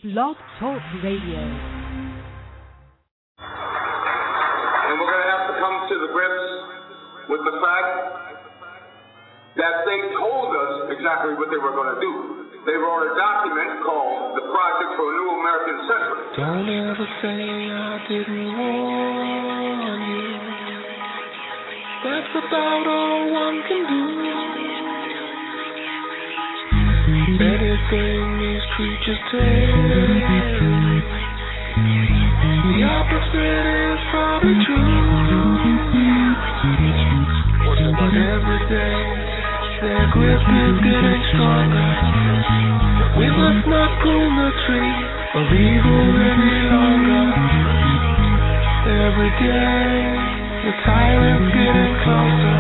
Blog Talk Radio. And we're going to have to come to the grips with the fact that they told us exactly what they were going to do. They wrote a document called the Project for a New American Century. Don't ever say I didn't warn you. That's about all one can do. Anything these creatures tell, the opposite is probably true. But every day their grip is getting stronger. We must not prune the tree of evil any longer. Every day the tyrant's getting closer.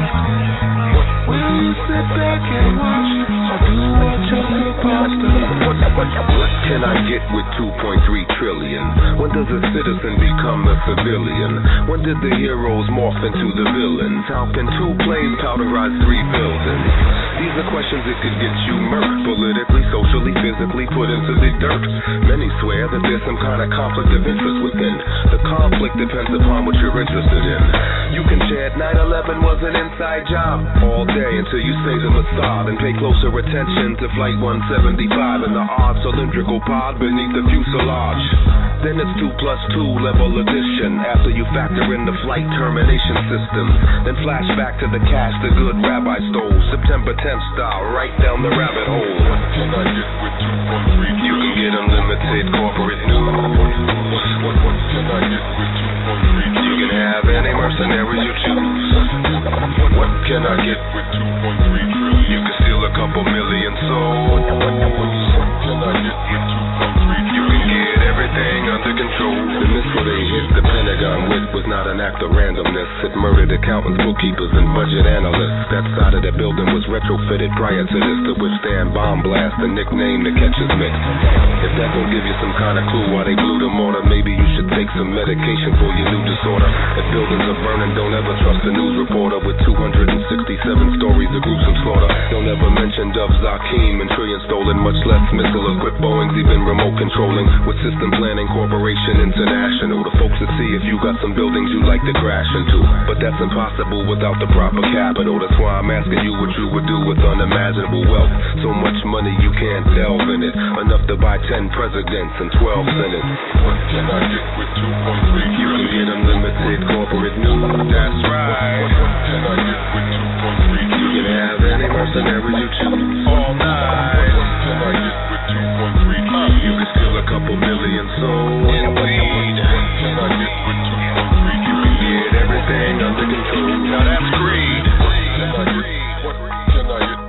Will you sit back and watch, or do what you're supposed to? What can I get with 2.3 trillion? When does a citizen become a civilian? When did the heroes morph into the villains? How can two planes powderize 3 buildings? These are questions that could get you murked, politically, socially, physically put into the dirt. Many swear that there's some kind of conflict of interest within. The conflict depends upon what you're interested in. You can chant 9/11 was an inside job all day until you say the Mossad and pay closer attention to Flight 175 and the odd cylindrical pod beneath the fuselage. Then it's 2 + 2 level addition after you factor in the flight termination system. Then flash back to the cash the good rabbi stole, September 10th style, right down the rabbit hole. What can I get with 2.3? You can get unlimited corporate news. What can I get with 2.3? You can have any mercenaries you choose. What can I get with 2.3 trillion? You can steal a couple million souls. What can I get with 2.3? You can get everything under control. The missile they hit the Pentagon with was not an act of randomness. It murdered accountants, bookkeepers, and budget analysts. That side of the building was retrofitted prior to this to withstand bomb blast, the nickname the catches mixed. If that don't give you some kind of clue why they blew the mortar, maybe you should take some medication for your new disorder. If buildings are burning, don't ever trust a news reporter with 267 stories of gruesome slaughter. Don't ever mention Dove Zakim and trillions stolen, much less missile-equipped Boeings, even remote controlling. With System Planning Corporation International, the folks that see if you got some buildings you'd like to crash into. But that's impossible without the proper capital. That's why I'm asking you what you would do with unimaginable wealth. So much money you can't delve in it. Enough to buy 10 presidents and 12 senates. What can I get with 2.3? You can get unlimited corporate news. That's right. What can I get with 2.3? You can have any mercenaries you choose. All night. What can I get with 2.3? You can steal a couple million souls. Indeed. What can I get with 2.3? You can get everything under control. Now that's greed. What can I get? What can I get?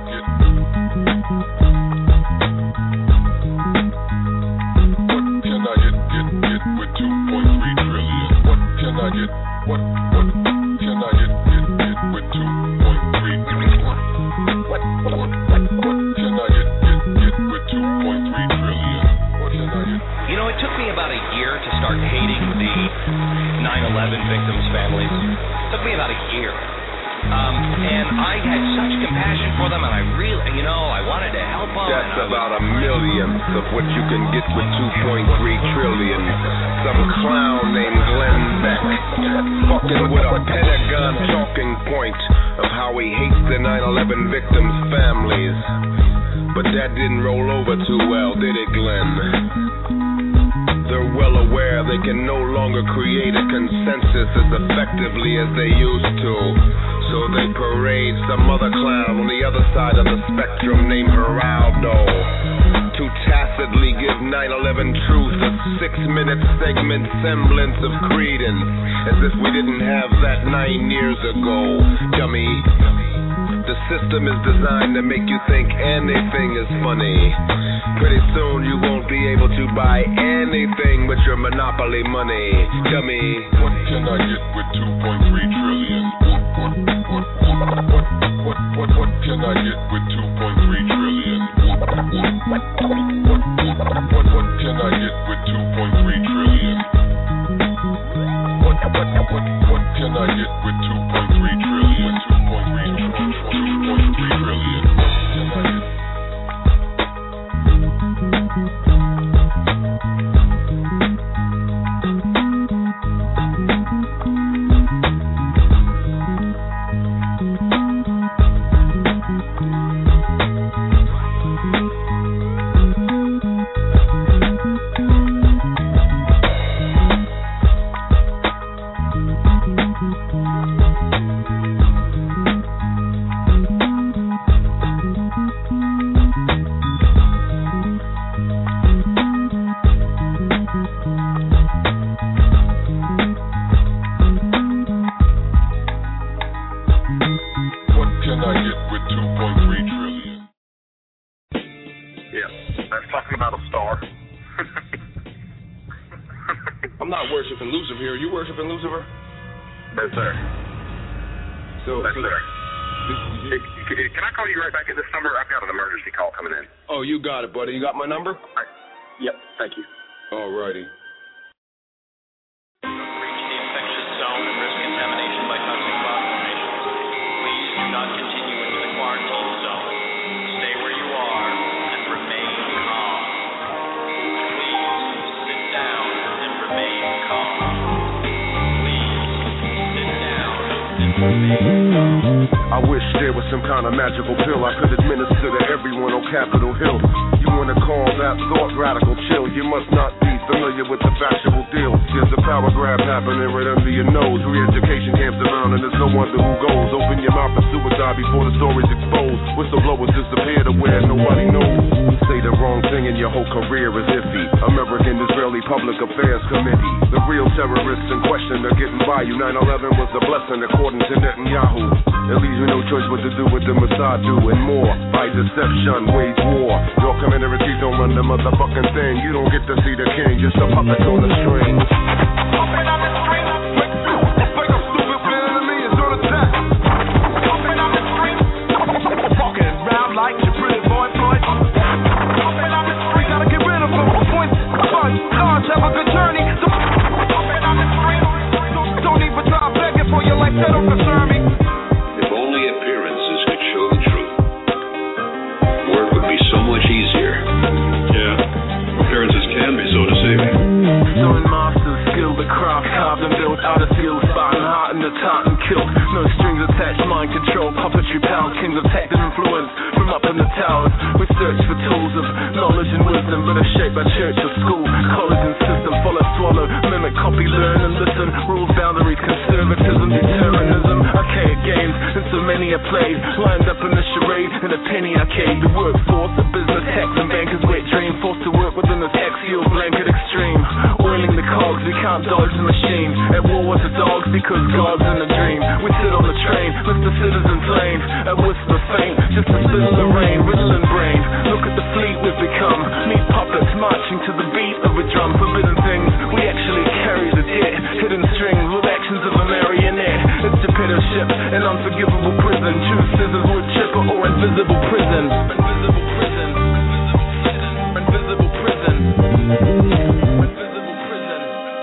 What can I get with 2.3 trillion? What can I get? What can I get with 2.3 trillion? What can I get with 2.3 trillion? What can I get? You know, it took me about a year to start hating the 9/11 victims' families. It took me about a year. And I had such compassion for them, and I really, I wanted to help them. That's about a millionth of what you can get with 2.3 trillion. Some clown named Glenn Beck, fucking with a Pentagon talking point of how he hates the 9/11 victims' families. But that didn't roll over too well, did it, Glenn? They're well aware they can no longer create a consensus as effectively as they used to. So they parade some other clown on the other side of the spectrum named Geraldo to tacitly give 9/11 truth a 6-minute segment semblance of credence, as if we didn't have that 9 years ago, dummy. The system is designed to make you think anything is funny. Pretty soon you won't be able to buy anything with your monopoly money, dummy. What can I get with 2.3 trillion? What can I get with 2.3 trillion? What can I get with 2.3 trillion? What can I get with 2.3 trillion? 2.3 trillion. I'm not worshiping Lucifer here. Are you worshiping Lucifer? No, sir. So, no, sir. Hey, can I call you right back at this number? I've got an emergency call coming in. Oh, you got it, buddy. You got my number? Yep, thank you. All righty. Reach the infectious zone and risk contamination by touching cloud formations. Please do not continue into the quarantine zone. Stay where you are and remain calm. Please sit down and remain calm. Please sit down and remain calm. I wish there was some kind of magical pill I could administer to everyone on Capitol Hill. You wanna call that thought radical chill? You must not be familiar with the factual deal. There's a power grab happening right under your nose. Re-education camps around and there's no wonder who goes. Open your mouth for suicide before the story's exposed. Whistleblowers disappear to where nobody knows. Say the wrong thing and your whole career is iffy. American-Israeli Public Affairs Committee. The real terrorists in question are getting by you. 9/11 was a blessing according to Netanyahu. It leaves me no choice but to do what the Mossad do and more. By deception, wage war. Your commander-in-chief don't run the motherfucking thing. You don't get to see the king, just a puppet on the string. Puppet on the string. Wake up, stupid, the enemy is on attack. Puppet on the string. Walking around like your pretty boy Floyd. Puppet on the string. Gotta get rid of them. Points, fun, cars, have a good journey. Puppet on the string. Don't even try begging for your life, that don't concern me. If only appearances could show the truth, work would be so much easier. Yeah, appearances can be so deceiving. Stone masters, skilled the craft, carved and built out of steel, Spartan heart and the tartan kilt. No strings attached, mind control, puppetry power, kings of tech and influence from up in the towers. We search for tools of knowledge and wisdom, but are shaped by church or school, college and system. Follow, swallow, mimic, copy, learn and listen. Rules, boundaries, conservatism, determinism, archaic games, and so many are played. Lined up in the charade in a penny arcade. The workforce, the business, tax and bankers' wet dream, forced to work within this axial blanket extreme. Oiling the cogs, we can't dodge the machine. At war with the dogs because God's in a dream. We sit on the train, lift the citizens' lanes. A whisper faint, just a spit in the rain, riddling brain. Look at the fleet we've become. Meet puppets marching to the beat of a drum. Forbidden things, we actually carry the dead. Hidden strings with actions of a marionette. It's dictatorship, an unforgivable prison. Choose scissors, wood chipper, or invisible prison. Invisible prison. Invisible prison. Invisible prison.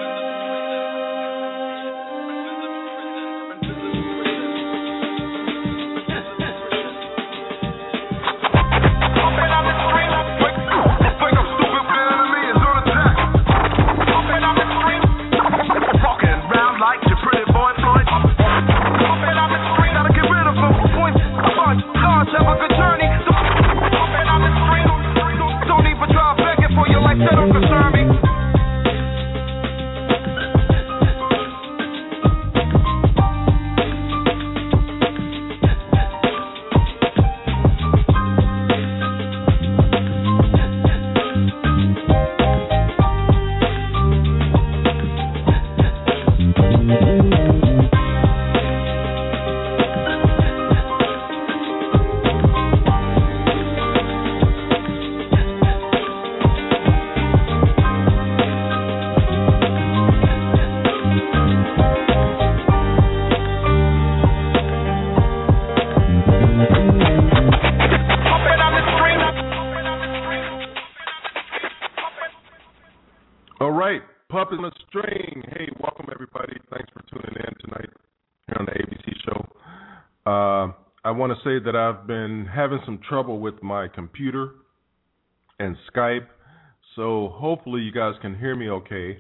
Puppet on a String. Hey, welcome everybody. Thanks for tuning in tonight here on the ABC show. I want to say that I've been having some trouble with my computer and Skype, so hopefully you guys can hear me okay.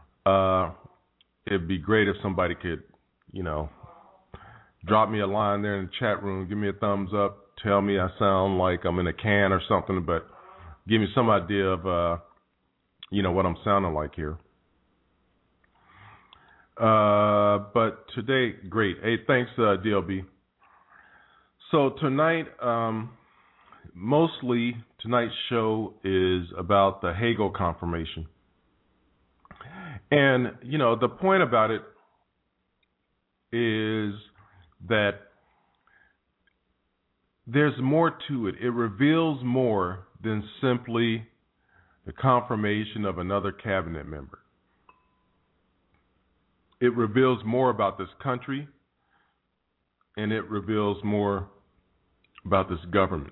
It'd be great if somebody could, drop me a line there in the chat room, give me a thumbs up, tell me I sound like I'm in a can or something, but give me some idea of, what I'm sounding like here. But today, great. Hey, thanks, DLB. So tonight, mostly tonight's show is about the Hagel confirmation. And, the point about it is that there's more to it. It reveals more than simply the confirmation of another cabinet member. it reveals more about this country, and it reveals more about this government.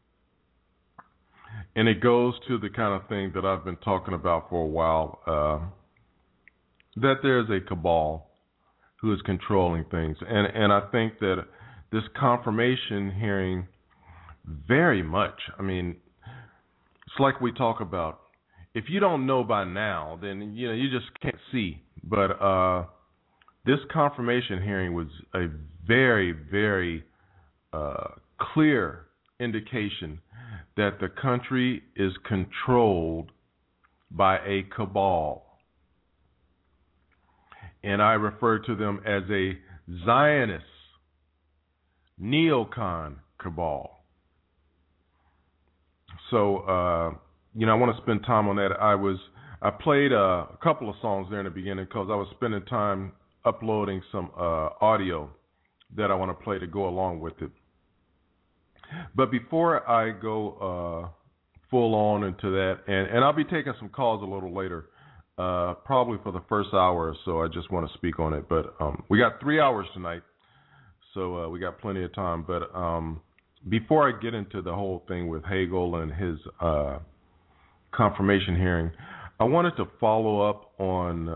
And it goes to the kind of thing that I've been talking about for a while, that there's a cabal who is controlling things. And I think that this confirmation hearing very much, I mean, it's like we talk about, if you don't know by now, then, you know, you just can't see. But this confirmation hearing was a very, very clear indication that the country is controlled by a cabal. And I refer to them as a Zionist, neocon cabal. So, you know, I want to spend time on that. I played a couple of songs there in the beginning because I was spending time uploading some audio that I want to play to go along with it. But before I go full on into that, and I'll be taking some calls a little later, probably for the first hour or so. I just want to speak on it. But we got 3 hours tonight, so we got plenty of time. But before I get into the whole thing with Hagel and his confirmation hearing, I wanted to follow up on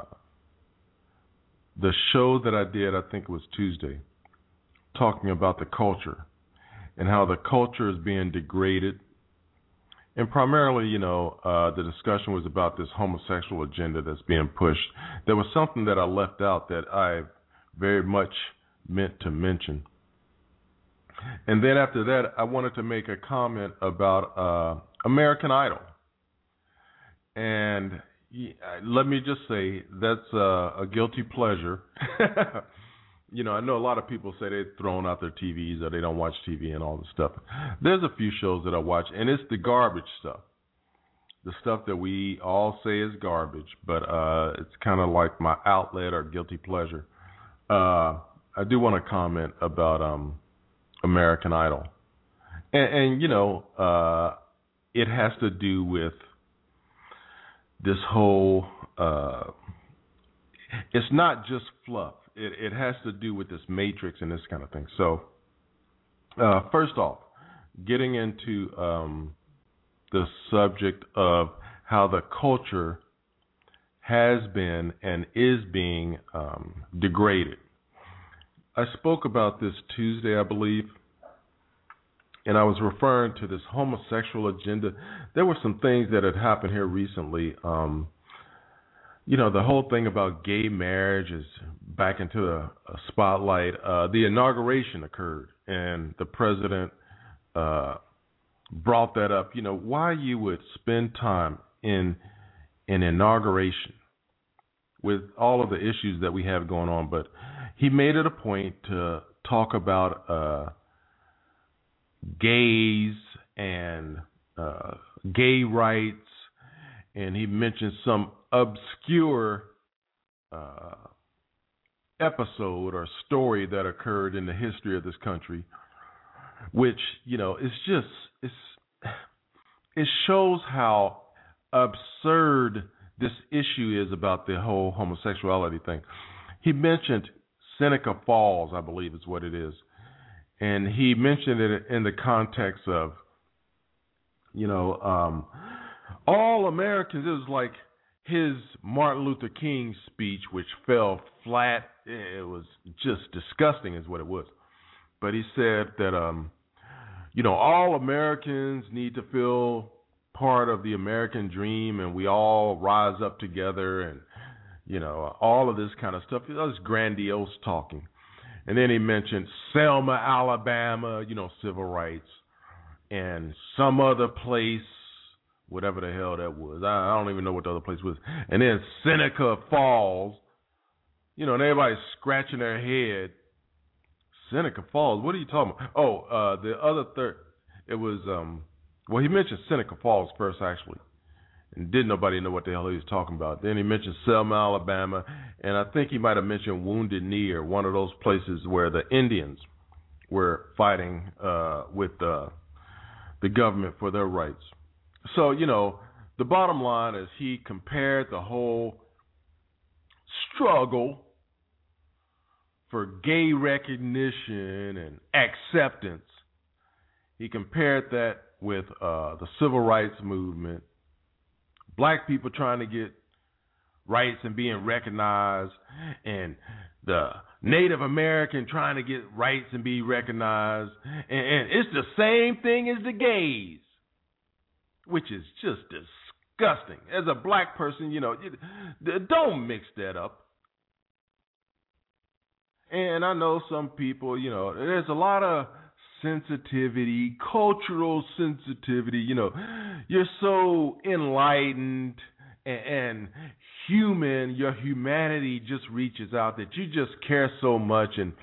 the show that I did, I think it was Tuesday, talking about the culture and how the culture is being degraded. And primarily, you know, the discussion was about this homosexual agenda that's being pushed. There was something that I left out that I very much meant to mention. And then after that, I wanted to make a comment about American Idol. And let me just say, that's a guilty pleasure. You know, I know a lot of people say they've thrown out their TVs or they don't watch TV and all this stuff. There's a few shows that I watch, and it's the garbage stuff. The stuff that we all say is garbage, but it's kind of like my outlet or guilty pleasure. I do want to comment about American Idol. And you know, it has to do with this whole, it's not just fluff. It has to do with this matrix and this kind of thing. So, first off, getting into the subject of how the culture has been and is being degraded. I spoke about this Tuesday, I believe, and I was referring to this homosexual agenda. There were some things that had happened here recently. You know, the whole thing about gay marriage is back into a spotlight. The inauguration occurred, and the president brought that up. You know, why you would spend time in an inauguration with all of the issues that we have going on. But he made it a point to talk about gays and gay rights, and he mentioned some obscure episode or story that occurred in the history of this country, which, you know, it shows how absurd this issue is about the whole homosexuality thing. He mentioned Seneca Falls, I believe is what it is, and he mentioned it in the context of, you know, all Americans. It was like his Martin Luther King speech, which fell flat. It was just disgusting is what it was. But he said that, you know, all Americans need to feel part of the American dream, and we all rise up together, and, you know, all of this kind of stuff. It was grandiose talking. And then he mentioned Selma, Alabama, you know, civil rights, and some other place, whatever the hell that was. I don't even know what the other place was. And then Seneca Falls, you know, and everybody's scratching their head. Seneca Falls, what are you talking about? Oh, the other third, it was, well, he mentioned Seneca Falls first, actually. And didn't nobody know what the hell he was talking about. Then he mentioned Selma, Alabama, and I think he might have mentioned Wounded Knee, or one of those places where the Indians were fighting with the government for their rights. So, you know, the bottom line is he compared the whole struggle for gay recognition and acceptance. He compared that with the civil rights movement, black people trying to get rights and being recognized, and the Native American trying to get rights and be recognized. And it's the same thing as the gays, which is just disgusting. As a black person, don't mix that up. And I know some people, there's a lot of sensitivity, cultural sensitivity. You're so enlightened and human, your humanity just reaches out that you just care so much. And,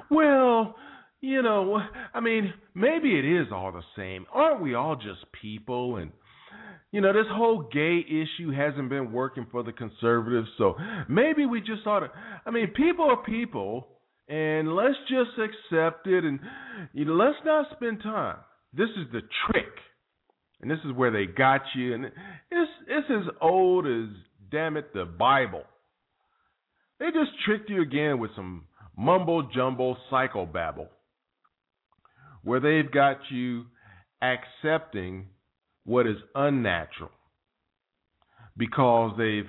maybe it is all the same. Aren't we all just people? And, this whole gay issue hasn't been working for the conservatives, so maybe we just ought to, people are people. And let's just accept it, and let's not spend time. This is the trick, and this is where they got you. And it's as old as, damn it, the Bible. They just tricked you again with some mumbo-jumbo psychobabble, where they've got you accepting what is unnatural because they've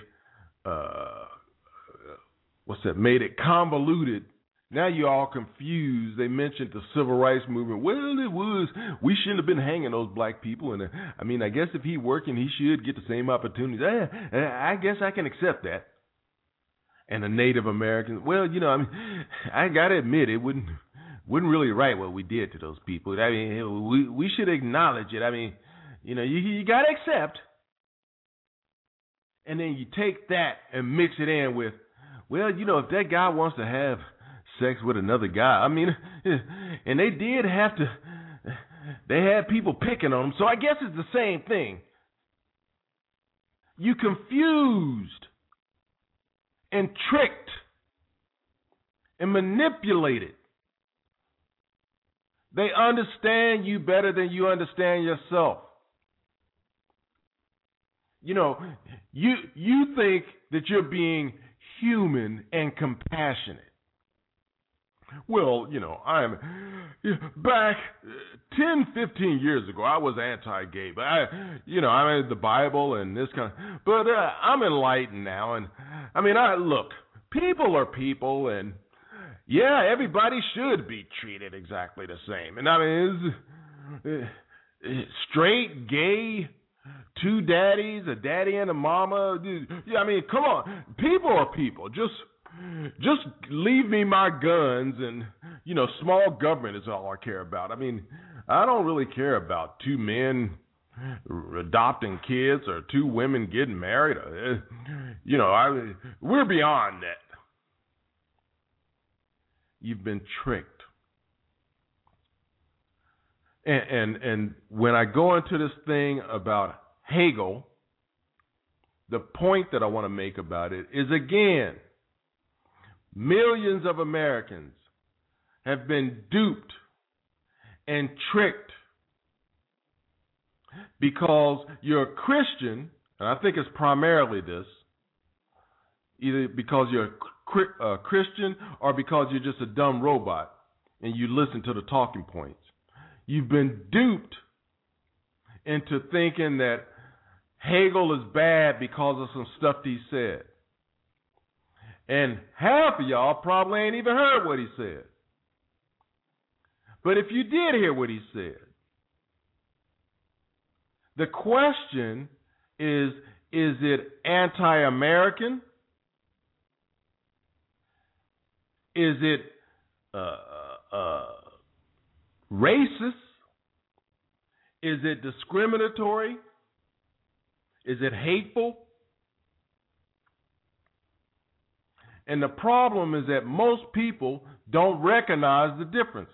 made it convoluted. Now you're all confused. They mentioned the civil rights movement. Well, we shouldn't have been hanging those black people. And I guess if he's working, he should get the same opportunities. I guess I can accept that. And the Native Americans, I got to admit, it wouldn't really right what we did to those people. We should acknowledge it. You got to accept. And then you take that and mix it in with, if that guy wants to have sex with another guy, and they did have to, they had people picking on them, so I guess it's the same thing. You confused and tricked and manipulated. They understand you better than you understand yourself. You think that you're being human and compassionate. Well, I'm back 10, 15 years ago, I was anti-gay, but I read the Bible and this kind of, but I'm enlightened now. And look, people are people, and everybody should be treated exactly the same. And straight, gay, two daddies, a daddy and a mama. Come on, people are people. Just leave me my guns, and, small government is all I care about. I don't really care about two men adopting kids or two women getting married. We're beyond that. You've been tricked. And when I go into this thing about Hegel, the point that I want to make about it is, again, millions of Americans have been duped and tricked because you're a Christian, and I think it's primarily this, either because you're a Christian or because you're just a dumb robot and you listen to the talking points. You've been duped into thinking that Hegel is bad because of some stuff he said. And half of y'all probably ain't even heard what he said. But if you did hear what he said, the question is it anti-American? Is it racist? Is it discriminatory? Is it hateful? And the problem is that most people don't recognize the differences.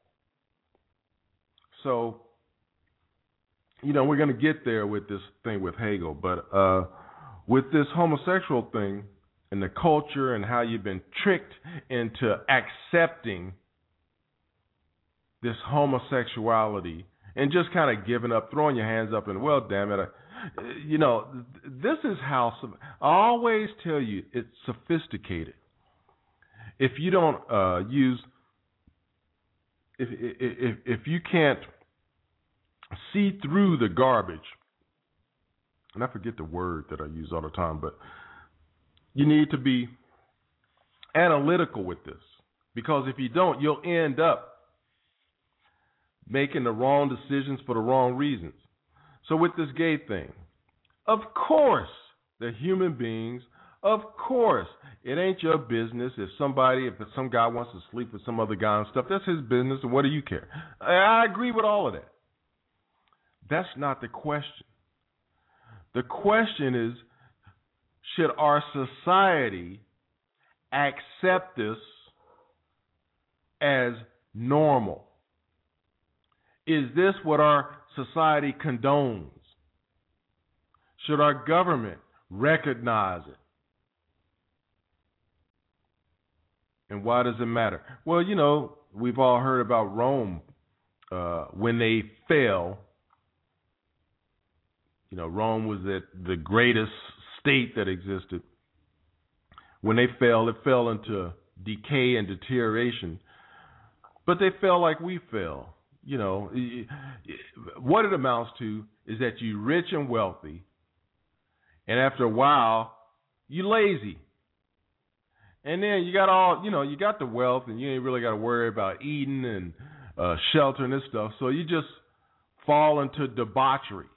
So, we're going to get there with this thing with Hegel, but with this homosexual thing and the culture and how you've been tricked into accepting this homosexuality and just kind of giving up, throwing your hands up and, well, damn it, this is how I always tell you it's sophisticated. If you don't if you can't see through the garbage, and I forget the word that I use all the time, but you need to be analytical with this, because if you don't, you'll end up making the wrong decisions for the wrong reasons. So with this gay thing, of course, they're human beings. Of course, it ain't your business if some guy wants to sleep with some other guy and stuff. That's his business, and what do you care? I agree with all of that. That's not the question. The question is, should our society accept this as normal? Is this what our society condones? Should our government recognize it? And why does it matter? Well, you know, we've all heard about Rome when they fell. You know, Rome was the greatest state that existed. When they fell, it fell into decay and deterioration. But they fell like we fell. You know, what it amounts to is that you're rich and wealthy, and after a while, you're lazy. And then you got the wealth, and you ain't really got to worry about eating and shelter and this stuff. So you just fall into debauchery.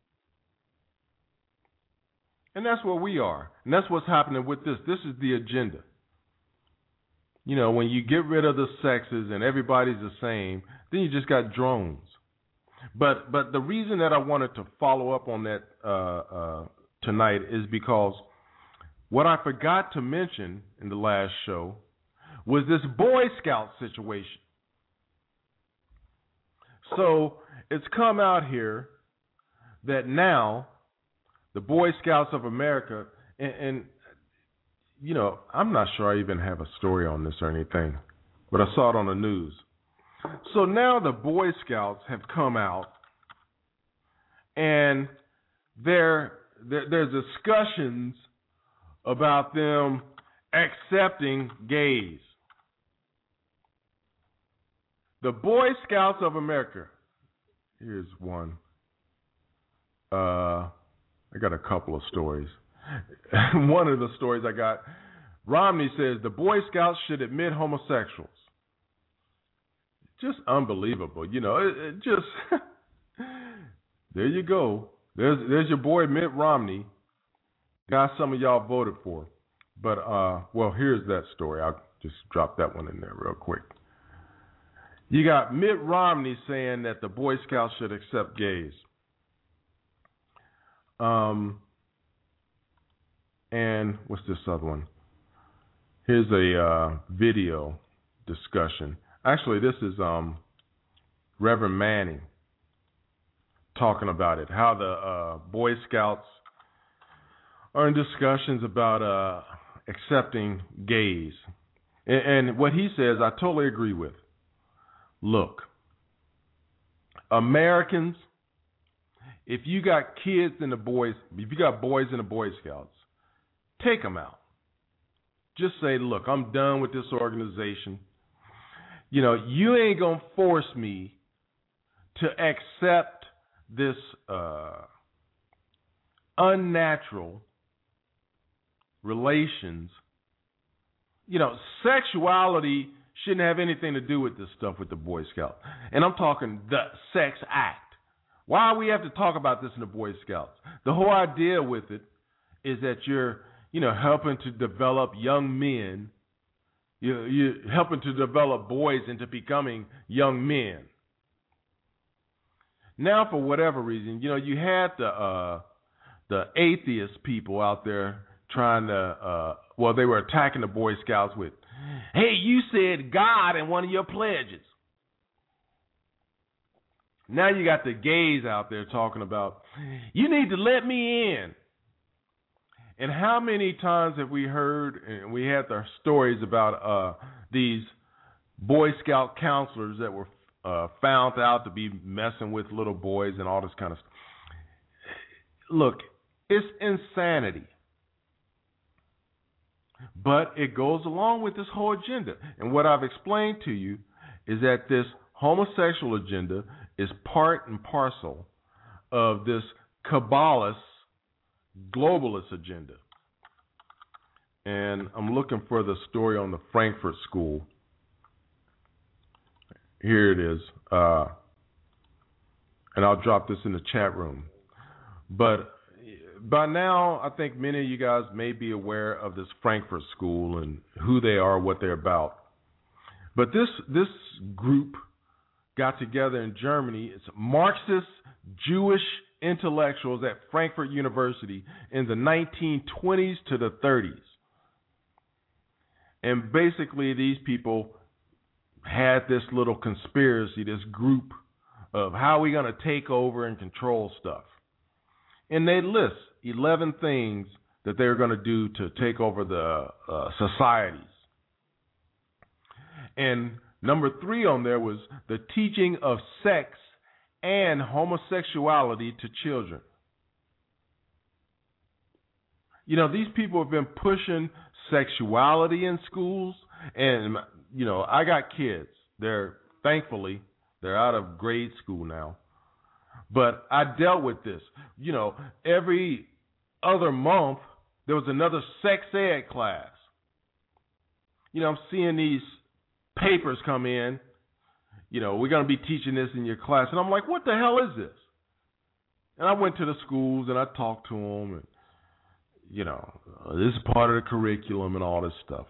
And that's where we are. And that's what's happening with this. This is the agenda. You know, when you get rid of the sexes and everybody's the same, then you just got drones. But the reason that I wanted to follow up on that tonight is because what I forgot to mention in the last show was this Boy Scout situation. So it's come out here that now the Boy Scouts of America, and you know, I'm not sure I even have a story on this or anything, but I saw it on the news. So now the Boy Scouts have come out, and there's discussions about them accepting gays. The Boy Scouts of America. Here's one. I got a couple of stories. One of the stories I got, Romney says the Boy Scouts should admit homosexuals. Just unbelievable. You know, it just, there you go. There's your boy Mitt Romney. Guy some of y'all voted for. But, well, here's that story. I'll just drop that one in there real quick. You got Mitt Romney saying that the Boy Scouts should accept gays. And what's this other one? Here's a video discussion. Actually, this is Reverend Manning talking about it, how the Boy Scouts are in discussions about accepting gays. And what he says, I totally agree with. Look, Americans, if you got kids in the boys, if you got boys in the Boy Scouts, take them out. Just say, look, I'm done with this organization. You know, you ain't going to force me to accept this unnatural relations. You know, sexuality shouldn't have anything to do with this stuff with the Boy Scouts. And I'm talking the sex act. Why we have to talk about this in the Boy Scouts? The whole idea with it is that you're, you know, helping to develop young men. You're helping to develop boys into becoming young men. Now, for whatever reason, you know, you had the atheist people out there trying to, well, they were attacking the Boy Scouts with, hey, you said God in one of your pledges. Now you got the gays out there talking about, you need to let me in. And how many times have we heard, and we had the stories about these Boy Scout counselors that were found out to be messing with little boys and all this kind of stuff. Look, it's insanity. But it goes along with this whole agenda. And what I've explained to you is that this homosexual agenda is part and parcel of this Kabbalist, globalist agenda. And I'm looking for the story on the Frankfurt School. Here it is. And I'll drop this in the chat room. But by now, I think many of you guys may be aware of this Frankfurt School and who they are, what they're about. But this group got together in Germany. It's Marxist Jewish intellectuals at Frankfurt University in the 1920s to the 30s. And basically, these people had this little conspiracy, this group of how we're going to take over and control stuff. And they list 11 things that they're going to do to take over the societies. And number 3 on there was the teaching of sex and homosexuality to children. You know, these people have been pushing sexuality in schools, and you know, I got kids. Thankfully they're out of grade school now. But I dealt with this. You know, every other month there was another sex ed class. You know, I'm seeing these papers come in. You know, we're going to be teaching this in your class. And I'm like, what the hell is this? And I went to the schools and I talked to them. And, you know, this is part of the curriculum and all this stuff.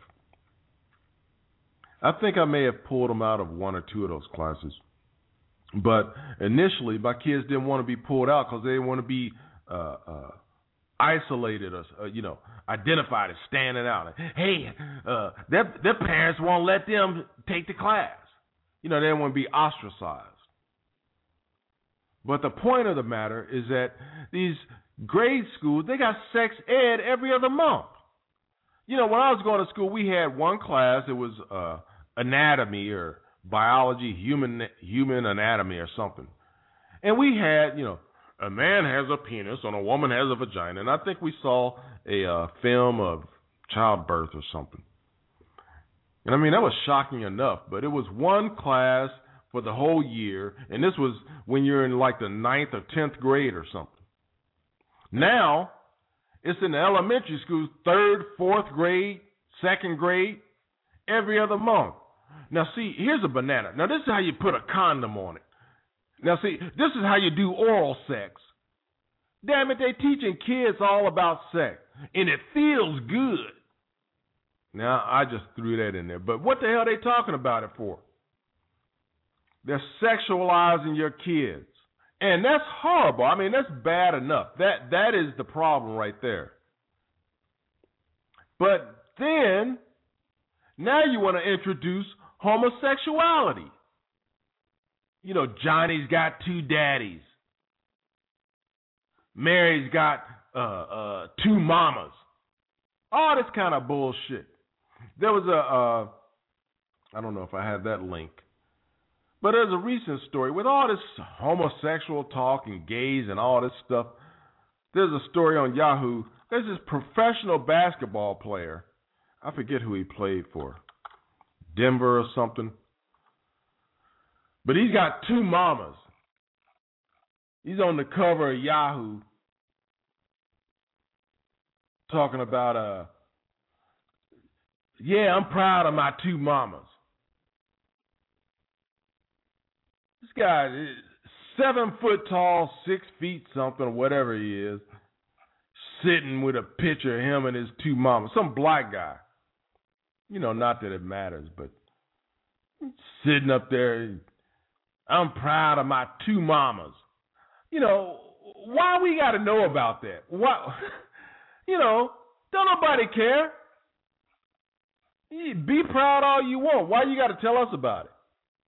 I think I may have pulled them out of 1 or 2 of those classes. But initially, my kids didn't want to be pulled out because they didn't want to be isolated or, you know, identified as standing out. Hey, their parents won't let them take the class. You know, they didn't want to be ostracized. But the point of the matter is that these grade schools, they got sex ed every other month. You know, when I was going to school, we had one class. It was anatomy or biology, human anatomy or something. And we had, you know, a man has a penis and a woman has a vagina. And I think we saw a film of childbirth or something. And I mean, that was shocking enough, but it was one class for the whole year, and this was when you're in like the 9th or 10th grade or something. Now, it's in the elementary schools, 3rd, 4th grade, 2nd grade, every other month. Now, see, here's a banana. Now, this is how you put a condom on it. Now, see, this is how you do oral sex. Damn it, they're teaching kids all about sex, and it feels good. Now, I just threw that in there. But what the hell are they talking about it for? They're sexualizing your kids. And that's horrible. I mean, that's bad enough. That is the problem right there. But then, now you want to introduce homosexuality. You know, Johnny's got 2 daddies. Mary's got 2 mamas. All this kind of bullshit. There was I don't know if I have that link, but there's a recent story with all this homosexual talk and gays and all this stuff. There's a story on Yahoo. There's this professional basketball player. I forget who he played for. Denver or something. But he's got 2 mamas. He's on the cover of Yahoo talking about, yeah, I'm proud of my 2 mamas. This guy is 7 foot tall, 6 feet something, whatever he is, sitting with a picture of him and his 2 mamas. Some black guy. You know, not that it matters, but sitting up there, I'm proud of my 2 mamas. You know, why we got to know about that? Why? You know, don't nobody care. Be proud all you want. Why you got to tell us about it?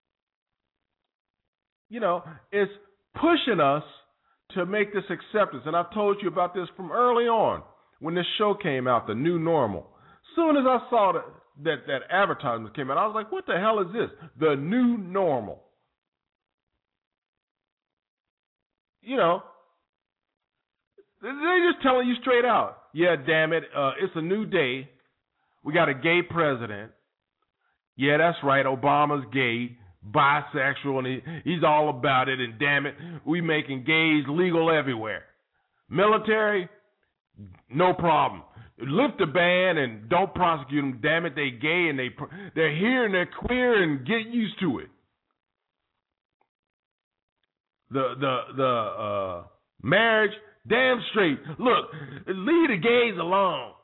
You know, it's pushing us to make this acceptance. And I've told you about this from early on when this show came out, The New Normal. Soon as I saw that advertisement came out, I was like, what the hell is this? The New Normal. You know, they're just telling you straight out, yeah, damn it, it's a new day. We got a gay president. Yeah, that's right. Obama's gay, bisexual, and he's all about it. And damn it, we making gays legal everywhere. Military, no problem. Lift the ban and don't prosecute them. Damn it, they gay and they're here and they're queer and get used to it. The marriage, damn straight. Look, leave the gays alone.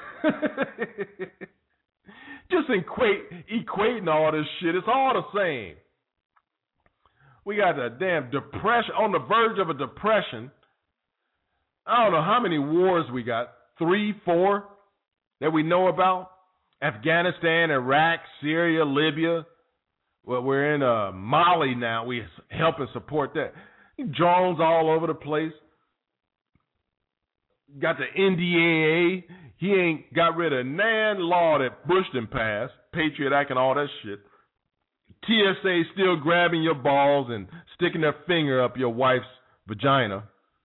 Just equating all this shit. It's all the same. We got a damn depression, on the verge of a depression. I don't know how many wars we got. 3, 4 that we know about. Afghanistan, Iraq, Syria, Libya. Well, we're in Mali now. We help and support that. Drones all over the place. Got the NDAA. He ain't got rid of nan law that Bush done passed. Patriot Act and all that shit. TSA still grabbing your balls and sticking their finger up your wife's vagina.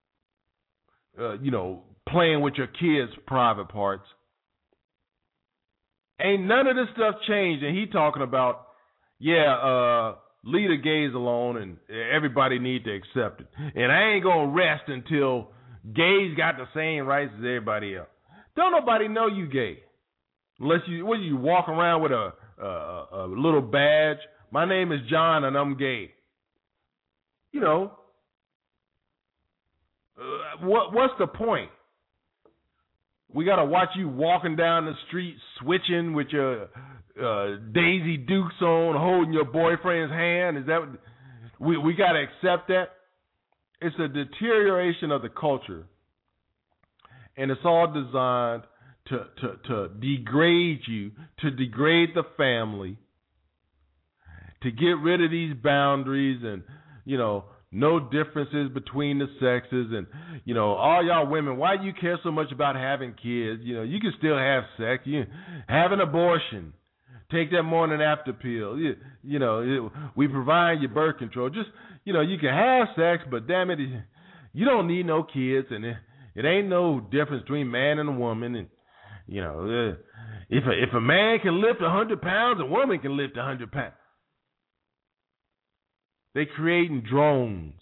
Playing with your kids' private parts. Ain't none of this stuff changed. And he talking about, leave the gays alone and everybody need to accept it. And I ain't going to rest until gays got the same rights as everybody else. Don't nobody know you gay. Unless you walk around with a little badge. My name is John and I'm gay. What's the point? We got to watch you walking down the street switching with your Daisy Dukes on, holding your boyfriend's hand. Is that we got to accept that? It's a deterioration of the culture, and it's all designed to degrade you, to degrade the family, to get rid of these boundaries and no differences between the sexes, and all y'all women, why do you care so much about having kids? You can still have sex. You have an abortion. Take that morning after pill. We provide your birth control. Just you can have sex, but damn it, you don't need no kids, and it ain't no difference between man and a woman. And if a man can lift 100 pounds, a woman can lift 100 pounds. They creating drones.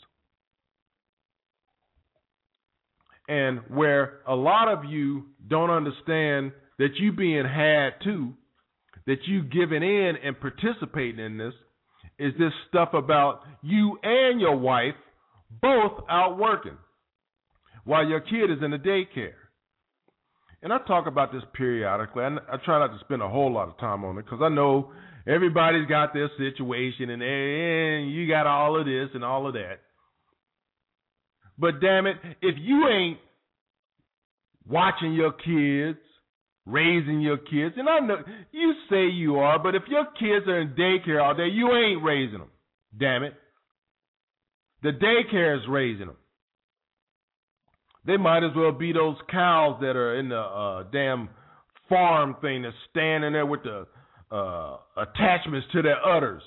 And where a lot of you don't understand that you being had too, that you giving in and participating in this, is this stuff about you and your wife both out working while your kid is in the daycare. And I talk about this periodically. I try not to spend a whole lot of time on it because I know everybody's got their situation and you got all of this and all of that. But damn it, if you ain't watching your kids, raising your kids, and I know you say you are, but if your kids are in daycare all day, you ain't raising them. Damn it. The daycare is raising them. They might as well be those cows that are in the damn farm thing that's standing there with the attachments to their udders,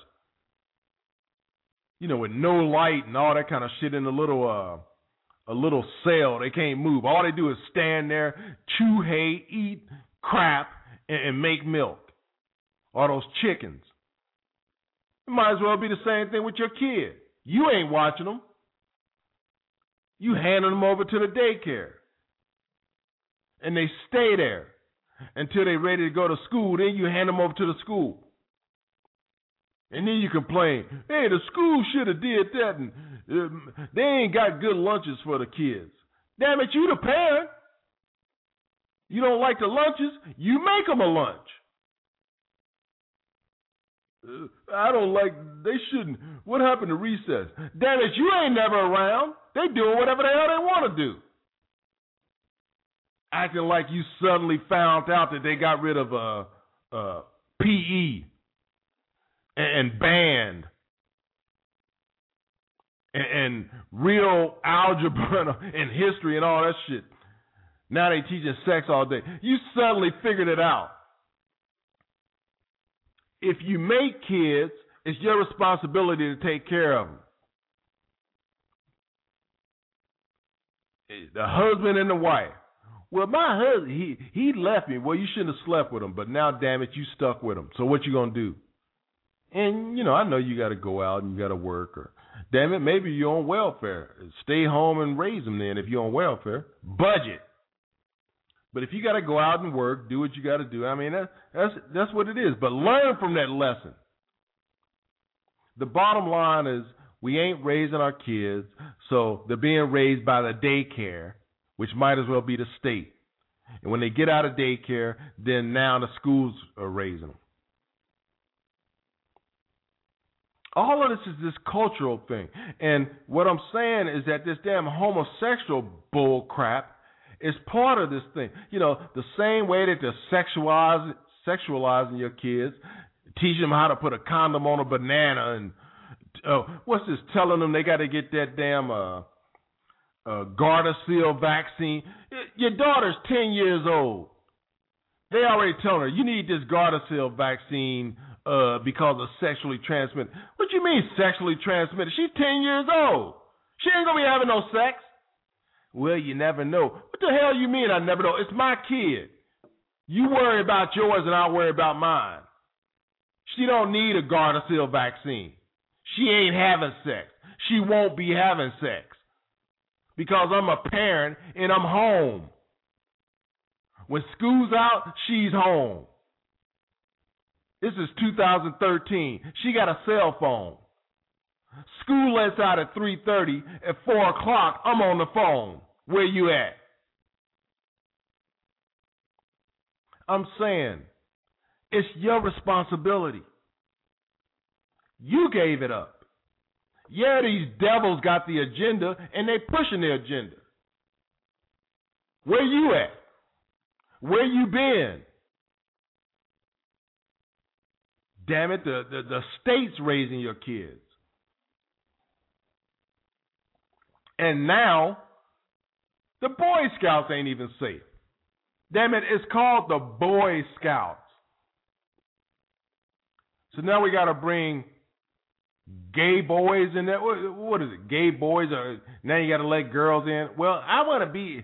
with no light and all that kind of shit in a little cell. They can't move. All they do is stand there, chew hay, eat crap, and make milk. All those chickens. It might as well be the same thing with your kid. You ain't watching them. You handing them over to the daycare, and they stay there until they're ready to go to school. Then you hand them over to the school. And then you complain, hey, the school should have did that, and they ain't got good lunches for the kids. Damn it, you the parent. You don't like the lunches, you make them a lunch. I don't like, they shouldn't. What happened to recess? Damn it, you ain't never around. They doing whatever the hell they want to do. Acting like you suddenly found out that they got rid of PE and band and real algebra and history and all that shit. Now they teaching sex all day. You suddenly figured it out. If you make kids, it's your responsibility to take care of them. The husband and the wife. Well, my husband, he left me. Well, you shouldn't have slept with him, but now, damn it, you stuck with him. So what you going to do? And, I know you got to go out and you got to work. Or, damn it, maybe you're on welfare. Stay home and raise them then if you're on welfare. Budget. But if you got to go out and work, do what you got to do. I mean, that's what it is. But learn from that lesson. The bottom line is we ain't raising our kids, so they're being raised by the daycare, which might as well be the state. And when they get out of daycare, then now the schools are raising them. All of this is this cultural thing. And what I'm saying is that this damn homosexual bull crap is part of this thing. The same way that they're sexualizing your kids, teaching them how to put a condom on a banana and, telling them they got to get that damn Gardasil vaccine. Your daughter's 10 years old. They already telling her, you need this Gardasil vaccine because of sexually transmitted. What you mean sexually transmitted? She's 10 years old. She ain't going to be having no sex. Well, you never know. What the hell you mean I never know? It's my kid. You worry about yours and I'll worry about mine. She don't need a Gardasil vaccine. She ain't having sex. She won't be having sex because I'm a parent and I'm home. When school's out, she's home. This is 2013. She got a cell phone. School lets out at 3:30. At 4 o'clock, I'm on the phone. Where you at? I'm saying it's your responsibility. You gave it up. Yeah, these devils got the agenda, and they pushing their agenda. Where you at? Where you been? Damn it, the state's raising your kids. And now, the Boy Scouts ain't even safe. Damn it, it's called the Boy Scouts. So now we got to bring gay boys in there. What is it, gay boys? Or now you got to let girls in? Well, I want to be...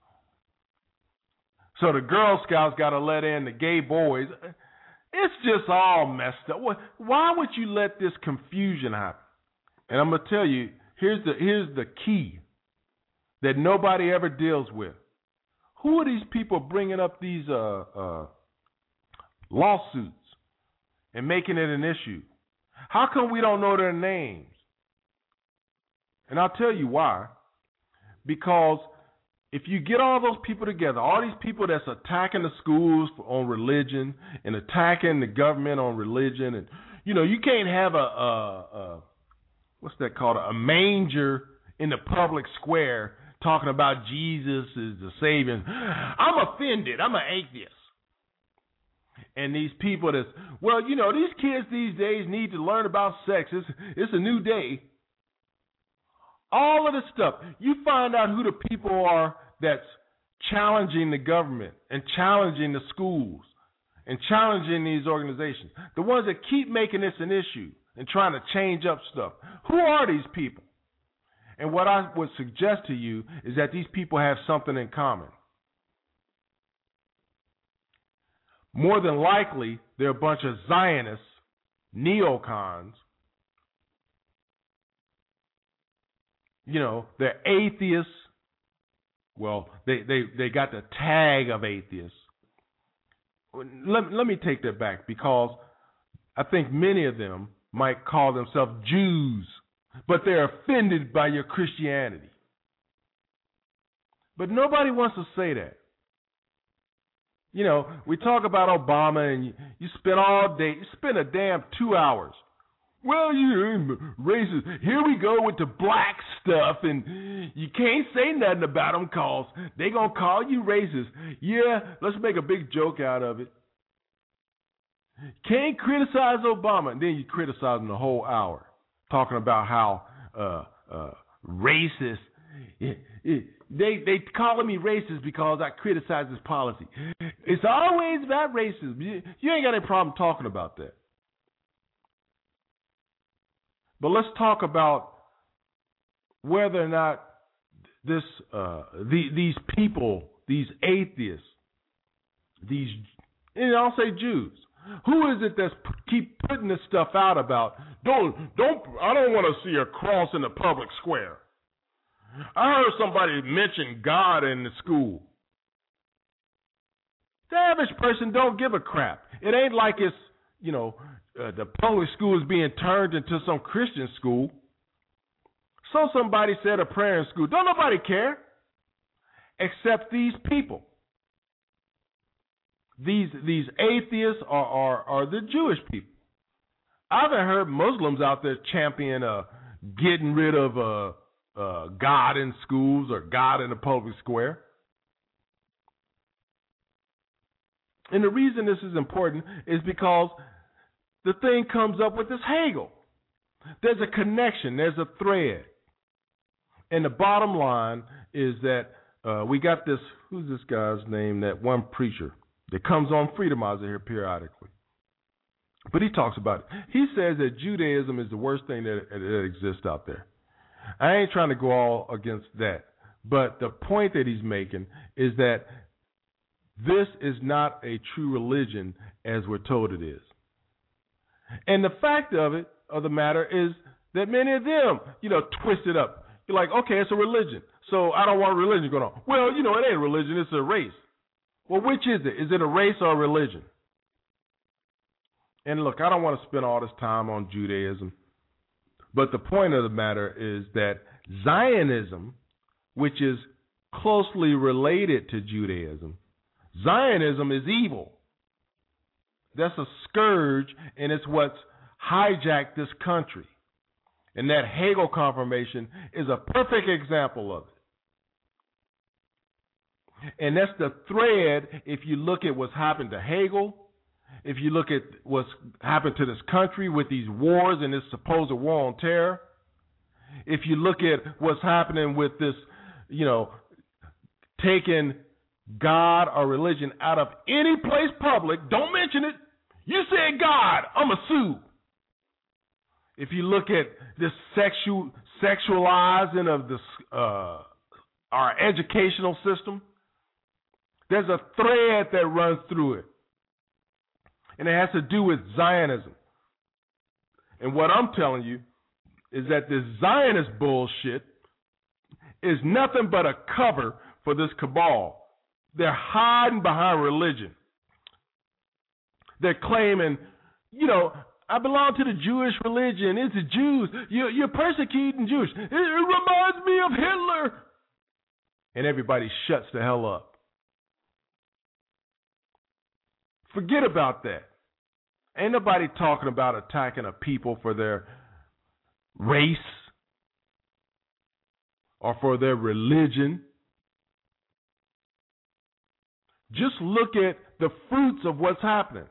So the Girl Scouts got to let in the gay boys. It's just all messed up. Why would you let this confusion happen? And I'm going to tell you, here's the key that nobody ever deals with. Who are these people bringing up these lawsuits and making it an issue? How come we don't know their names? And I'll tell you why. Because if you get all those people together, all these people that's attacking the schools on religion and attacking the government on religion, and you can't have a what's that called? A manger in the public square talking about Jesus is the Savior. I'm offended. I'm an atheist. And these people these kids these days need to learn about sex. It's a new day. All of this stuff. You find out who the people are that's challenging the government and challenging the schools and challenging these organizations. The ones that keep making this an issue and trying to change up stuff. Who are these people? And what I would suggest to you is that these people have something in common. More than likely, they're a bunch of Zionists, neocons. They're atheists. Well, they got the tag of atheists. Let me take that back, because I think many of them might call themselves Jews, but they're offended by your Christianity. But nobody wants to say that. We talk about Obama, and you spend all day, you spend a damn 2 hours. Well, you're racist. Here we go with the black stuff, and you can't say nothing about them because they're going to call you racist. Yeah, let's make a big joke out of it. Can't criticize Obama. And then you criticize him the whole hour, talking about how racist. They calling me racist because I criticize his policy. It's always about racism. You ain't got any problem talking about that. But let's talk about whether or not these people these atheists, and I'll say Jews. Who is it that's keep putting this stuff out about? I don't want to see a cross in the public square. I heard somebody mention God in the school. The average person don't give a crap. It ain't like it's, the public school is being turned into some Christian school. So somebody said a prayer in school. Don't nobody care except these people. These atheists are the Jewish people. I haven't heard Muslims out there champion getting rid of God in schools or God in the public square. And the reason this is important is because the thing comes up with this Hegel. There's a connection. There's a thread. And the bottom line is that we got this, who's this guy's name, that one preacher that comes on Freedomizer here periodically. But he talks about it. He says that Judaism is the worst thing that exists out there. I ain't trying to go all against that. But the point that he's making is that this is not a true religion as we're told it is. And the fact of the matter is that many of them, twist it up. You're like, okay, it's a religion, so I don't want religion going on. Well, it ain't a religion, it's a race. Well, which is it? Is it a race or a religion? And look, I don't want to spend all this time on Judaism, but the point of the matter is that Zionism, which is closely related to Judaism, Zionism is evil. That's a scourge, and it's what's hijacked this country. And that Hegel confirmation is a perfect example of it. And that's the thread, if you look at what's happened to Hegel, if you look at what's happened to this country with these wars and this supposed war on terror, if you look at what's happening with this, taking God or religion out of any place public, don't mention it. You said God, I'm a sue. If you look at this sexualizing of this our educational system, there's a thread that runs through it. And it has to do with Zionism. And what I'm telling you is that this Zionist bullshit is nothing but a cover for this cabal. They're hiding behind religion. They're claiming, I belong to the Jewish religion. It's the Jews. You're persecuting Jews. It reminds me of Hitler. And everybody shuts the hell up. Forget about that. Ain't nobody talking about attacking a people for their race or for their religion. Just look at the fruits of what's happening.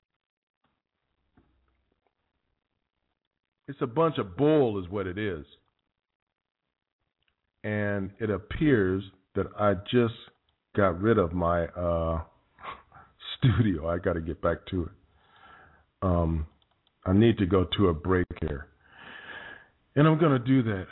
It's a bunch of bull is what it is. And it appears that I just got rid of my studio. I got to get back to it. I need to go to a break here. And I'm going to do that.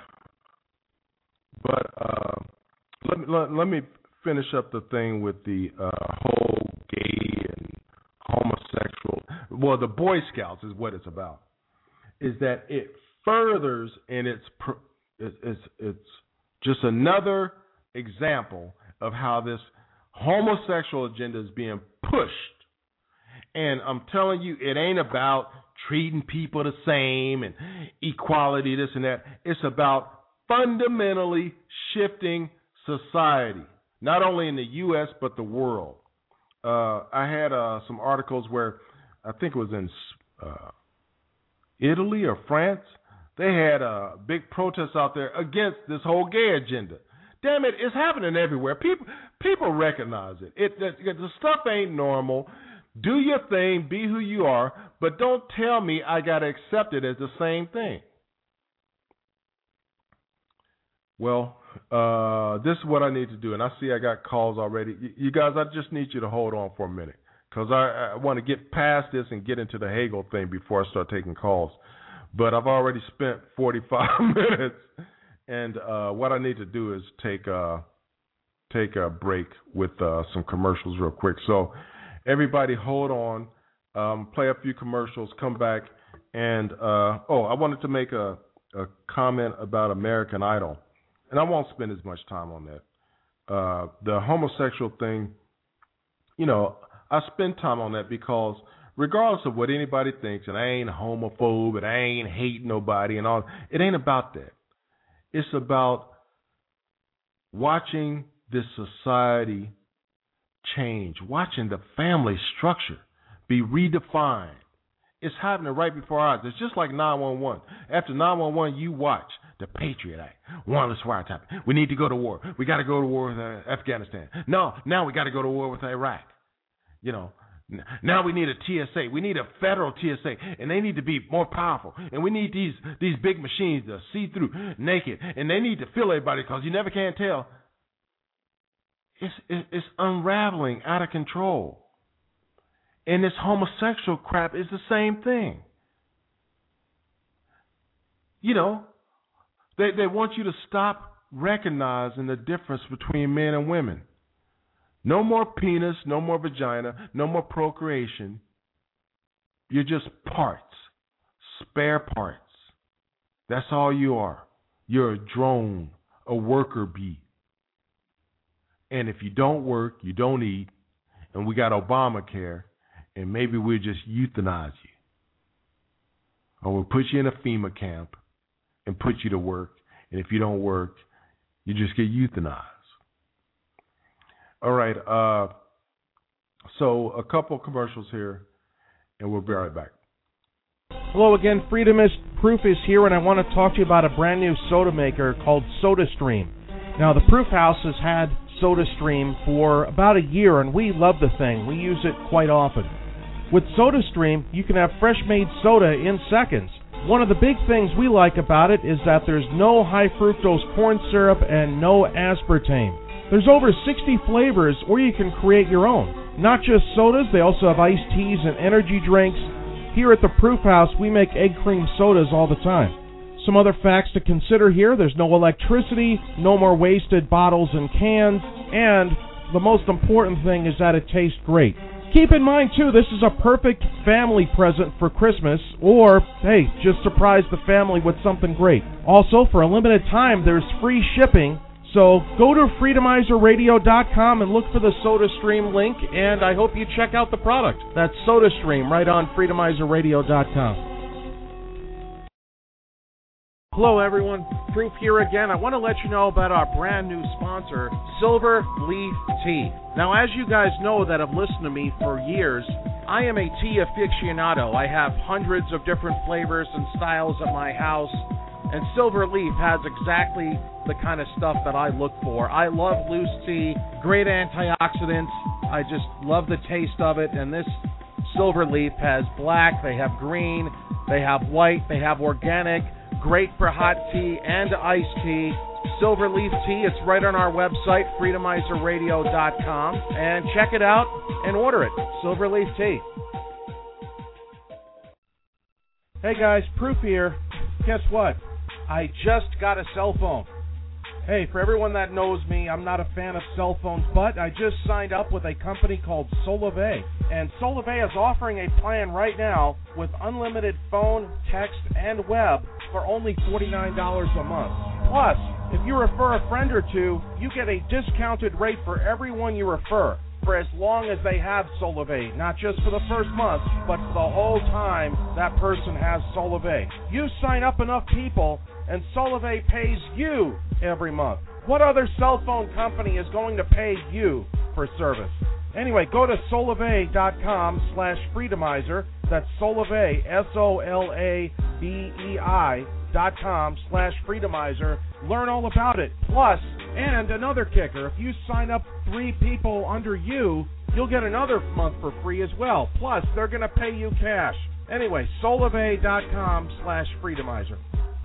But let me finish up the thing with the whole gay and homosexual. Well, the Boy Scouts is what it's about. Is that it furthers, and it's just another example of how this homosexual agenda is being pushed. And I'm telling you, it ain't about treating people the same and equality, this and that. It's about fundamentally shifting society, not only in the U.S., but the world. I had some articles where I think it was in Italy or France. They had big protests out there against this whole gay agenda. Damn it, it's happening everywhere. People recognize it. The stuff ain't normal. Do your thing, be who you are, but don't tell me I got to accept it as the same thing. Well, this is what I need to do, and I see I got calls already. You guys, I just need you to hold on for a minute, because I want to get past this and get into the Hegel thing before I start taking calls. But I've already spent 45 minutes, and what I need to do is take take a break with some commercials real quick. So everybody hold on, play a few commercials, come back, and I wanted to make a comment about American Idol, and I won't spend as much time on that. The homosexual thing, I spend time on that because regardless of what anybody thinks, and I ain't homophobe, and I ain't hating nobody and all, it ain't about that. It's about watching this society change, watching the family structure be redefined. It's happening right before our eyes. It's just like 911. After 911, you watch the Patriot Act, warrantless wiretapping. We need to go to war. We got to go to war with Afghanistan. No, now we got to go to war with Iraq. Now we need a TSA. We need a federal TSA, and they need to be more powerful. And we need these big machines to see through naked, and they need to feel everybody because you never can tell. It's unraveling out of control. And this homosexual crap is the same thing. They want you to stop recognizing the difference between men and women. No more penis, no more vagina, no more procreation. You're just parts, spare parts. That's all you are. You're a drone, a worker bee. And if you don't work, you don't eat, and we got Obamacare, and maybe we'll just euthanize you. Or we'll put you in a FEMA camp and put you to work, and if you don't work, you just get euthanized. All right, so a couple commercials here, and we'll be right back. Hello again, Freedom is Proof is here, and I want to talk to you about a brand new soda maker called SodaStream. Now, the Proof House has had SodaStream for about a year, and we love the thing. We use it quite often. With SodaStream, you can have fresh-made soda in seconds. One of the big things we like about it is that there's no high-fructose corn syrup and no aspartame. There's over 60 flavors, or you can create your own. Not just sodas, they also have iced teas and energy drinks. Here at the Proof House, we make egg cream sodas all the time. Some other facts to consider here: there's no electricity, no more wasted bottles and cans, and the most important thing is that it tastes great. Keep in mind, too, this is a perfect family present for Christmas, or, hey, just surprise the family with something great. Also, for a limited time, there's free shipping. So go to Freedomizerradio.com and look for the SodaStream link, and I hope you check out the product. That's SodaStream right on Freedomizerradio.com. Hello, everyone. Proof here again. I want to let you know about our brand new sponsor, Silver Leaf Tea. Now, as you guys know that have listened to me for years, I am a tea aficionado. I have hundreds of different flavors and styles at my house, and Silver Leaf has exactly the kind of stuff that I look for. I love loose tea, great antioxidants. I just love the taste of it, and this Silver Leaf has black, they have green, they have white, they have organic, great for hot tea and iced tea. Silver Leaf Tea, it's right on our website, Freedomizerradio.com, and check it out and order it. Silver Leaf Tea. Hey guys, Proof here. Guess what? I just got a cell phone. Hey, for everyone that knows me, I'm not a fan of cell phones, but I just signed up with a company called Solivay. And Solivay is offering a plan right now with unlimited phone, text, and web for only $49 a month. Plus, if you refer a friend or two, you get a discounted rate for everyone you refer for as long as they have Solivay, not just for the first month, but for the whole time that person has Solivay. You sign up enough people, and Solivay pays you every month. What other cell phone company is going to pay you for service? Anyway, go to Solivay.com/Freedomizer. That's Solivay, SOLABEI.com/Freedomizer. Learn all about it. Plus, and another kicker, if you sign up 3 people under you, you'll get another month for free as well. Plus, they're going to pay you cash. Anyway, Solivay.com/Freedomizer.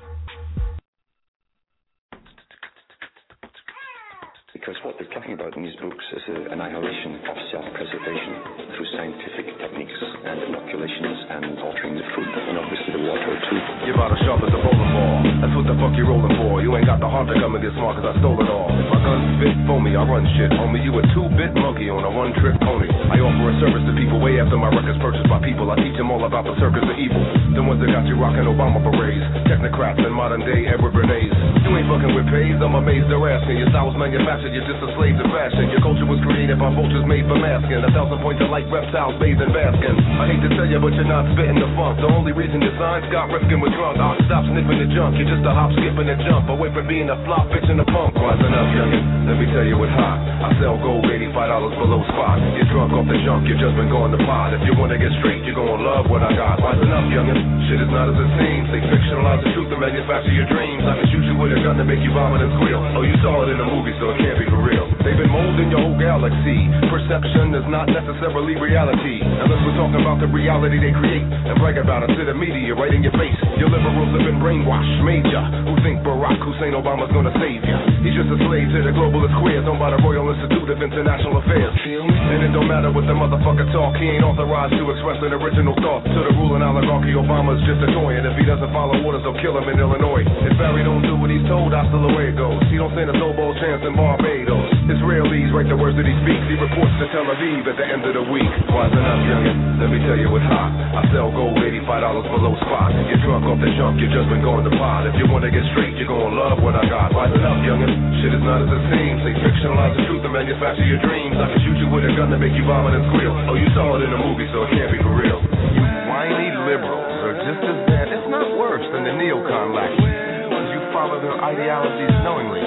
Because what they're talking about in these books is the annihilation of self-preservation through scientific techniques and inoculations and altering the food and obviously the water too. You're about as sharp as a bowling ball. That's what the fuck you rolling for. You ain't got got the heart to come and get smart cause I stole it all. My guns spit foamy, I run shit. Homie, you a 2-bit monkey on a one-trick pony. I offer a service to people way after my record's purchased by people. I teach them all about the circus of evil. The ones that got you rocking Obama berets, technocrats and modern day Edward Bernays. You ain't fucking with pays, I'm amazed they're asking. Your style was manufactured, you're just a slave to fashion. Your culture was created by vultures made for masking. 1,000 points of light reptiles bathed in basking. I hate to tell you, but you're not spitting the funk. The only reason your sign Scott Rifkin was drunk. I'll stop sniffing the junk. You're just a hop, skip, and a jump away from being a flop, bitch, and a punk. Rising up, youngin', let me tell you what's hot. I sell gold, $85 below spot. You're drunk off the junk, you've just been going to pot. If you wanna get straight, you're gonna love what I got. Rising up, youngin', shit is not as it seems. They fictionalize the truth and manufacture your dreams. I can shoot you with a gun to make you vomit and squeal. Oh, you saw it in a movie, so it can't be for real. They've been molding your whole galaxy. Perception is not necessarily reality, unless we're talking about the reality they create and brag about it to the media right in your face. Your liberals have been brainwashed, major. Who think Barack Hussein Obama's gonna save ya? He's just a slave to the globalist queers owned by the Royal Institute of International Affairs. And it don't matter what the motherfucker talk, he ain't authorized to express an original thought. To the ruling oligarchy, Obama's just a toy, and if he doesn't follow orders, they'll kill him in Illinois. If Barry don't do what he's told, that's the way it goes. He don't stand a snowball chance in Barbados. Israelis write the words that he speaks. He reports to Tel Aviv at the end of the week. Rising up, youngin', let me tell you what's hot. I sell gold, $85 below spot. You're drunk off the junk, you just been going to pot. If you wanna get straight, you're gonna love what I got. Rising up, youngin', shit is not as it seems. They fictionalize the truth and manufacture your dreams. I can shoot you with a gun to make you vomit and squeal. Oh, you saw it in a movie, so it can't be for real. You whiny liberals are just as bad, if not worse, than the neocon lackeys. You follow their ideologies knowingly.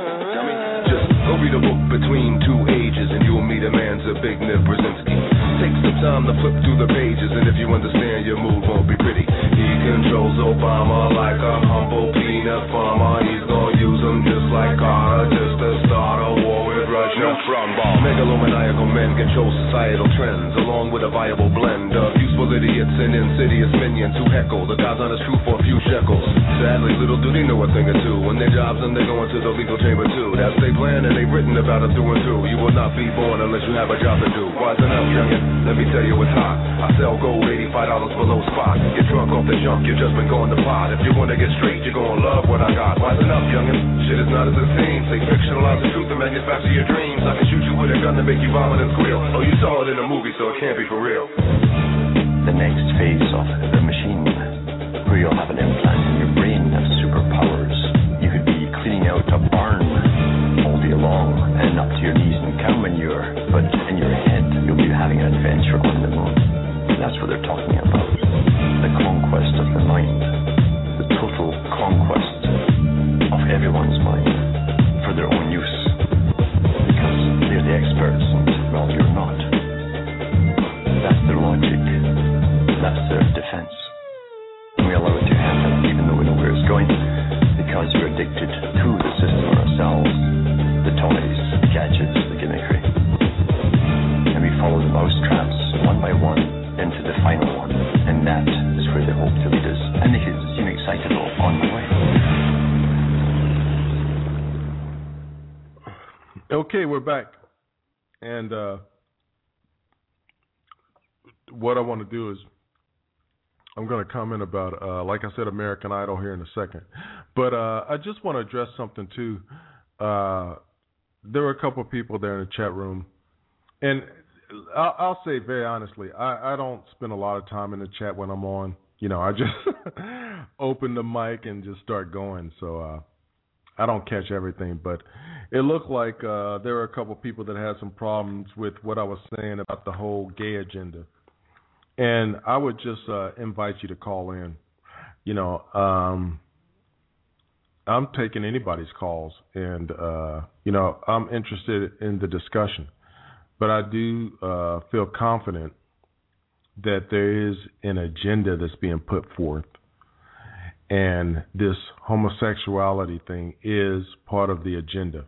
Just go read a book Between Two Ages and you'll meet a man's a big Nib Brzezinski. Take some time to flip through the pages, and if you understand, your mood won't be pretty. He controls Obama like a humble peanut farmer. He's gonna use him just like Carter, just to start a war with Russia. No front ball. Megalomaniacal men control societal trends, along with a viable blend of useful idiots and insidious minions who heckle the God's honest truth for a few shekels. Sadly, little do they know a thing or two when their jobs and they go into the legal chamber too. That's they plan and they've written about it through and through. You will not be born unless you have a job to do. Rising up, youngin', let me tell you what's hot. I sell gold, $85 below spot. You're drunk off the junk, you've just been going to pot. If you wanna get straight, you're gonna love what I got. Rising up, youngin', shit is not as it seems. They fictionalize the truth and manufacture your dreams. I can shoot you with a gun to make you vomit and squeal. Oh, you saw it in a movie, so it can't be for real. The next phase of the machine, where you'll have an implant in your brain of superpowers. You could be cleaning out a barn all day long and up to your knees in cow manure, but in your head you'll be having an adventure on the moon. That's what they're talking about. The conquest of the mind. The total conquest of everyone's mind for their own use. Because they're the experts and, well, you're not. That's their logic. That's their defense. And we allow it to happen even though we know where it's going, because we're addicted to the system ourselves, the toys, the gadgets, the gimmickry. And we follow the mousetraps one by one into the final one, and that is where they hope to lead us. And they can seem excited on the way. Okay, we're back. And what I want to do is I'm going to comment about, like I said, American Idol here in a second. But I just want to address something, too. There were a couple of people there in the chat room. And I'll say very honestly, I don't spend a lot of time in the chat when I'm on. You know, I just open the mic and just start going. So I don't catch everything. But it looked like there were a couple of people that had some problems with what I was saying about the whole gay agenda. And I would just invite you to call in. You know, I'm taking anybody's calls, and, you know, I'm interested in the discussion. But I do feel confident that there is an agenda that's being put forth. And this homosexuality thing is part of the agenda.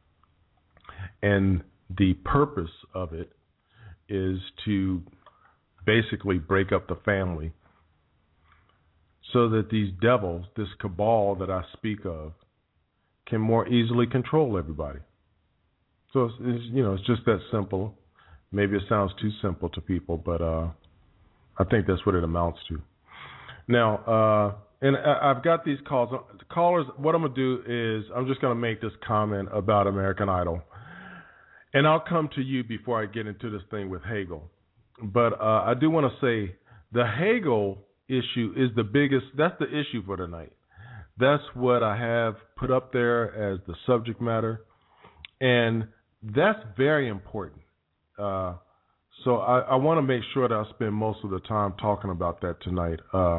And the purpose of it is to basically break up the family so that these devils, this cabal that I speak of, can more easily control everybody. So, it's just that simple. Maybe it sounds too simple to people, but I think that's what it amounts to. Now, and I've got these calls. Callers, what I'm going to do is I'm just going to make this comment about American Idol. And I'll come to you before I get into this thing with Hagel. But I do want to say the Hagel issue is the biggest. That's the issue for tonight. That's what I have put up there as the subject matter. And that's very important. So I want to make sure that I spend most of the time talking about that tonight,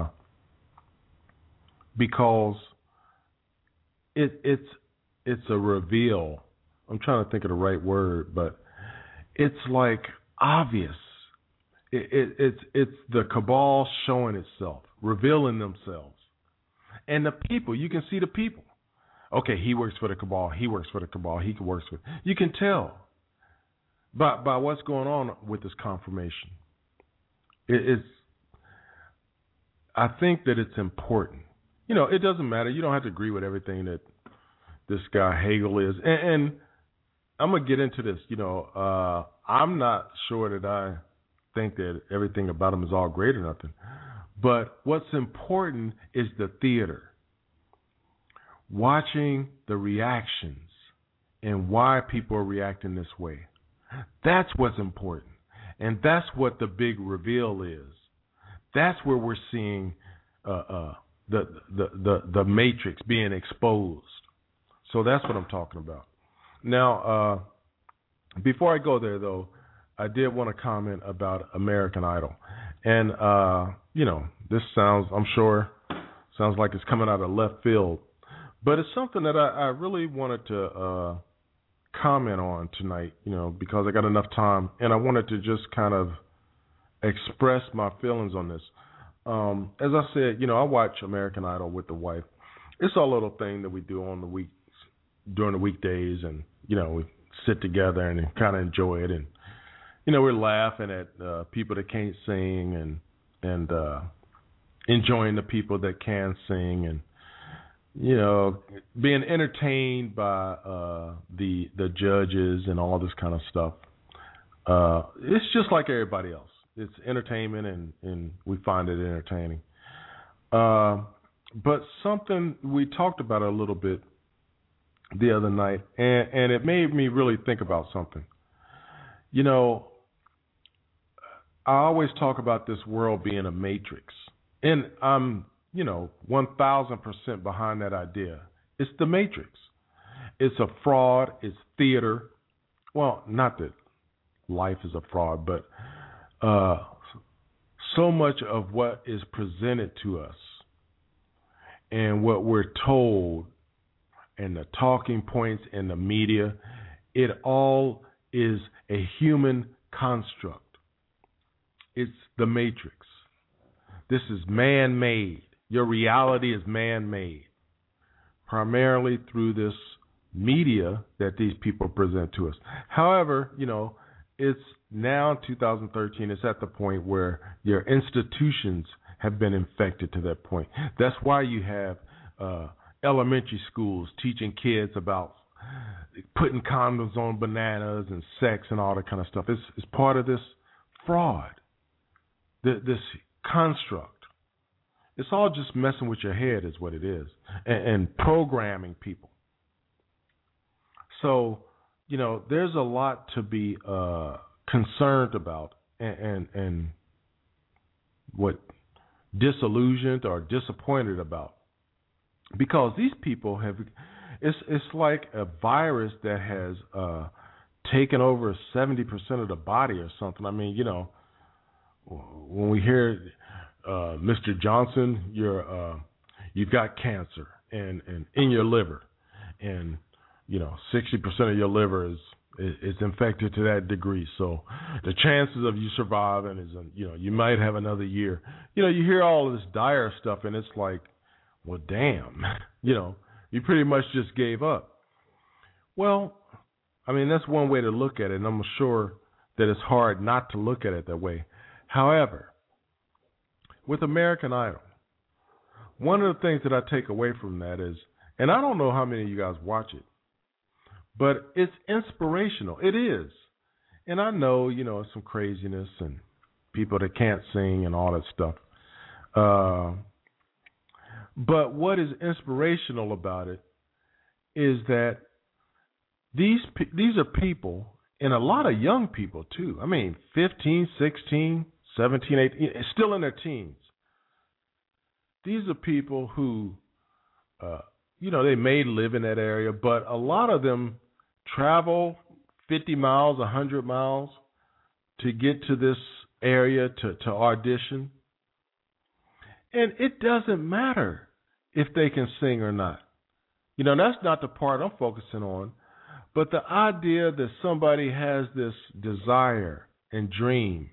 because it's a reveal. I'm trying to think of the right word, but it's like obvious. It's the cabal showing itself, revealing themselves, and the people. You can see the people. Okay, he works for the cabal. He works for the cabal. He works with. You can tell by what's going on with this confirmation. I think that it's important. You know, it doesn't matter. You don't have to agree with everything that this guy Hagel is. And I'm going to get into this. You know, I'm not sure that I think that everything about him is all great or nothing. But what's important is the theater. Watching the reactions and why people are reacting this way. That's what's important. And that's what the big reveal is. That's where we're seeing the matrix being exposed. So that's what I'm talking about. Now, before I go there, though, I did want to comment about American Idol. And, you know, this sounds like it's coming out of left field. But it's something that I really wanted to comment on tonight, you know, because I got enough time. And I wanted to just kind of express my feelings on this. As I said, you know, I watch American Idol with the wife. It's a little thing that we do on the weeks, during the weekdays. And, you know, we sit together and kind of enjoy it. And, you know, we're laughing at people that can't sing and enjoying the people that can sing and, you know, being entertained by the judges and all this kind of stuff. It's just like everybody else. It's entertainment, and we find it entertaining. But something we talked about a little bit the other night, and it made me really think about something. You know, I always talk about this world being a matrix, and I'm 1,000% behind that idea. It's the matrix. It's a fraud. It's theater. Well, not that life is a fraud, but so much of what is presented to us and what we're told and the talking points in the media, it all is a human construct. It's the matrix. This is man-made. Your reality is man-made, primarily through this media that these people present to us. However, you know, it's now in 2013, it's at the point where your institutions have been infected to that point. That's why you have elementary schools teaching kids about putting condoms on bananas and sex and all that kind of stuff. It's part of this fraud, this construct. It's all just messing with your head is what it is, and programming people. So, you know, there's a lot to be concerned about and what disillusioned or disappointed about. Because these people have, it's like a virus that has taken over 70% of the body or something. I mean, you know, when we hear Mr. Johnson, you've got cancer and in your liver, and you know 60% of your liver is infected to that degree. So the chances of you surviving is, you know, you might have another year. You know, you hear all of this dire stuff, and it's like, well, damn, you know, you pretty much just gave up. Well, I mean, that's one way to look at it, and I'm sure that it's hard not to look at it that way. However, with American Idol, one of the things that I take away from that is, and I don't know how many of you guys watch it, but it's inspirational. It is. And I know, you know, some craziness and people that can't sing and all that stuff. But what is inspirational about it is that these are people, and a lot of young people too. I mean, 15, 16, 17, 18, still in their teens. These are people who, they may live in that area, but a lot of them travel 50 miles, 100 miles to get to this area to audition. And it doesn't matter if they can sing or not. That's not the part I'm focusing on. But the idea that somebody has this desire and dream,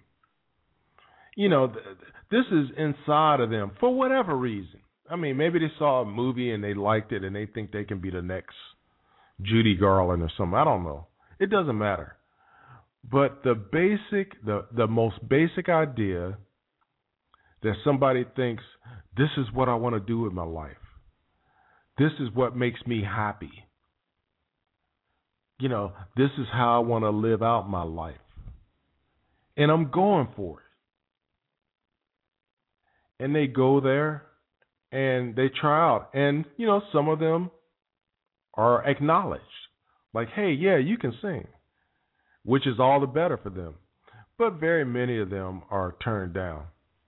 this is inside of them for whatever reason. I mean, maybe they saw a movie and they liked it and they think they can be the next Judy Garland or something. I don't know. It doesn't matter. But the most basic idea that somebody thinks, this is what I want to do with my life. This is what makes me happy. This is how I want to live out my life. And I'm going for it. And they go there and they try out. And, some of them are acknowledged. Like, hey, yeah, you can sing, which is all the better for them. But very many of them are turned down.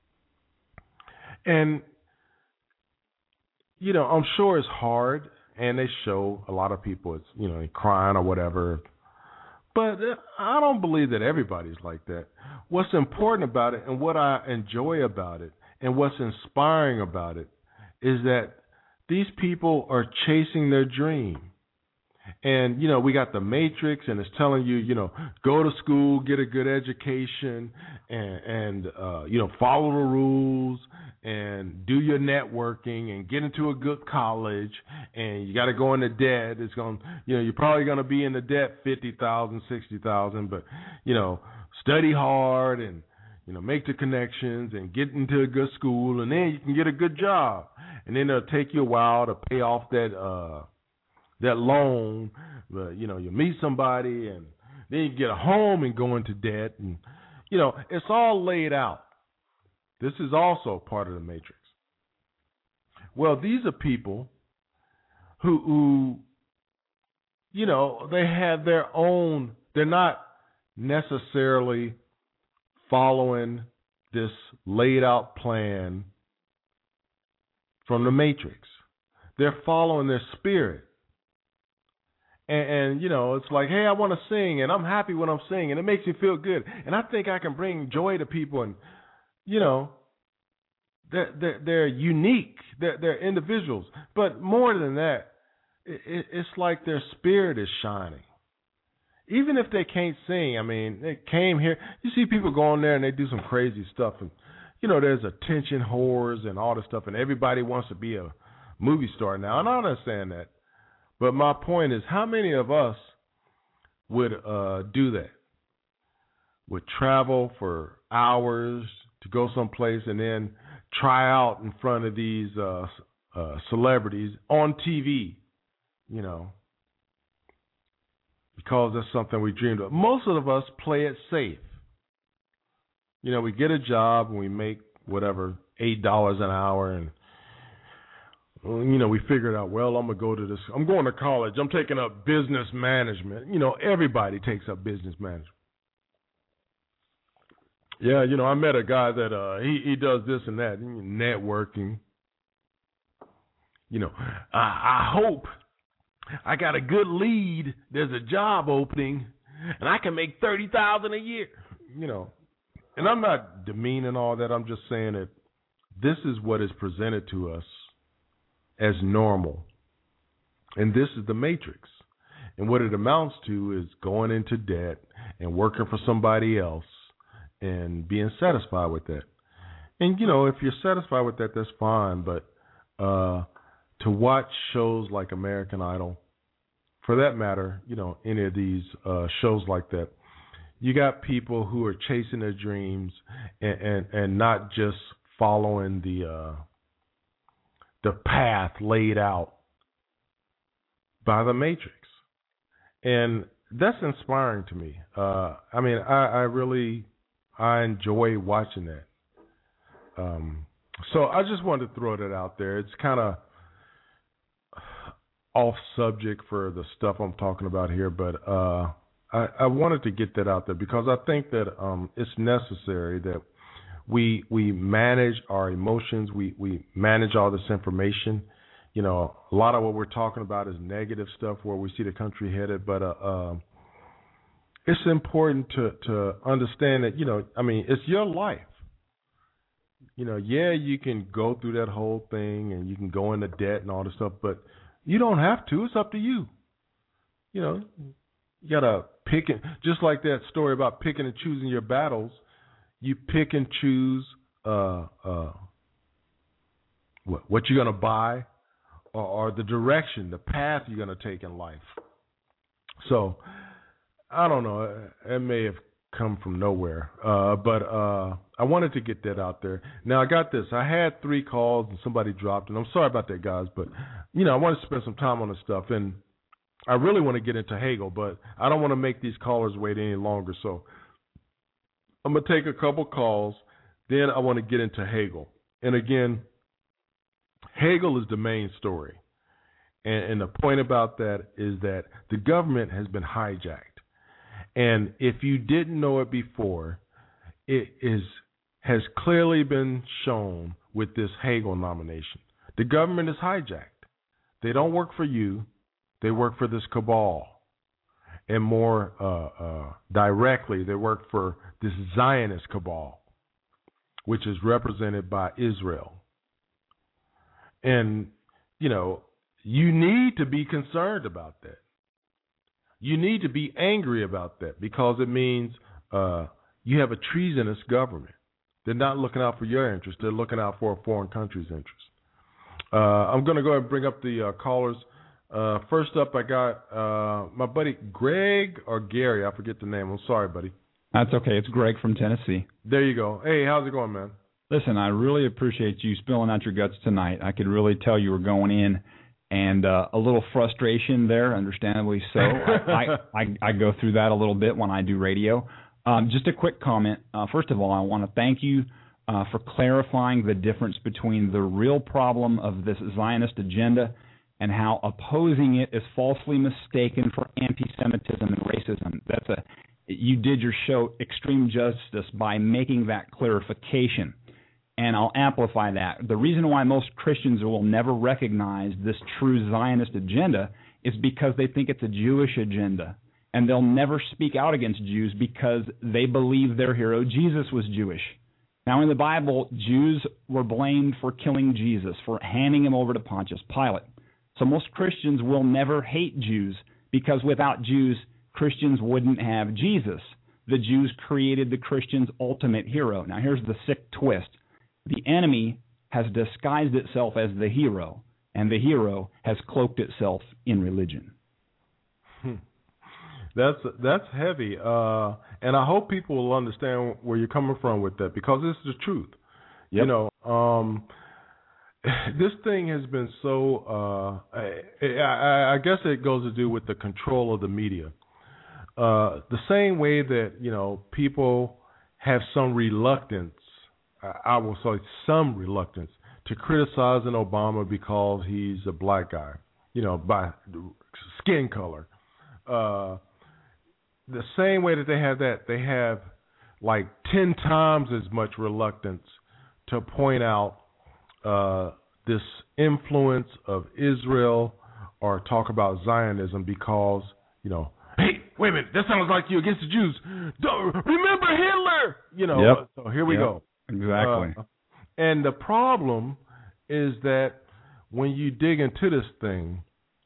And, I'm sure it's hard. And they show a lot of people, it's, crying or whatever. But I don't believe that everybody's like that. What's important about it and what I enjoy about it and what's inspiring about it is that these people are chasing their dream. And, we got the Matrix, and it's telling you, go to school, get a good education, and follow the rules, and do your networking, and get into a good college, and you got to go into debt. It's going, you're probably going to be in the debt $50,000, $60,000, but, study hard and, make the connections and get into a good school, and then you can get a good job. And then it'll take you a while to pay off that loan, but, you meet somebody, and then you get a home and go into debt, and, it's all laid out. This is also part of the Matrix. Well, these are people who they have their own, they're not necessarily following this laid out plan from the Matrix. They're following their spirit. And it's like, hey, I want to sing, and I'm happy when I'm singing. It makes me feel good. And I think I can bring joy to people. And, they're unique. They're individuals. But more than that, it's like their spirit is shining. Even if they can't sing, I mean, they came here. You see people go on there and they do some crazy stuff. And, there's attention whores and all this stuff. And everybody wants to be a movie star now. And I understand that. But my point is, how many of us would do that? Would travel for hours to go someplace and then try out in front of these celebrities on TV, because that's something we dreamed of. Most of us play it safe. We get a job and we make whatever, $8 an hour, and we figured out, well, I'm going to college. I'm taking up business management. Everybody takes up business management. Yeah, I met a guy that he does this and that, networking. I hope I got a good lead. There's a job opening, and I can make $30,000 a year. And I'm not demeaning all that. I'm just saying that this is what is presented to us as normal. And this is the Matrix. And what it amounts to is going into debt and working for somebody else and being satisfied with that. And, if you're satisfied with that, that's fine. But to watch shows like American Idol, for that matter, any of these shows like that, you got people who are chasing their dreams and not just following the path laid out by the Matrix. And that's inspiring to me. I enjoy watching that. So I just wanted to throw that out there. It's kind of off subject for the stuff I'm talking about here, but I wanted to get that out there because I think that it's necessary that we manage our emotions, we manage all this information. You know, a lot of what we're talking about is negative stuff where we see the country headed, but it's important to understand that, you know, I mean, it's your life. You know, yeah, you can go through that whole thing and you can go into debt and all this stuff, but you don't have to. It's up to you. You know, you got to pick it. Just like that story about picking and choosing your battles, you pick and choose what you're going to buy or the direction, the path you're going to take in life. So, I don't know. It may have come from nowhere, but I wanted to get that out there. Now I got this. I had 3 calls and somebody dropped, and I'm sorry about that, guys. But you know, I want to spend some time on this stuff, and I really want to get into Hegel, but I don't want to make these callers wait any longer. So I'm gonna take a couple calls, then I want to get into Hegel. And again, Hegel is the main story, and the point about that is that the government has been hijacked. And if you didn't know it before, it has clearly been shown with this Hegel nomination. The government is hijacked. They don't work for you. They work for this cabal. And more directly, they work for this Zionist cabal, which is represented by Israel. And, you know, you need to be concerned about that. You need to be angry about that because it means you have a treasonous government. They're not looking out for your interest. They're looking out for a foreign country's interest. I'm going to go ahead and bring up the callers. First up, I got my buddy Greg or Gary. I forget the name. I'm sorry, buddy. That's okay. It's Greg from Tennessee. There you go. Hey, how's it going, man? Listen, I really appreciate you spilling out your guts tonight. I could really tell you were going in. And a little frustration there, understandably so. I go through that a little bit when I do radio. Just a quick comment. First of all, I want to thank you for clarifying the difference between the real problem of this Zionist agenda and how opposing it is falsely mistaken for anti-Semitism and racism. You did your show extreme justice by making that clarification. And I'll amplify that. The reason why most Christians will never recognize this true Zionist agenda is because they think it's a Jewish agenda. And they'll never speak out against Jews because they believe their hero Jesus was Jewish. Now, in the Bible, Jews were blamed for killing Jesus, for handing him over to Pontius Pilate. So most Christians will never hate Jews because without Jews, Christians wouldn't have Jesus. The Jews created the Christian's ultimate hero. Now, here's the sick twist. The enemy has disguised itself as the hero, and the hero has cloaked itself in religion. That's heavy, and I hope people will understand where you're coming from with that because this is the truth. Yep. You know, this thing has been so. I guess it goes to do with the control of the media. The same way that, you know, people have some reluctance. I will say some reluctance to criticizing Obama because he's a black guy, you know, by skin color. The same way that they have like 10 times as much reluctance to point out this influence of Israel or talk about Zionism because, you know, hey, wait a minute, that sounds like you against the Jews. Remember Hitler? You know, yep. So here we go. Exactly. And the problem is that when you dig into this thing,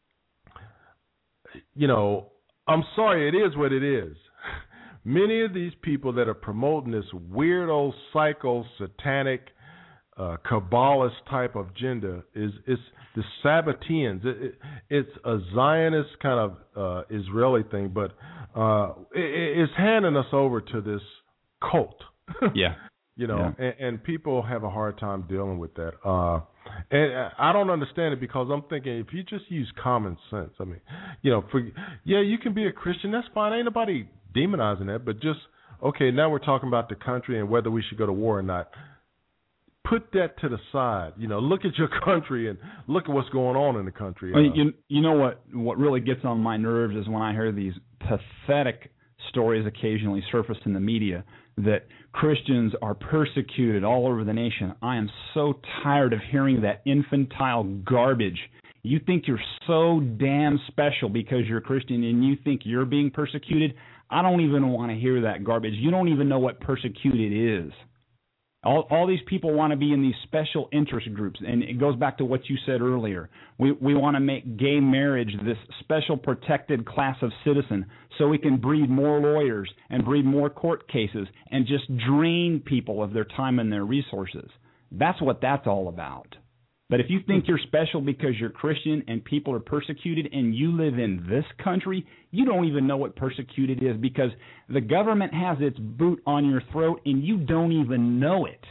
you know, I'm sorry, it is what it is. Many of these people that are promoting this weirdo, psycho, satanic, Kabbalist type of agenda is the Sabbateans. It's a Zionist kind of Israeli thing, but it's handing us over to this cult. Yeah. You know, yeah. And people have a hard time dealing with that. And I don't understand it because I'm thinking if you just use common sense, I mean, you know, you can be a Christian, that's fine. Ain't nobody demonizing that, but just, okay, now we're talking about the country and whether we should go to war or not. put that to the side. Look at your country and look at what's going on in the country. You know what really gets on my nerves is when I hear these pathetic stories occasionally surface in the media that Christians are persecuted all over the nation. I am so tired of hearing that infantile garbage. You think you're so damn special because you're a Christian and you think you're being persecuted? I don't even want to hear that garbage. You don't even know what persecuted is. All these people want to be in these special interest groups, and it goes back to what you said earlier. We want to make gay marriage this special protected class of citizen so we can breed more lawyers and breed more court cases and just drain people of their time and their resources. That's what that's all about. But if you think you're special because you're Christian and people are persecuted and you live in this country, you don't even know what persecuted is because the government has its boot on your throat and you don't even know it.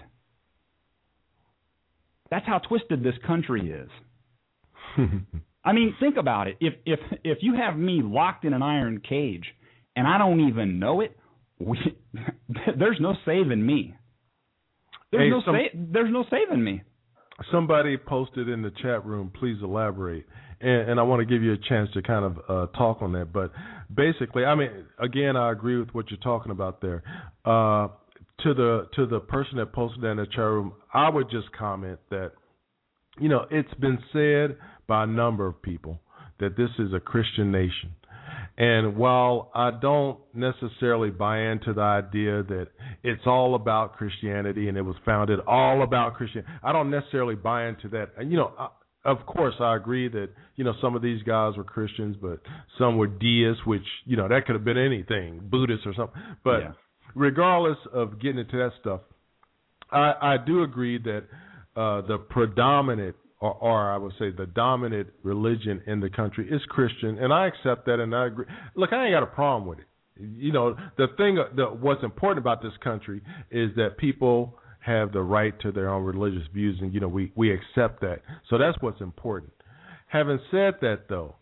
That's how twisted this country is. I mean, think about it. If you have me locked in an iron cage and I don't even know it, there's no saving me. There's no saving me. Somebody posted in the chat room, please elaborate. And I want to give you a chance to kind of talk on that. But basically, I mean, again, I agree with what you're talking about there. To the person that posted that in the chat room, I would just comment that, it's been said by a number of people that this is a Christian nation. And while I don't necessarily buy into the idea that it's all about Christianity and it was founded all about Christianity, I don't necessarily buy into that. And, of course, I agree that, some of these guys were Christians, but some were deists, which, that could have been anything, Buddhists or something. But regardless of getting into that stuff, I do agree that the predominant or I would say the dominant religion in the country is Christian, and I accept that, and I agree. Look, I ain't got a problem with it. The thing, what's important about this country is that people have the right to their own religious views, and, we accept that. So that's what's important. Having said that, though,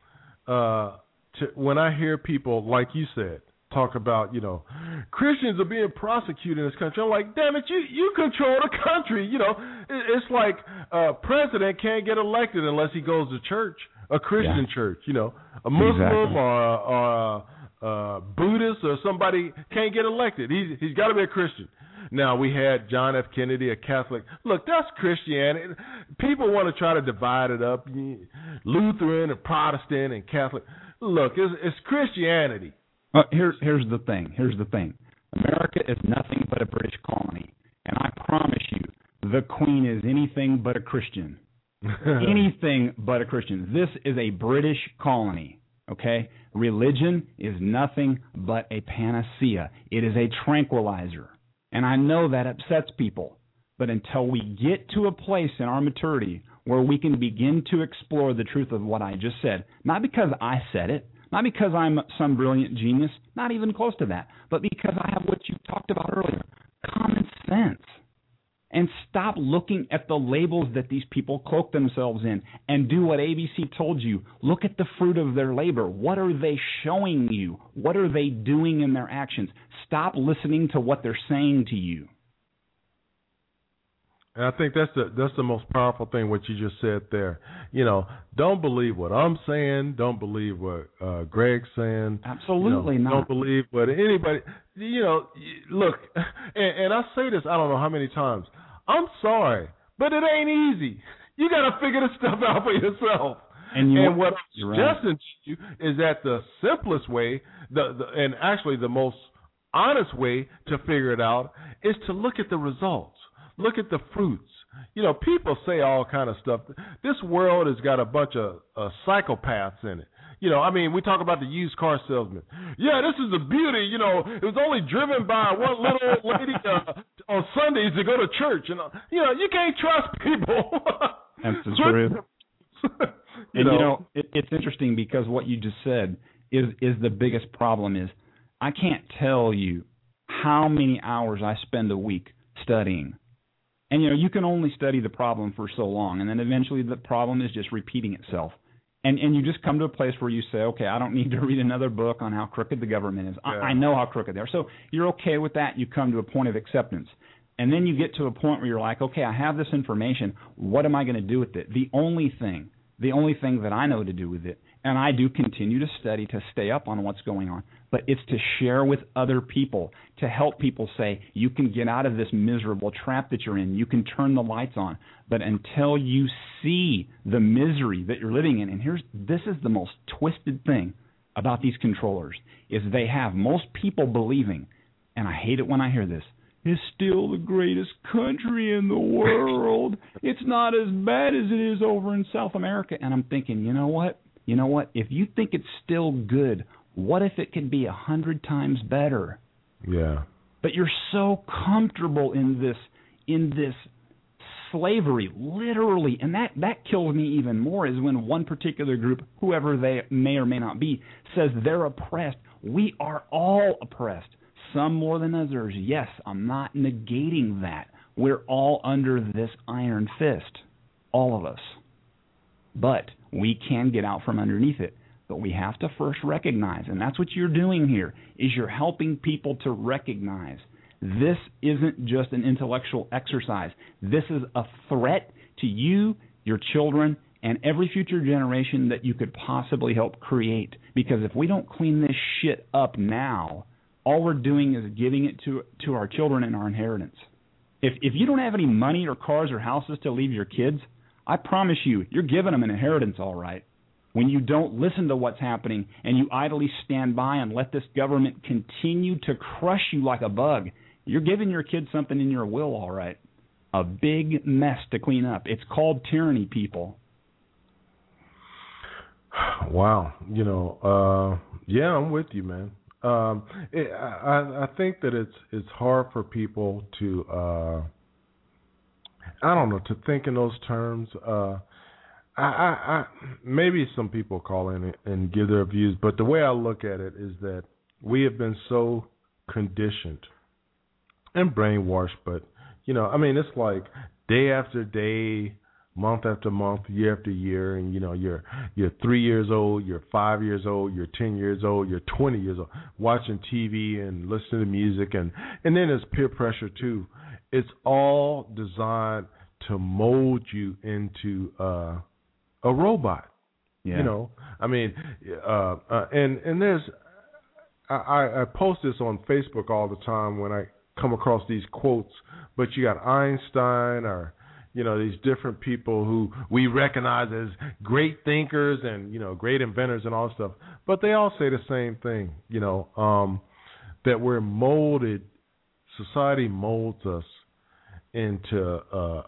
when I hear people, like you said, talk about, Christians are being prosecuted in this country. I'm like, damn it, you control the country. It's like a president can't get elected unless he goes to church, a Christian church. A Muslim or a Buddhist or somebody can't get elected. He's got to be a Christian. Now, we had John F. Kennedy, a Catholic. Look, that's Christianity. People want to try to divide it up, Lutheran and Protestant and Catholic. Look, it's Christianity. Here's the thing. America is nothing but a British colony. And I promise you, the Queen is anything but a Christian. Anything but a Christian. This is a British colony, okay? Religion is nothing but a panacea. It is a tranquilizer. And I know that upsets people. But until we get to a place in our maturity where we can begin to explore the truth of what I just said, not because I said it, not because I'm some brilliant genius, not even close to that, but because I have what you talked about earlier, common sense. And stop looking at the labels that these people cloak themselves in and do what ABC told you. Look at the fruit of their labor. What are they showing you? What are they doing in their actions? Stop listening to what they're saying to you. And I think that's the most powerful thing, what you just said there. Don't believe what I'm saying. Don't believe what Greg's saying. Absolutely not. Don't believe what anybody. Look, and I say this I don't know how many times. I'm sorry, but it ain't easy. You got to figure this stuff out for yourself. And what I'm suggesting to you is that the simplest way, and actually the most honest way to figure it out is to look at the results. Look at the fruits. People say all kind of stuff. This world has got a bunch of psychopaths in it. We talk about the used car salesman. Yeah, this is a beauty. It was only driven by one little lady on Sundays to go to church. And, you can't trust people. That's true. And, it's interesting because what you just said is the biggest problem is I can't tell you how many hours I spend a week studying. And, you can only study the problem for so long, and then eventually the problem is just repeating itself. And you just come to a place where you say, okay, I don't need to read another book on how crooked the government is. Yeah. I know how crooked they are. So you're okay with that. You come to a point of acceptance. And then you get to a point where you're like, okay, I have this information. What am I going to do with it? The only thing that I know to do with it, and I do continue to study to stay up on what's going on, but it's to share with other people, to help people say, you can get out of this miserable trap that you're in. You can turn the lights on. But until you see the misery that you're living in, and this is the most twisted thing about these controllers, is they have most people believing, and I hate it when I hear this, it's still the greatest country in the world. It's not as bad as it is over in South America. And I'm thinking, you know what? If you think it's still good, what if it could be 100 times better? Yeah. But you're so comfortable in this slavery, literally, and that kills me even more, is when one particular group, whoever they may or may not be, says they're oppressed. We are all oppressed. Some more than others. Yes, I'm not negating that. We're all under this iron fist, all of us. But we can get out from underneath it. But we have to first recognize, and that's what you're doing here, is you're helping people to recognize this isn't just an intellectual exercise. This is a threat to you, your children, and every future generation that you could possibly help create. Because if we don't clean this shit up now, all we're doing is giving it to our children in our inheritance. If you don't have any money or cars or houses to leave your kids, I promise you, you're giving them an inheritance, all right. When you don't listen to what's happening and you idly stand by and let this government continue to crush you like a bug, you're giving your kids something in your will, all right. A big mess to clean up. It's called tyranny, people. Wow. Yeah, I'm with you, man. I think that it's hard for people to to think in those terms. I maybe some people call in and give their views, but the way I look at it is that we have been so conditioned and brainwashed. But it's like day after day, month after month, year after year, and you're 3 years old, you're 5 years old, you're 10 years old, you're 20 years old, watching TV and listening to music, and then there's peer pressure too. It's all designed to mold you into a robot. Yeah. And there's I post this on Facebook all the time when I come across these quotes, but you got Einstein or these different people who we recognize as great thinkers and, great inventors and all that stuff. But they all say the same thing, that we're molded, society molds us into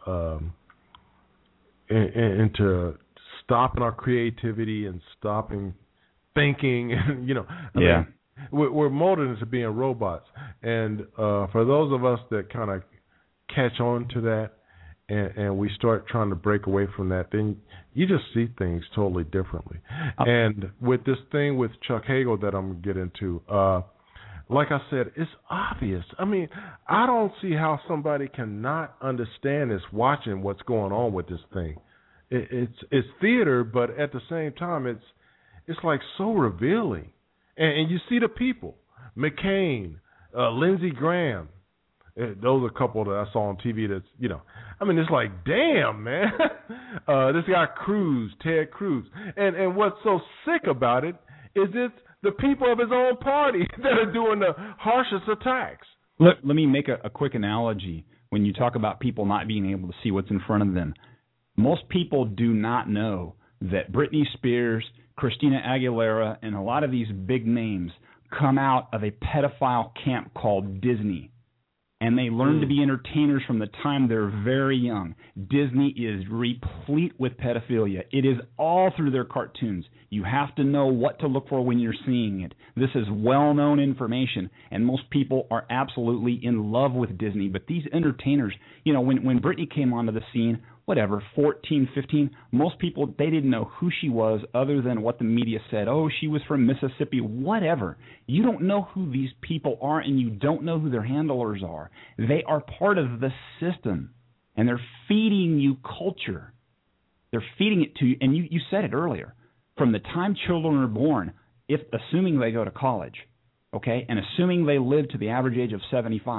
stopping our creativity and stopping thinking. We're molded into being robots. And for those of us that kind of catch on to that, and we start trying to break away from that, then you just see things totally differently. And with this thing with Chuck Hagel that I'm going to get into, like I said, it's obvious. I mean, I don't see how somebody cannot understand this watching what's going on with this thing. It's theater, but at the same time, it's like so revealing. And you see the people, McCain, Lindsey Graham. Those are a couple that I saw on TV that's, it's like, damn, man. This guy Cruz, Ted Cruz. And what's so sick about it is it's the people of his own party that are doing the harshest attacks. Let me make a quick analogy. When you talk about people not being able to see what's in front of them, most people do not know that Britney Spears, Christina Aguilera, and a lot of these big names come out of a pedophile camp called Disney. And they learn to be entertainers from the time they're very young. Disney is replete with pedophilia. It is all through their cartoons. You have to know what to look for when you're seeing it. This is well-known information, and most people are absolutely in love with Disney. But these entertainers, when Britney came onto the scene, 14, 15, most people, they didn't know who she was other than what the media said. Oh, she was from Mississippi, whatever. You don't know who these people are, and you don't know who their handlers are. They are part of the system, and they're feeding you culture. They're feeding it to you, and you said it earlier. From the time children are born, assuming they go to college, okay, and assuming they live to the average age of 75,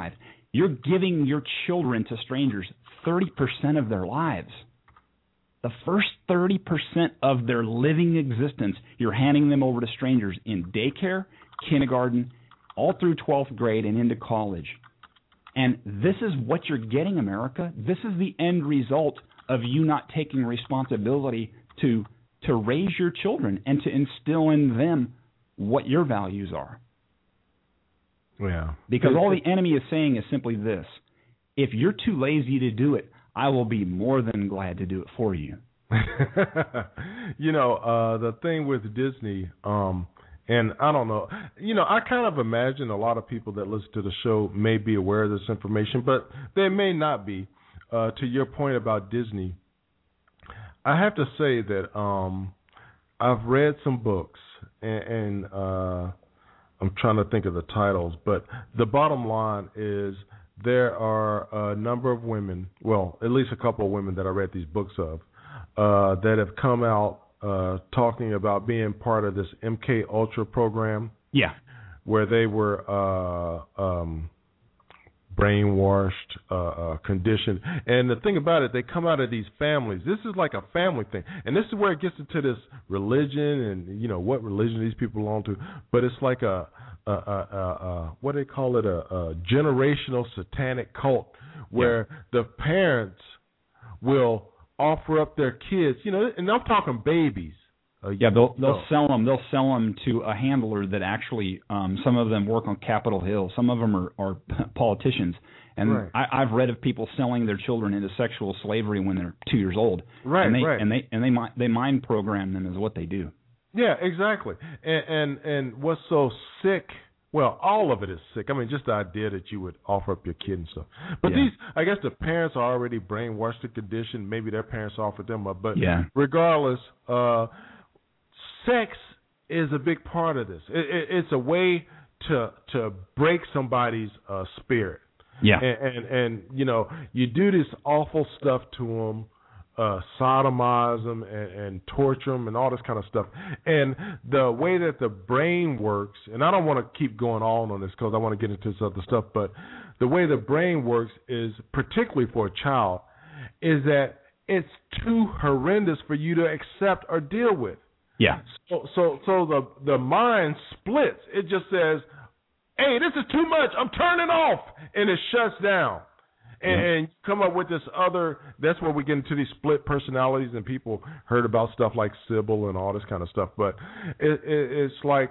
You're giving your children to strangers 30% of their lives. The first 30% of their living existence, you're handing them over to strangers in daycare, kindergarten, all through 12th grade and into college. And this is what you're getting, America. This is the end result of you not taking responsibility to raise your children and to instill in them what your values are. Yeah. Because all the enemy is saying is simply this: if you're too lazy to do it, I will be more than glad to do it for you. The thing with Disney, and I don't know, I kind of imagine a lot of people that listen to the show may be aware of this information, but they may not be. To your point about Disney, I have to say that I've read some books, and I'm trying to think of the titles, but the bottom line is there are a number of women, well, at least a couple of women that I read these books of, that have come out talking about being part of this MK Ultra program. Yeah. Where they were brainwashed, conditioned. And the thing about it, they come out of these families. This is like a family thing. And this is where it gets into this religion and, what religion these people belong to. But it's like a what do they call it, a generational satanic cult where the parents will offer up their kids, and I'm talking babies. They'll sell them. They'll sell them to a handler that actually, some of them work on Capitol Hill. Some of them are politicians. And right. I've read of people selling their children into sexual slavery when they're 2 years old. Right. And they mind program them is what they do. Yeah, exactly. And what's so sick? Well, all of it is sick. I mean, just the idea that you would offer up your kid and stuff. But these, I guess, the parents are already brainwashed and conditioned. Maybe their parents offered them up. But regardless, sex is a big part of this. It's a way to break somebody's spirit. Yeah. And you do this awful stuff to them. Sodomize them and torture them and all this kind of stuff. And the way that the brain works, and I don't want to keep going on this because I want to get into this other stuff, but the way the brain works is, particularly for a child, is that it's too horrendous for you to accept or deal with. Yeah. So the mind splits. It just says, hey, this is too much. I'm turning off. And it shuts down. And come up with this other, that's where we get into these split personalities, and people heard about stuff like Sybil and all this kind of stuff. But it's like,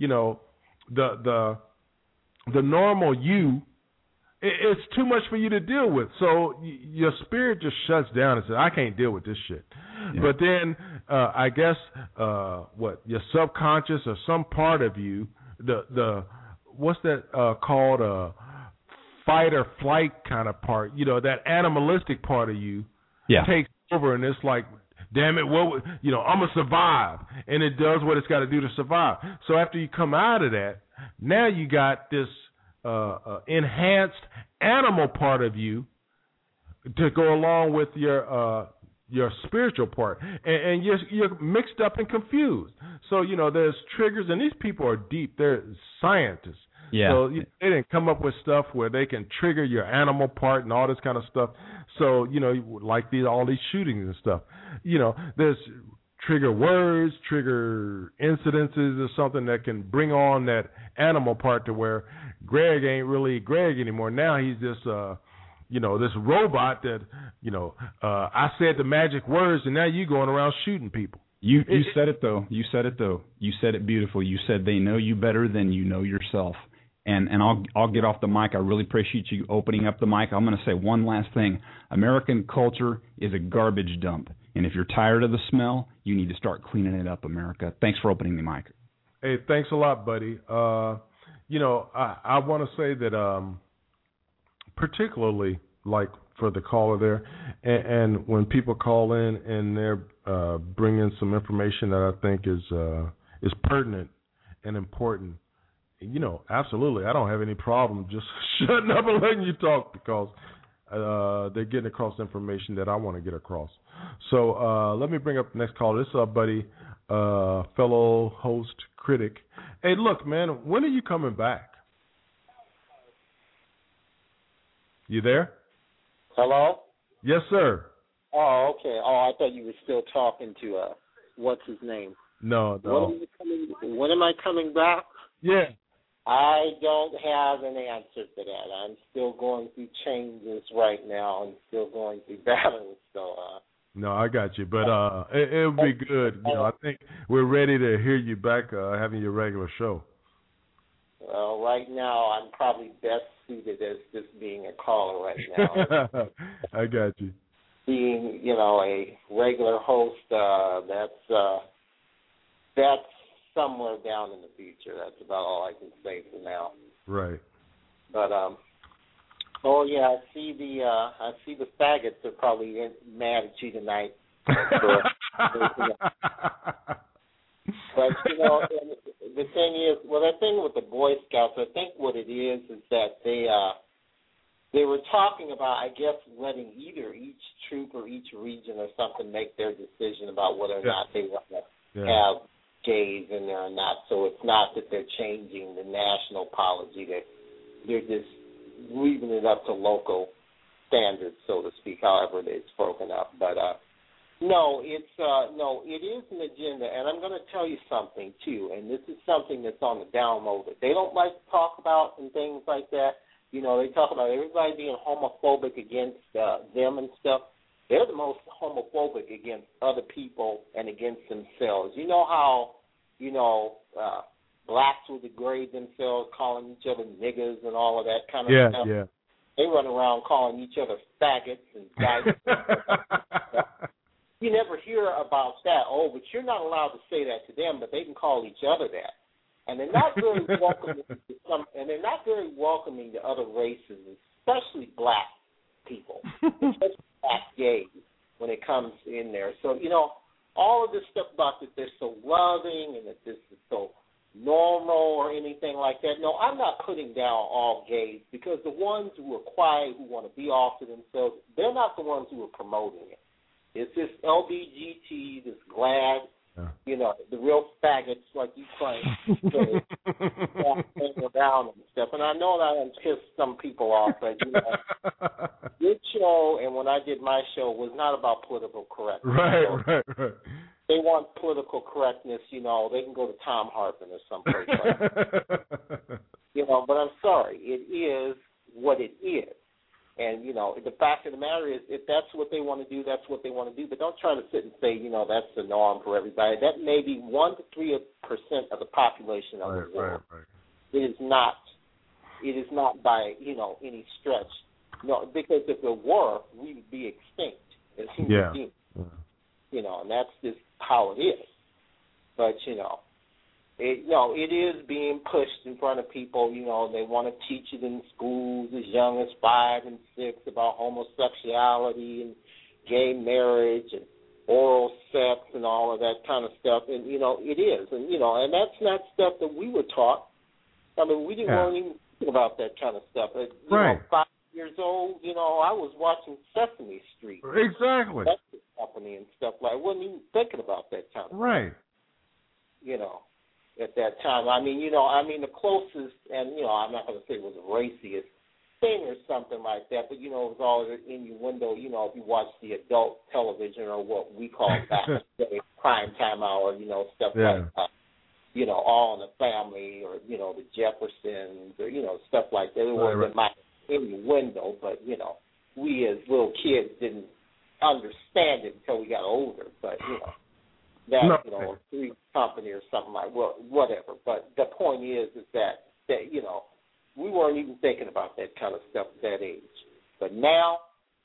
the normal you, it's too much for you to deal with. So your spirit just shuts down and says, I can't deal with this shit. Yeah. But then I guess your subconscious or some part of you, the what's that called, fight or flight kind of part, that animalistic part of you takes over, and it's like, damn it, I'm gonna survive, and it does what it's got to do to survive. So after you come out of that, now you got this enhanced animal part of you to go along with your spiritual part, and you're mixed up and confused. So there's triggers, and these people are deep. They're scientists. Yeah. So they didn't come up with stuff where they can trigger your animal part and all this kind of stuff. So, like all these shootings and stuff, there's trigger words, trigger incidences or something that can bring on that animal part to where Greg ain't really Greg anymore. Now he's this, this robot that, I said the magic words and now you going around shooting people. You said it though. You said it beautiful. You said they know you better than you know yourself. And I'll get off the mic. I really appreciate you opening up the mic. I'm going to say one last thing. American culture is a garbage dump. And if you're tired of the smell, you need to start cleaning it up, America. Thanks for opening the mic. Hey, thanks a lot, buddy. I want to say that particularly like for the caller there, and when people call in and they're bringing some information that I think is pertinent and important, absolutely, I don't have any problem just shutting up and letting you talk because they're getting across information that I want to get across. So let me bring up the next caller. This is our buddy, fellow host, critic. Hey, look, man, when are you coming back? You there? Hello? Yes, sir. Oh, okay. Oh, I thought you were still talking to, what's his name? No. When am I coming back? Yeah. I don't have an answer to that. I'm still going through changes right now and still going through battles. So, no, I got you. But it'll be good. I think we're ready to hear you back having your regular show. Well, right now I'm probably best suited as just being a caller right now. I got you. Being, a regular host, that's somewhere down in the future. That's about all I can say for now. Right. But I see the faggots are probably mad at you tonight. But the thing is, the thing with the Boy Scouts, I think what it is that they were talking about, I guess, letting either each troop or each region or something make their decision about whether or not they want to have gays in there or not. So it's not that they're changing the national policy; they're just leaving it up to local standards, so to speak, however it's broken up. But it is an agenda, and I'm going to tell you something too. And this is something that's on the download that they don't like to talk about and things like that. They talk about everybody being homophobic against them and stuff. They're the most homophobic against other people and against themselves. You know how, blacks will degrade themselves, calling each other niggas and all of that kind of stuff. Yeah. They run around calling each other faggots and dykes. You never hear about that. Oh, but you're not allowed to say that to them, but they can call each other that. And they're not very welcoming to other races, especially black people, especially black gays when it comes in there. So, all of this stuff about that they're so loving and that this is so normal or anything like that. No, I'm not putting down all gays, because the ones who are quiet, who want to be off to themselves, they're not the ones who are promoting it. It's this LBGT, this GLAAD, the real faggots like you claim, walking around and stuff. And I know that I'm pissed some people off, but your show and when I did my show was not about political correctness. Right. They want political correctness, they can go to Tom Hartman or someplace like that. But I'm sorry, it is what it is. And, the fact of the matter is, if that's what they want to do, that's what they want to do. But don't try to sit and say, that's the norm for everybody. That may be 1% to 3% of the population of the world. Right. It is not by, any stretch. No, because if it were, we would be extinct as human beings. And that's just how it is. But, it is being pushed in front of people. They want to teach it in schools as young as 5 and 6 about homosexuality and gay marriage and oral sex and all of that kind of stuff. And, it is. And, and that's not stuff that we were taught. I mean, we weren't even thinking about that kind of stuff. At, 5 years old, I was watching Sesame Street. Exactly. Company and stuff like. I wasn't even thinking about that kind of stuff. Right. At that time, the closest, and I'm not going to say it was a raciest thing or something like that, but it was all in your window. If you watch the adult television or what we call back in the day, prime time hour, stuff like that. All in the Family, or the Jeffersons, or stuff like that. It wasn't in your window, but we as little kids didn't understand it until we got older. But a Three's Company or something like whatever. But the point is that we weren't even thinking about that kind of stuff at that age. But now,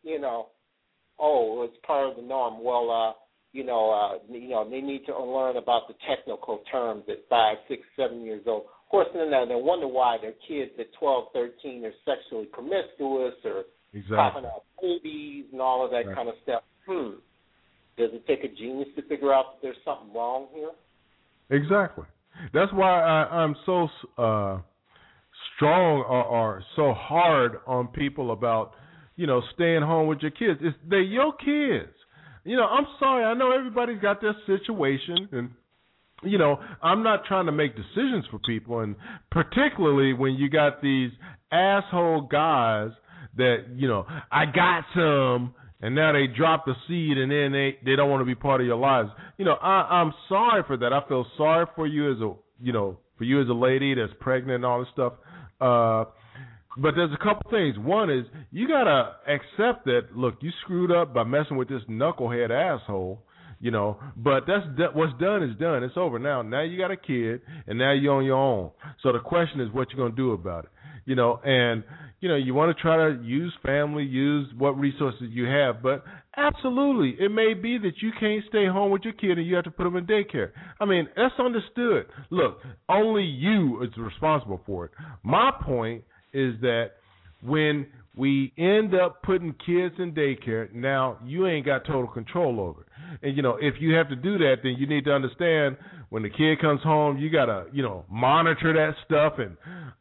it's part of the norm. Well, they need to learn about the technical terms at 5, 6, 7 years old. Of course, then they wonder why their kids at 12, 13 are sexually promiscuous or popping out babies and all of that kind of stuff. Does it take a genius to figure out that there's something wrong here? Exactly. That's why I'm so strong or so hard on people about, staying home with your kids. They're your kids. I'm sorry. I know everybody's got their situation, and, I'm not trying to make decisions for people, and particularly when you got these asshole guys that, I got some, and now they drop the seed, and then they don't want to be part of your lives. I'm sorry for that. I feel sorry for you as a lady that's pregnant and all this stuff. But there's a couple things. One is you gotta accept that. Look, you screwed up by messing with this knucklehead asshole. But what's done is done. It's over now. Now you got a kid, and now you're on your own. So the question is what you're gonna do about it. And you want to try to use family, use what resources you have, but absolutely, it may be that you can't stay home with your kid and you have to put them in daycare. I mean, that's understood. Look, only you is responsible for it. My point is that when we end up putting kids in daycare, now you ain't got total control over it. And, if you have to do that, then you need to understand when the kid comes home, you got to, monitor that stuff and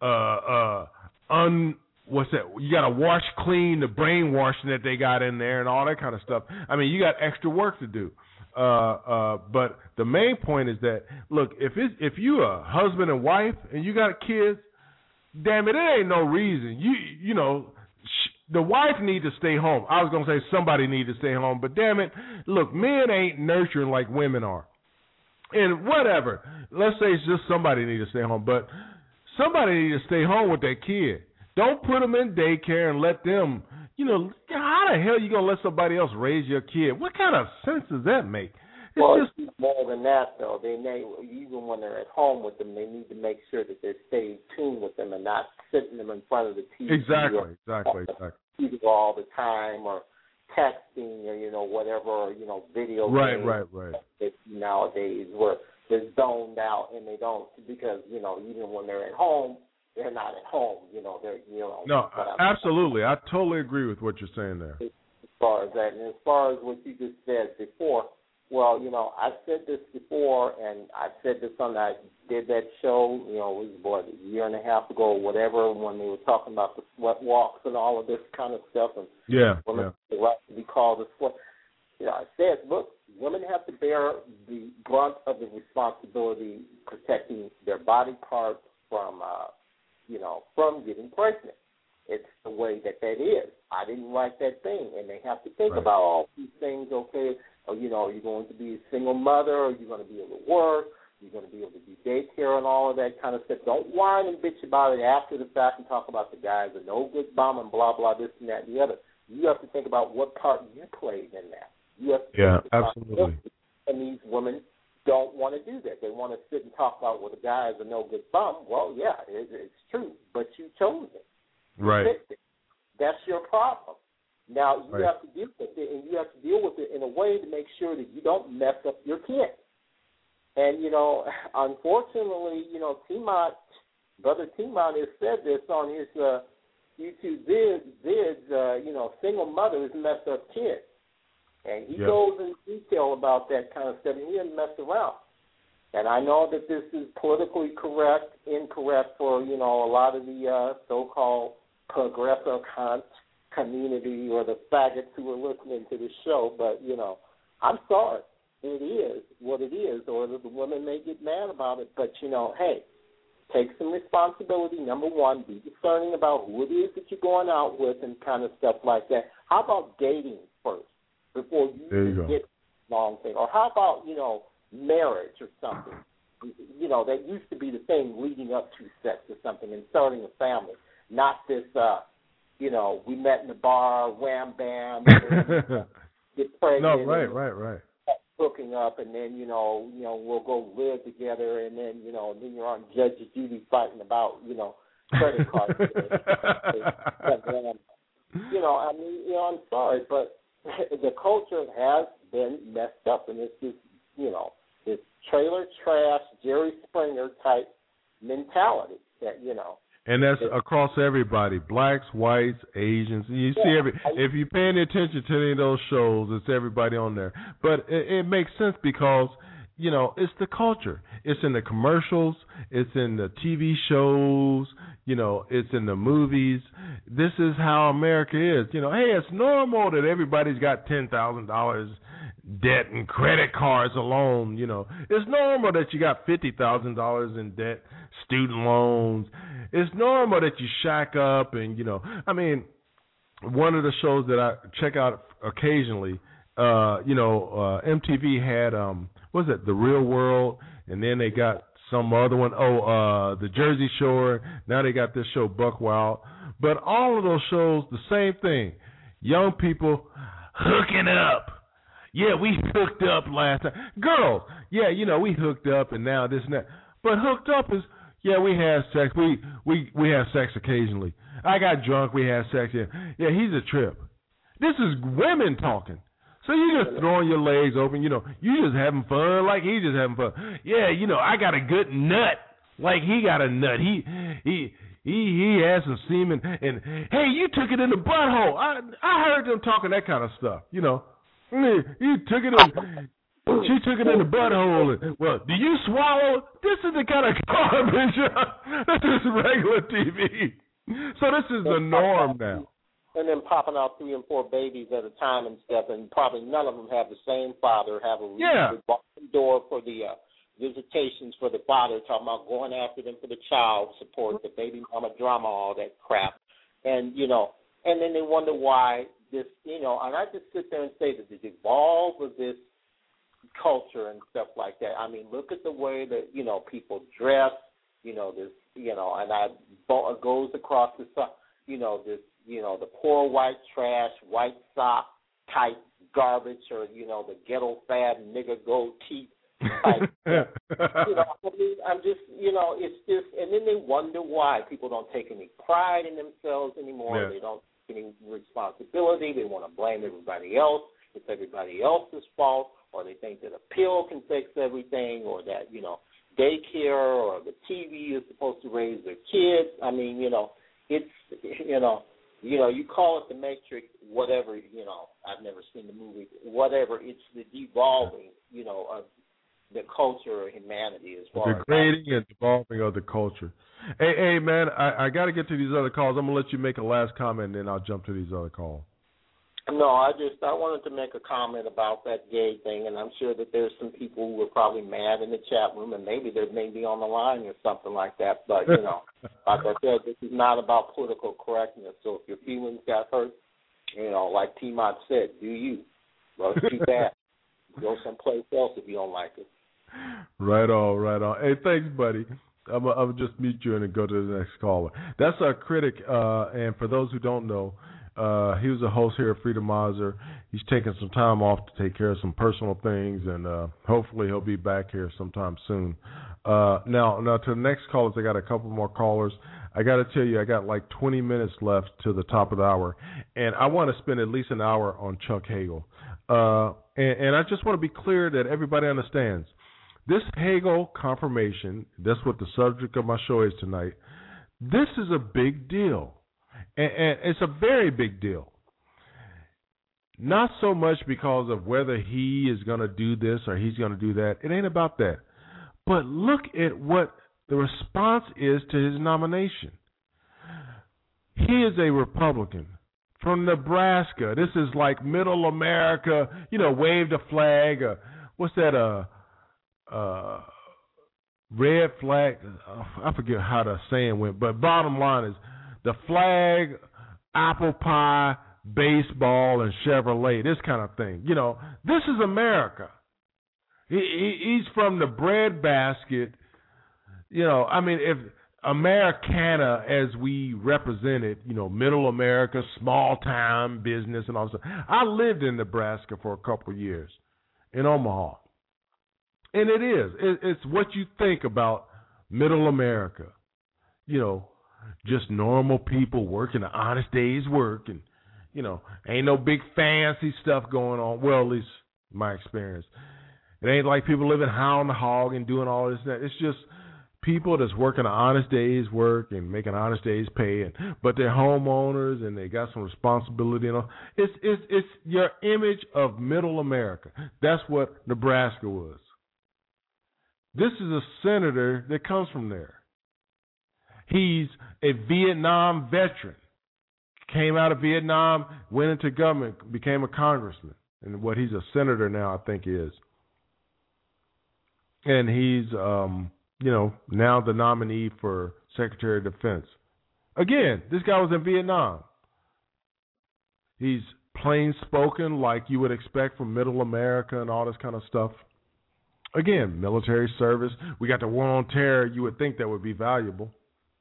you got to wash clean the brainwashing that they got in there and all that kind of stuff. I mean, you got extra work to do. But the main point is that, look, if you a husband and wife and you got kids, damn it, there ain't no reason. The wife need to stay home. I was going to say somebody need to stay home, but damn it, look, men ain't nurturing like women are. And whatever, let's say it's just somebody need to stay home, but somebody need to stay home with that kid. Don't put them in daycare and let them, how the hell you going to let somebody else raise your kid? What kind of sense does that make? It's more than that, though. Even when they're at home with them, they need to make sure that they're staying tuned with them and not sitting them in front of the TV. Exactly. TV all the time, or texting, or whatever, video games. Right. Nowadays, where they're zoned out and they don't, because even when they're at home, they're not at home. No, absolutely. I totally agree with what you're saying there. As far as that, and as far as what you just said before. Well, I've said this before, and I said this on that show, it was, a year and a half ago or whatever, when they were talking about the sweat walks and all of this kind of stuff, and women the right to be called a sweat. I said, look, women have to bear the brunt of the responsibility protecting their body parts from getting pregnant. It's the way that is. I didn't write that thing, and they have to think about all these things, okay? You're going to be a single mother, or you're going to be able to work, you're going to be able to do daycare and all of that kind of stuff. Don't whine and bitch about it after the fact and talk about the guys are no good bum and blah, blah, this and that and the other. You have to think about what part you played in that. You have to think absolutely. And these women don't want to do that. They want to sit and talk about, the guys are no good bum. Well, yeah, it's true, but you chose it. Right. That's your problem. Now, you have to deal with it, and you have to deal with it in a way to make sure that you don't mess up your kid. And, unfortunately, Brother T-Mont has said this on his YouTube vids, single mothers mess up kids. And he goes in detail about that kind of stuff, and he doesn't mess around. And I know that this is politically incorrect for, a lot of the so-called progressive community or the faggots who are listening to the show, but, I'm sorry. It is what it is, or the women may get mad about it, but, hey, take some responsibility. Number one, be discerning about who it is that you're going out with and kind of stuff like that. How about dating first before you get long thing? Or how about, marriage or something? That used to be the thing leading up to sex or something and starting a family, not this we met in the bar, wham, bam, get pregnant. No, right. Hooking up, and then, we'll go live together, and then, then you're on Judge Judy fighting about, credit cards. I'm sorry, but the culture has been messed up, and it's just, this trailer trash, Jerry Springer type mentality that, And that's across everybody, blacks, whites, Asians. You see if you're paying attention to any of those shows, it's everybody on there. But it makes sense because, it's the culture. It's in the commercials. It's in the TV shows. It's in the movies. This is how America is. Hey, it's normal that everybody's got $10,000 debt and credit cards alone. It's normal that you got $50,000 in debt, student loans. It's normal that you shack up and, one of the shows that I check out occasionally, MTV had what was it, The Real World, and then they got some other one, the Jersey Shore. Now they got this show Buck Wild. But all of those shows, the same thing. Young people hooking up. Yeah, we hooked up last time. Girls, yeah, we hooked up and now this and that. But hooked up is, yeah, we had sex. We have sex occasionally. I got drunk. We had sex. Yeah, he's a trip. This is women talking. So you just throwing your legs open. You just having fun like he's just having fun. Yeah, I got a good nut like he got a nut. He has some semen and hey, you took it in the butthole. I heard them talking that kind of stuff. You took it in. She took it in the butthole. Well, do you swallow? This is the kind of garbage. This is regular TV. So this is the norm now. And then popping out 3 and 4 babies at a time and stuff, and probably none of them have the same father, have a revolving door for the visitations for the father, talking about going after them for the child support, the baby mama drama, all that crap. And, and then they wonder why this, and I just sit there and say that the evolve of this culture and stuff like that. I mean, look at the way that, people dress, this, and it goes across the, this, the poor white trash, white sock type garbage, or, the ghetto fad nigger gold teeth type. I'm just, it's just, and then they wonder why people don't take any pride in themselves anymore. Yeah. They don't take any responsibility. They want to blame everybody else. It's everybody else's fault, or they think that a pill can fix everything, or that, daycare or the TV is supposed to raise their kids. I mean, it's, you call it the Matrix, whatever, I've never seen the movie, whatever, it's the devolving, of the culture of humanity as far as degrading and devolving of the culture. Hey, man, I got to get to these other calls. I'm going to let you make a last comment, and then I'll jump to these other calls. No, I wanted to make a comment about that gay thing, and I'm sure that there's some people who are probably mad in the chat room, and maybe they may be on the line or something like that. But, like I said, this is not about political correctness. So if your feelings got hurt, like T-Mont said, do you? Well, it's too bad. Go someplace else if you don't like it. Right on. Hey, thanks, buddy. I'll just mute you and then go to the next caller. That's our critic, and for those who don't know, he was a host here at Freedomizer. He's taking some time off to take care of some personal things, and hopefully he'll be back here sometime soon. Now to the next callers, I got a couple more callers. I got to tell you, I got like 20 minutes left to the top of the hour, and I want to spend at least an hour on Chuck Hagel. And I just want to be clear that everybody understands. This Hagel confirmation, that's what the subject of my show is tonight, this is a big deal. And it's a very big deal. Not so much because of whether he is going to do this or he's going to do that. It ain't about that. But look at what the response is to his nomination. He is a Republican from Nebraska. This is like middle America, wave the flag. What's that? Red flag. I forget how the saying went, but bottom line is, the flag, apple pie, baseball, and Chevrolet, this kind of thing. This is America. He's from the breadbasket. If Americana, as we represent it, middle America, small town business and all that stuff. I lived in Nebraska for a couple of years in Omaha. And it is. It's what you think about middle America. Just normal people working an honest day's work, and ain't no big fancy stuff going on. Well, at least my experience. It ain't like people living high on the hog and doing all this and that. It's just people that's working an honest day's work and making an honest day's pay, but they're homeowners and they got some responsibility and all. It's your image of middle America. That's what Nebraska was. This is a senator that comes from there. He's a Vietnam veteran. Came out of Vietnam, went into government, became a congressman. And he's a senator now, I think he is. And he's, now the nominee for Secretary of Defense. Again, this guy was in Vietnam. He's plain spoken, like you would expect from Middle America and all this kind of stuff. Again, military service. We got the war on terror. You would think that would be valuable.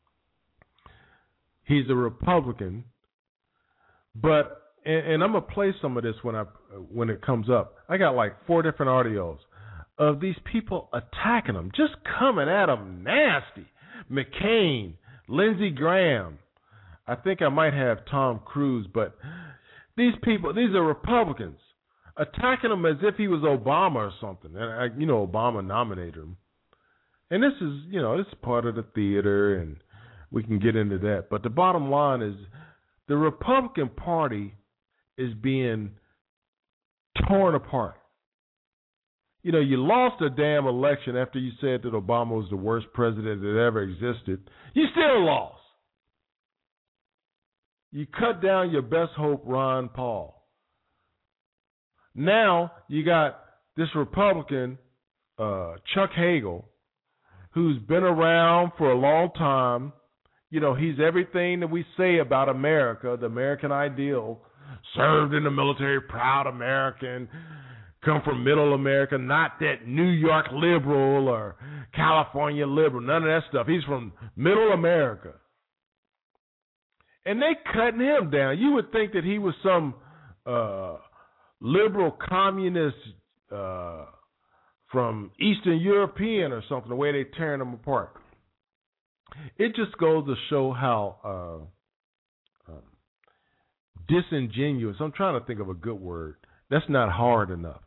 He's a Republican, but and I'm gonna play some of this when it comes up. I got like 4 different audios of these people attacking him, just coming at him nasty. McCain, Lindsey Graham. I think I might have Tom Cruise, but these people, these are Republicans, attacking him as if he was Obama or something. And Obama nominated him. And this is, this is part of the theater, and we can get into that. But the bottom line is the Republican Party is being torn apart. You lost a damn election after you said that Obama was the worst president that ever existed. You still lost. You cut down your best hope, Ron Paul. Now you got this Republican, Chuck Hagel, who's been around for a long time. He's everything that we say about America, the American ideal, served in the military, proud American, come from middle America, not that New York liberal or California liberal, none of that stuff. He's from middle America. And they cutting him down. You would think that he was some liberal communist from Eastern European or something, the way they're tearing him apart. It just goes to show how disingenuous. I'm trying to think of a good word. That's not hard enough.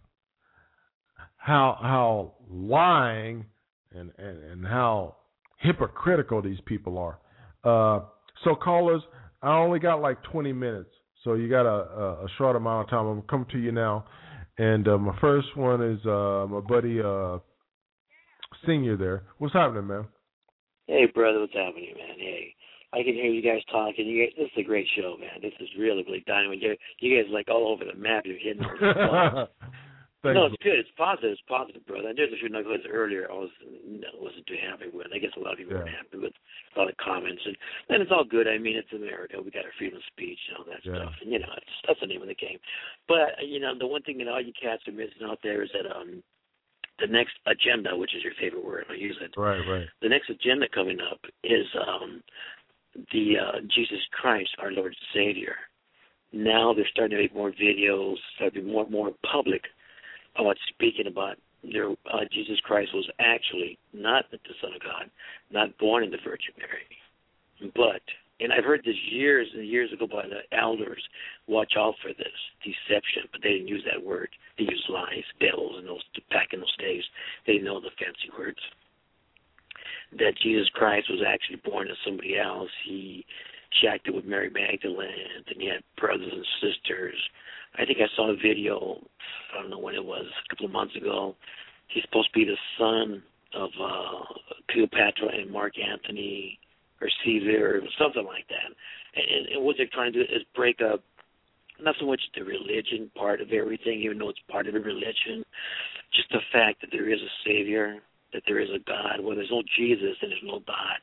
How lying and how hypocritical these people are. So callers, I only got like 20 minutes, so you got a short amount of time. I'm coming to you now, and my first one is my buddy Senior there. What's happening, man? Hey, brother, what's happening, man? Hey, I can hear you guys talking. This is a great show, man. This is really, really dynamite. You guys like all over the map. You're hitting all the spots. No, it's good. It's positive. It's positive, brother. And there's a few nuggets earlier I wasn't too happy with. I guess a lot of people weren't happy with a lot of comments. And it's all good. I mean, it's America. We got our freedom of speech and all that stuff. And, that's the name of the game. But, the one thing that all you cats are missing out there is that the next agenda, which is your favorite word, I'll use it. Right. The next agenda coming up is the Jesus Christ, our Lord and Savior. Now they're starting to make more videos, starting to be more public about speaking about Jesus Christ was actually not the Son of God, not born in the Virgin Mary. But, and I've heard this years and years ago by the elders, watch out for this deception, but they didn't use that word. They used lies, devils, and back in those days, they didn't know the fancy words. That Jesus Christ was actually born as somebody else. He acted with Mary Magdalene, and he had brothers and sisters. I think I saw a video, I don't know when it was, a couple of months ago. He's supposed to be the son of Cleopatra and Mark Antony or Caesar, or something like that. And what they're trying to do is break up not so much the religion part of everything, even though it's part of the religion, just the fact that there is a Savior, that there is a God. Well, there's no Jesus, and there's no God,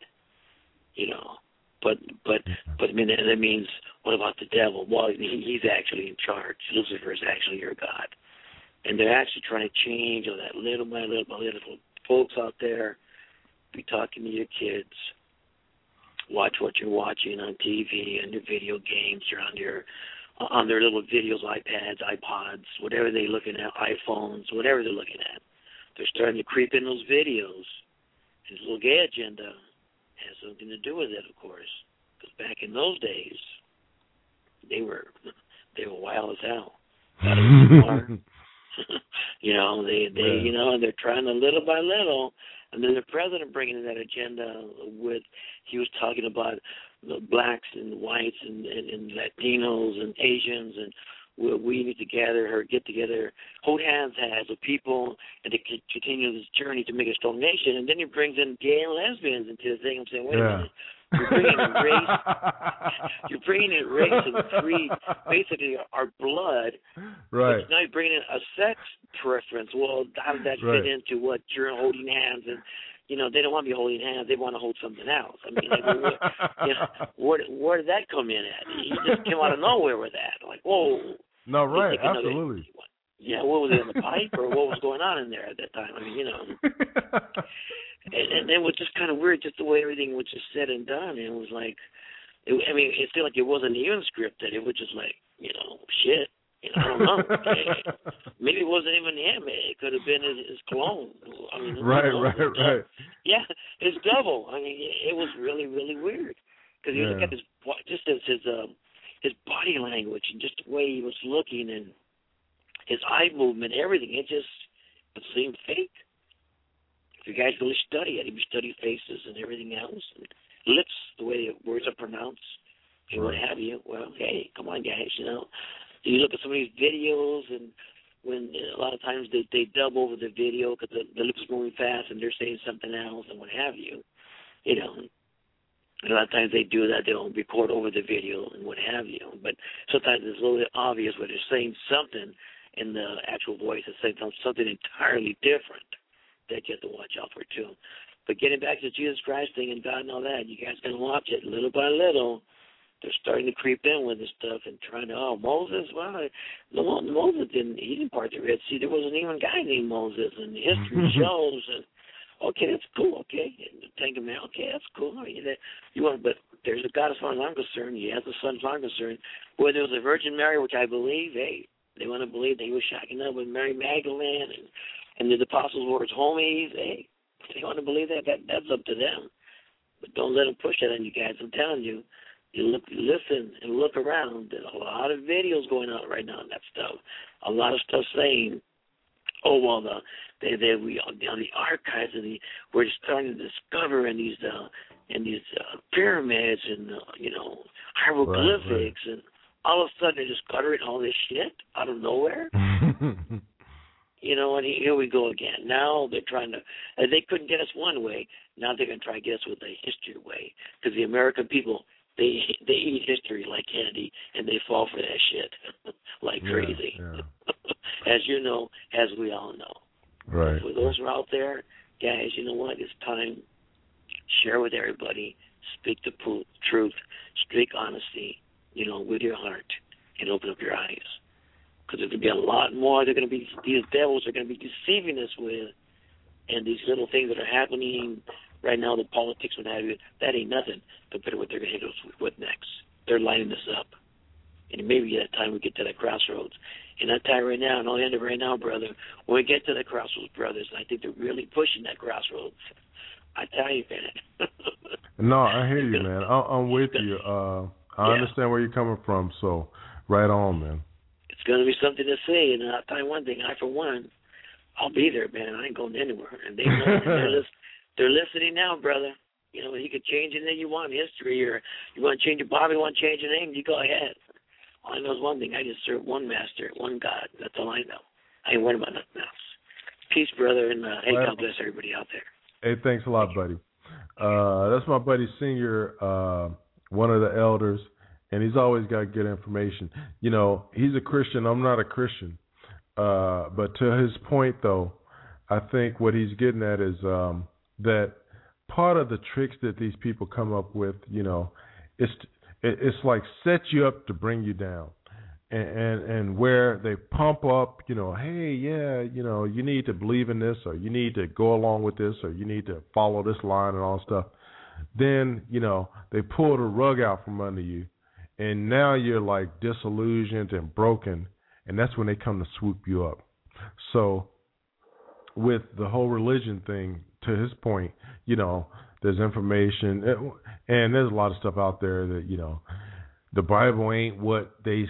But I mean, that means, what about the devil? Well, he's actually in charge. Lucifer is actually your God. And they're actually trying to change all that little by little by little. Folks out there, be talking to your kids. Watch what you're watching on TV and your video games. You're on their little videos, iPads, iPods, whatever they're looking at, iPhones, whatever they're looking at. They're starting to creep in those videos. And this little gay agenda has something to do with it, of course, because back in those days, they were wild as hell. And they're trying to little by little, and then the president bringing in that agenda he was talking about the blacks and whites and Latinos and Asians, and we need to get together, hold hands with people, and to continue this journey to make a strong nation. And then he brings in gay and lesbians into the thing. I'm saying, wait a minute. You're bringing in race and creed, basically our blood. Right. But now you're bringing in a sex preference. Well, how does that fit into what you're holding hands and they don't want to be holding hands. They want to hold something else. I mean, like, where did that come in at? He just came out of nowhere with that. Like, whoa. No, right, absolutely. Yeah, what was it in the pipe, or what was going on in there at that time? I mean, and it was just kind of weird, just the way everything was just said and done. And it was like, it felt like it wasn't even scripted. It was just like, shit. I don't know. Maybe it wasn't even him. It could have been his clone. I mean, right. Yeah, his double. I mean, it was really, really weird because you look at his body language and just the way he was looking and his eye movement, everything. It seemed fake. If you guys really study it, if you study faces and everything else, and lips, the way the words are pronounced, and what have you. Well, hey, come on, guys. You look at some of these videos, and when a lot of times they dub over the video because the lips are moving fast and they're saying something else and what have you. A lot of times they do that. They'll record over the video and what have you. But sometimes it's a little bit obvious where they're saying something in the actual voice and saying something entirely different that you have to watch out for too. But getting back to Jesus Christ thing and God and all that, you guys can watch it little by little. They're starting to creep in with this stuff and trying to, Moses, well, Moses didn't part the Red Sea. There wasn't even a guy named Moses, and history shows. And okay, that's cool. Okay, Ten Commandments. Okay, that's cool. But there's a God as far as I'm concerned. He has a son as far as I'm concerned. Whether it was a Virgin Mary, which I believe, hey, they want to believe that he was shacking up with Mary Magdalene and the apostles were his homies. Hey, if they want to believe that's up to them. But don't let them push that on you guys. I'm telling you. You listen and look around. There's a lot of videos going on right now on that stuff. A lot of stuff saying, on the archives we're starting to discover in these pyramids and hieroglyphics, and all of a sudden they're discovering all this shit out of nowhere. And here we go again. Now they're trying to. They couldn't get us one way. Now they're going to try to get us with the history way, because the American people. They eat history like candy, and they fall for that shit like crazy. Yeah. As you know, as we all know. Right. For those who are out there, guys, you know what? It's time. Share with everybody. Speak the truth. Speak honesty, with your heart, and open up your eyes. Because there's going to be a lot more. These devils are going to be deceiving us with, and these little things that are happening right now, the politics and have you, that ain't nothing compared to what they're going to hit us with next. They're lining this up. And maybe at that time we get to that crossroads. And I tell you right now, and I'll end it right now, brother, when we get to the crossroads, brothers, I think they're really pushing that crossroads. I tell you, man. No, I hear you, man. I'm with you. I understand where you're coming from, so right on, man. It's going to be something to say, and I'll tell you one thing. I, for one, I'll be there, man. I ain't going anywhere. And they know they're listening now, brother. You could change anything you want in history, or you want to change your Bible, you want to change your name, you go ahead. All I know is one thing. I just serve one master, one God. That's all I know. I ain't worried about nothing else. Peace, brother, and hey, God bless everybody out there. Hey, thanks a lot, buddy. That's my buddy Senior, one of the elders, and he's always got good information. He's a Christian. I'm not a Christian. But to his point, though, I think what he's getting at is that part of the tricks that these people come up with, it's like set you up to bring you down, and where they pump up, hey, you need to believe in this, or you need to go along with this, or you need to follow this line and all stuff. Then they pull the rug out from under you, and now you're like disillusioned and broken, and that's when they come to swoop you up. So with the whole religion thing, to his point, there's information, and there's a lot of stuff out there that, the Bible ain't what they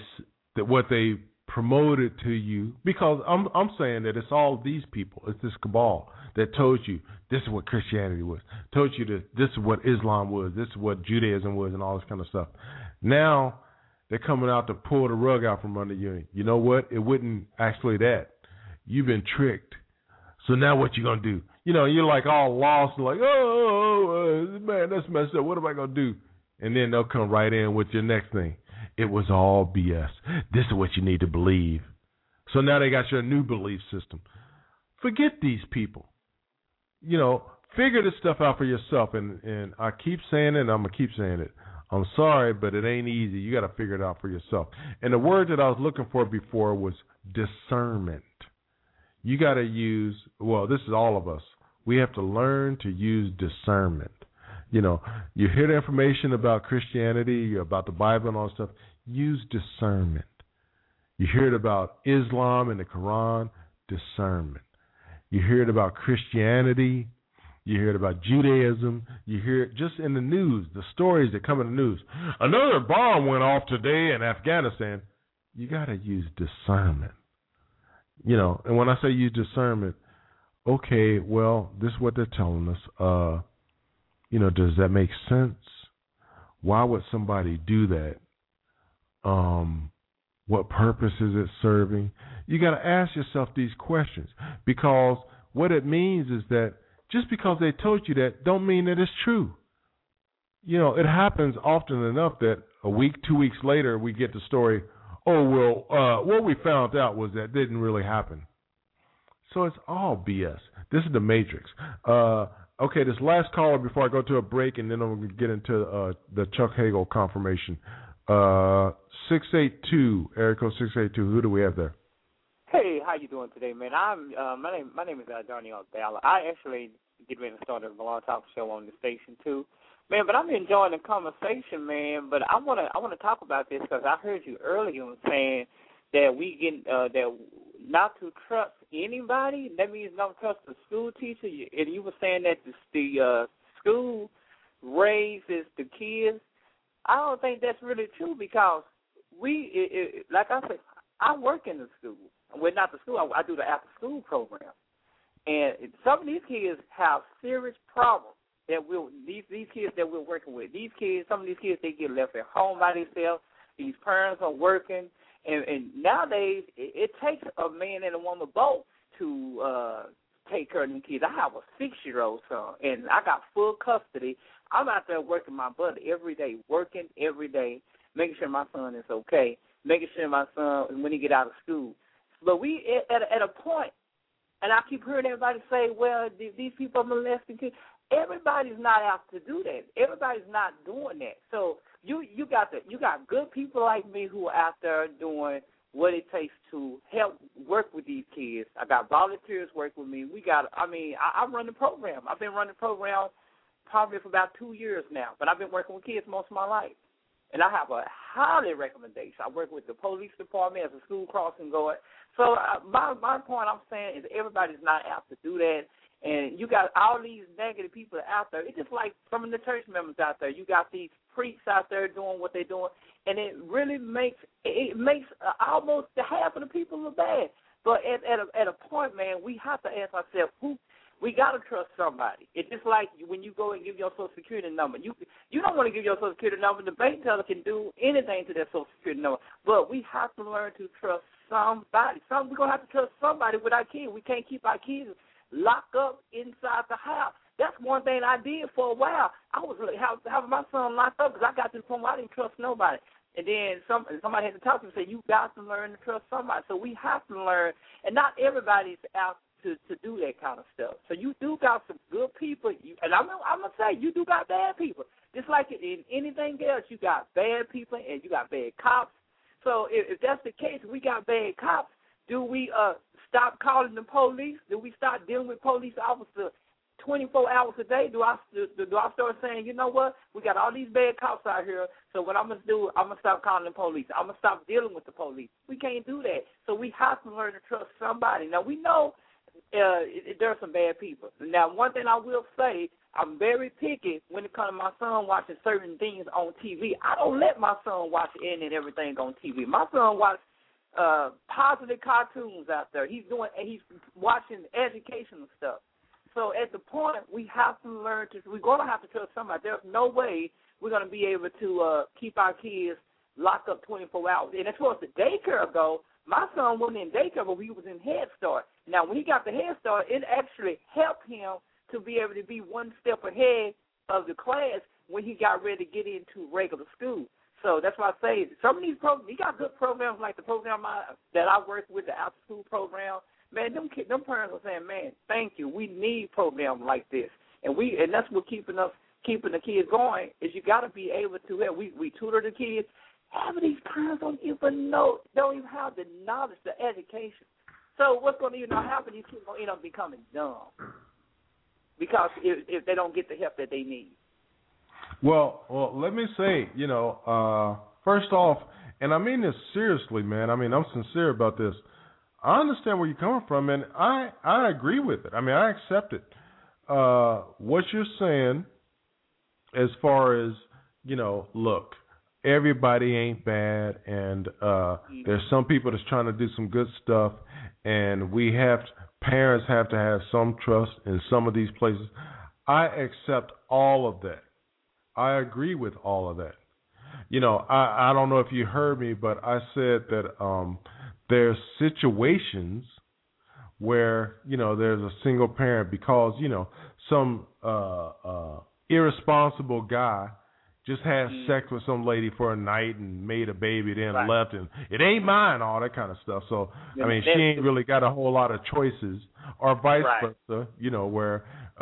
promoted to you, because I'm saying that it's all these people, it's this cabal that told you this is what Christianity was, told you that this is what Islam was, this is what Judaism was, and all this kind of stuff. Now they're coming out to pull the rug out from under you. You know what? It wasn't actually that. You've been tricked. So now what you gonna do? You're like all lost, like, man, that's messed up. What am I gonna do? And then they'll come right in with your next thing. It was all BS. This is what you need to believe. So now they got your new belief system. Forget these people. figure this stuff out for yourself. And I keep saying it, and I'm going to keep saying it. I'm sorry, but it ain't easy. You got to figure it out for yourself. And the word that I was looking for before was discernment. You got to use, well, this is all of us. We have to learn to use discernment. You know, you hear the information about Christianity, about the Bible and all that stuff. Use discernment. You hear it about Islam and the Quran, discernment. You hear it about Christianity. You hear it about Judaism. You hear it just in the news, the stories that come in the news. Another bomb went off today in Afghanistan. You got to use discernment. You know, and when I say use discernment, okay, well, this is what they're telling us. You know, does that make sense? Why would somebody do that? What purpose is it serving? You got to ask yourself these questions, because what it means is that just because they told you that don't mean that it's true. You know, it happens often enough that a week, 2 weeks later, we get the story, oh, well, what we found out was that didn't really happen. So it's all BS. This is the Matrix. Okay, this last caller before I go to a break, and then I'm going to get into the Chuck Hagel confirmation. 682, area code 682. Who do we have there? Hey, how you doing today, man? I'm my name is Darnell Ballard. I actually get ready to start a Blog Talk show on the station too, man. But I'm enjoying the conversation, man. But I wanna talk about this because I heard you earlier saying that we get that not to trust anybody. That means not trust the school teacher. And you were saying that the school raises the kids. I don't think that's really true because like I said, I work in the school. Well, not the school. I do the after-school program, and some of these kids have serious problems that these kids that we're working with. Some of these kids, they get left at home by themselves. These parents are working, and nowadays it takes a man and a woman both to take care of them kids. I have a 6-year-old son, and I got full custody. I'm out there working my butt every day, working every day, making sure my son is okay, making sure my son, when he get out of school. But we at a point, and I keep hearing everybody say, well, these people are molesting kids. Everybody's not out to do that. Everybody's not doing that. So you got good people like me who are out there doing what it takes to help work with these kids. I got volunteers work with me. I run the program. I've been running the program probably for about 2 years now, but I've been working with kids most of my life. And I have a highly recommendation. I work with the police department as a school crossing guard. So my point I'm saying is everybody's not out to do that. And you got all these negative people out there. It's just like some of the church members out there. You got these priests out there doing what they're doing, and it really makes almost half of the people look bad. But at a point, man, we have to ask ourselves we got to trust somebody. It's just like when you go and give your Social Security number. You don't want to give your Social Security number. The bank teller can do anything to that Social Security number. But we have to learn to trust somebody. We're going to have to trust somebody with our kids. We can't keep our kids locked up inside the house. That's one thing I did for a while. I was really having my son locked up because I got to the point where I didn't trust nobody. And then somebody had to talk to me and say, you got to learn to trust somebody. So we have to learn. And not everybody's out to do that kind of stuff. So you do got some good people, and I'm going to say you do got bad people. Just like in anything else, you got bad people and you got bad cops. So if that's the case, we got bad cops, do we stop calling the police? Do we start dealing with police officers 24 hours a day? Do I start saying, you know what, we got all these bad cops out here, so what I'm going to do, I'm going to stop calling the police. I'm going to stop dealing with the police. We can't do that. So we have to learn to trust somebody. Now, we know there are some bad people. Now, one thing I will say, I'm very picky when it comes to my son watching certain things on TV. I don't let my son watch any and everything on TV. My son watches positive cartoons out there. He's watching educational stuff. So at the point, we have to learn we're going to have to trust somebody. There's no way we're going to be able to keep our kids locked up 24 hours. And as far as the daycare goes, my son wasn't in daycare, but he was in Head Start. Now, when he got the Head Start, it actually helped him to be able to be one step ahead of the class when he got ready to get into regular school. So that's why I say some of these programs, he got good programs like the program that I work with, the after-school program. Man, them parents are saying, man, thank you. We need programs like this. and that's what keeping the kids going. Is you got to be able to help. We tutor the kids. Half of these parents don't even have the knowledge, the education. So what's going to happen? These kids going to end up becoming dumb because if they don't get the help that they need. Well, let me say, first off, and I mean this seriously, man. I mean, I'm sincere about this. I understand where you're coming from, and I agree with it. I mean, I accept it. What you're saying as far as, look, everybody ain't bad, and there's some people that's trying to do some good stuff, and parents have to have some trust in some of these places. I accept all of that. I agree with all of that. I don't know if you heard me, but I said that there's situations where, there's a single parent because, some irresponsible guy just had sex with some lady for a night and made a baby, then left, and it ain't mine, all that kind of stuff. So, I mean, she ain't really got a whole lot of choices, or vice versa, where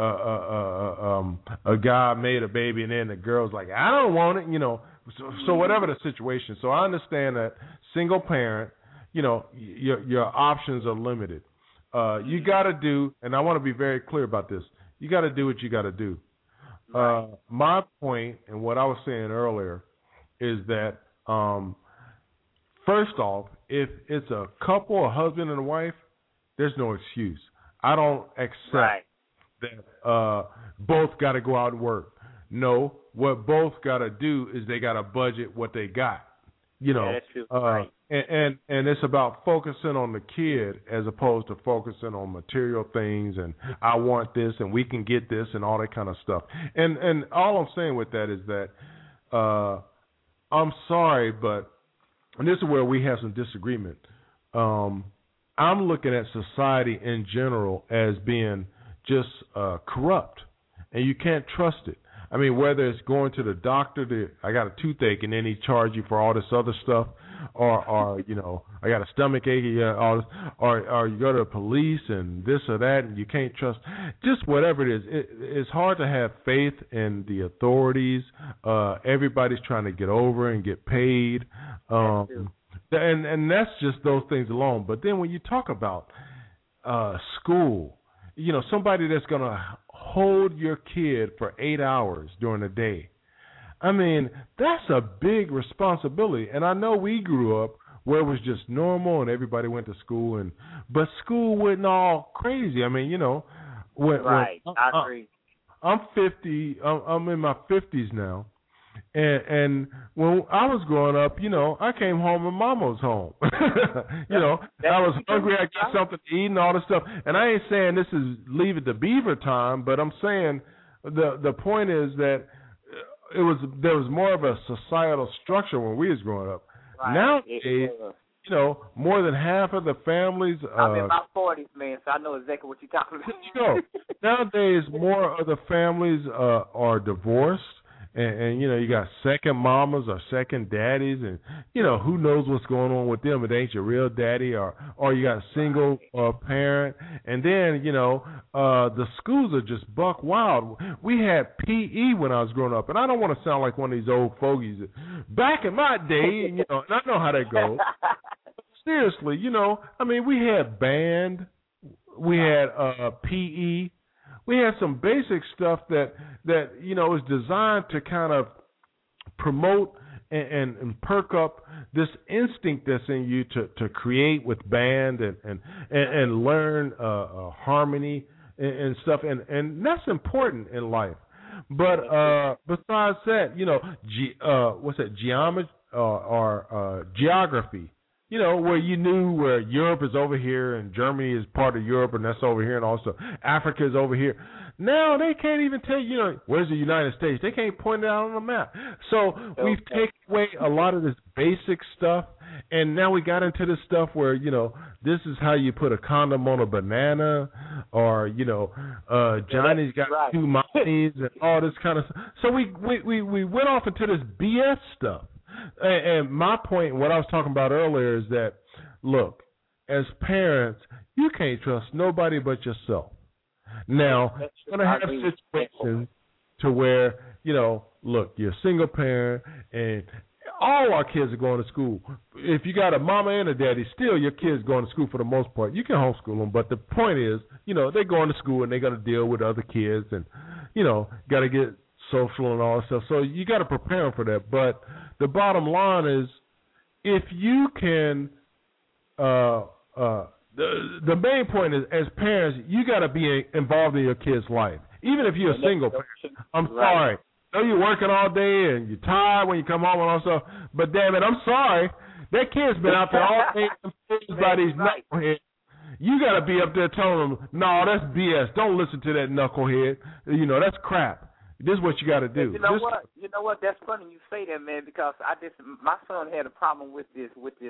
a guy made a baby and then the girl's like, I don't want it, So whatever the situation. So I understand that single parent, your options are limited. You got to do, and I want to be very clear about this, you got to do what you got to do. My point, and what I was saying earlier, is that first off, if it's a couple, a husband and a wife, there's no excuse. I don't accept that both got to go out and work. No, what both got to do is they got to budget what they got. That's true. And it's about focusing on the kid as opposed to focusing on material things and I want this and we can get this and all that kind of stuff. And all I'm saying with that is that I'm sorry, but and this is where we have some disagreement. I'm looking at society in general as being just corrupt, and you can't trust it. I mean, whether it's going to the doctor, I got a toothache, and then he charge you for all this other stuff, or I got a stomach ache, all this, or you go to the police and this or that, and you can't trust. Just whatever it is, it's hard to have faith in the authorities. Everybody's trying to get over and get paid, and that's just those things alone. But then when you talk about school, somebody that's going to hold your kid for 8 hours during the day. I mean, that's a big responsibility. And I know we grew up where it was just normal and everybody went to school, but school wasn't all crazy. I mean, I agree. I'm 50. I'm in my 50s now. And when I was growing up, I came home and Mama was home. I was hungry. I got something to eat and all this stuff. And I ain't saying this is Leave It to Beaver time, but I'm saying the point is that there was more of a societal structure when we was growing up. Nowadays, more than half of the families. I'm in my 40s, man, so I know exactly what you're talking about. Nowadays, more of the families are divorced. And you got second mamas or second daddies, and who knows what's going on with them. It ain't your real daddy, or you got a single parent, and then the schools are just buck wild. We had PE when I was growing up, and I don't want to sound like one of these old fogies. Back in my day, and I know how that goes. Seriously, I mean, we had band, we had PE. We had some basic stuff that is designed to kind of promote and perk up this instinct that's in you to create with band and learn harmony and stuff, and that's important in life. But besides that, geometry or geography. Where you knew where Europe is over here and Germany is part of Europe and that's over here, and also Africa is over here. Now they can't even tell you, where's the United States? They can't point it out on the map. So we've taken away a lot of this basic stuff, and now we got into this stuff where, this is how you put a condom on a banana, or, Johnny's got two mommies and all this kind of stuff. So we went off into this BS stuff. And my point, what I was talking about earlier, is that, look, as parents, you can't trust nobody but yourself. Now, you're going to have situations to where, look, you're a single parent and all our kids are going to school. If you got a mama and a daddy, still your kids going to school for the most part. You can homeschool them, but the point is, they're going to school and they got to deal with other kids and, got to get social and all that stuff. So you got to prepare them for that. But the bottom line is, if you can, the main point is, as parents, you got to be involved in your kid's life, even if you're a single parent. I'm sorry. I know you're working all day and you're tired when you come home and all stuff, but damn it, I'm sorry. That kid's been out there all day by these knuckleheads. You got to be up there telling them, no, that's BS. Don't listen to that knucklehead. That's crap. This is what you got to do. You know what? That's funny you say that, man, because my son had a problem with this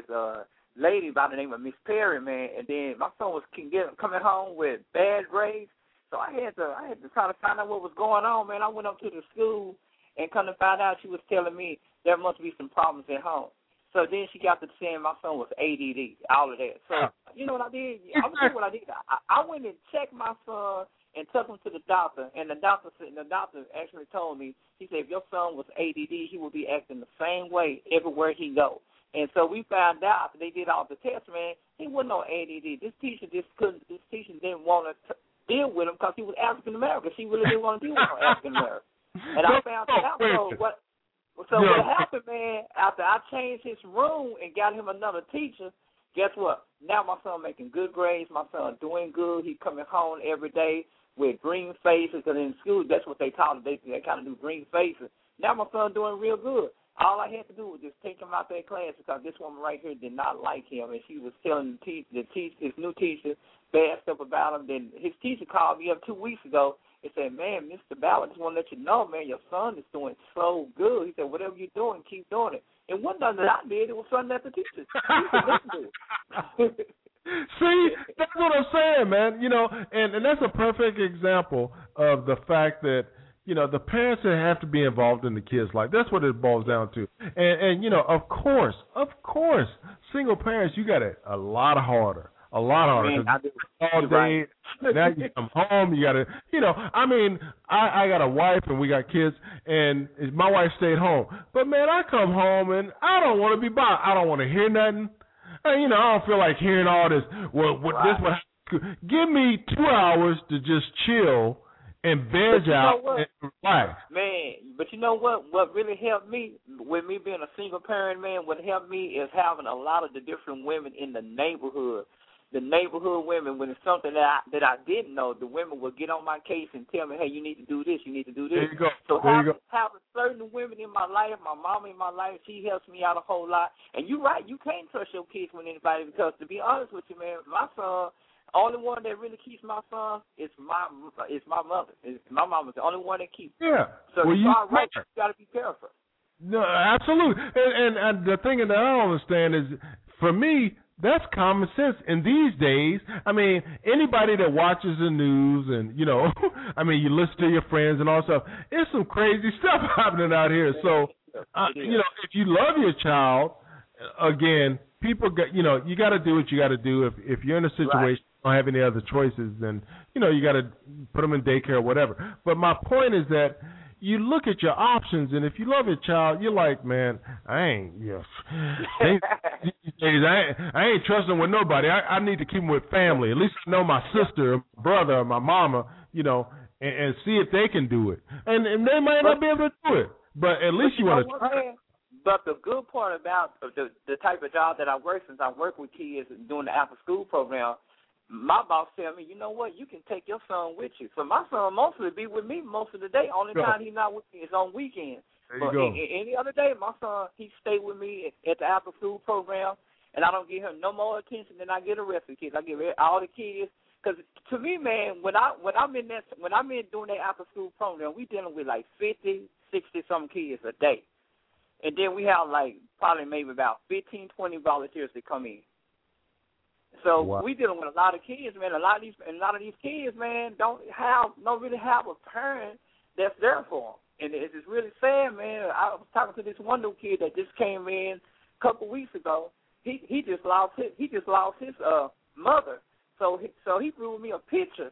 lady by the name of Miss Perry, man, and then my son was coming home with bad grades. So I had to try to find out what was going on, man. I went up to the school and come to find out she was telling me there must be some problems at home. So then she got to saying my son was ADD, all of that. So you know what I did? I'm gonna tell you what I did. I went and checked my son and took him to the doctor, and the doctor actually told me, he said if your son was ADD, he would be acting the same way everywhere he goes. And so we found out after they did all the tests, man, he wasn't no ADD. This teacher didn't want to deal with him because he was African American. She really didn't want to deal with no African American. And I found out. So what happened, man? After I changed his room and got him another teacher, guess what? Now my son making good grades. My son doing good. He coming home every day with green faces. Because in school, that's what they taught him. They kind of do green faces. Now my son doing real good. All I had to do was just take him out that class because this woman right here did not like him, and she was telling his new teacher bad stuff about him. Then his teacher called me up 2 weeks ago and said, man, Mr. Ballard, just want to let you know, man, your son is doing so good. He said, whatever you're doing, keep doing it. And one thing that I did, it was something that the teacher listen to. See, that's what I'm saying, man. And that's a perfect example of the fact that, the parents have to be involved in the kids' life. That's what it boils down to. And of course, single parents, you got it a lot harder. A lot harder. All day. Now you come home, you got to, I got a wife and we got kids, and my wife stayed home. But, man, I come home and I don't want to be bothered. I don't want to hear nothing. And, I don't feel like hearing all this. Give me 2 hours to just chill and veg out and relax. Man, but you know what? What really helped me with me being a single parent, man, what helped me is having a lot of the different women in the neighborhood. The neighborhood women, when it's something that I didn't know, the women would get on my case and tell me, hey, you need to do this, you need to do this. There you go. So having certain women in my life, my mama in my life, she helps me out a whole lot. And you're right, you can't trust your kids with anybody because, to be honest with you, man, my son, only one that really keeps my son is my mother. My mama's the only one that keeps him. Yeah. So you got to be careful. No, absolutely. And the thing that I don't understand is, for me, that's common sense in these days. I mean, anybody that watches the news and, you listen to your friends and all stuff, it's some crazy stuff happening out here. So, if you love your child, again, people got, you got to do what you got to do. If you're in a situation, don't have any other choices, then, you got to put them in daycare or whatever. But my point is that you look at your options, and if you love your child, you're like, man, I ain't trusting with nobody. I need to keep them with family. At least I know my sister, my brother, or my mama, and see if they can do it. And they might not be able to do it, but at least you want to try. But the good part about the type of job that I work, since I work with kids doing the after-school program, my boss tell me, you know what, you can take your son with you. So my son mostly be with me most of the day. Only time he's not with me is on weekends. But any other day, my son, he stay with me at the after-school program, and I don't give him no more attention than I get the rest of the kids. I give all the kids, because to me, man, when I'm in doing that after-school program, we dealing with like 50, 60-something kids a day. And then we have probably maybe about 15, 20 volunteers that come in. So we dealing with a lot of kids, man. A lot of these kids, man, don't really have a parent that's there for them, and it's really sad, man. I was talking to this one little kid that just came in a couple weeks ago. He just lost his mother. So he drew me a picture,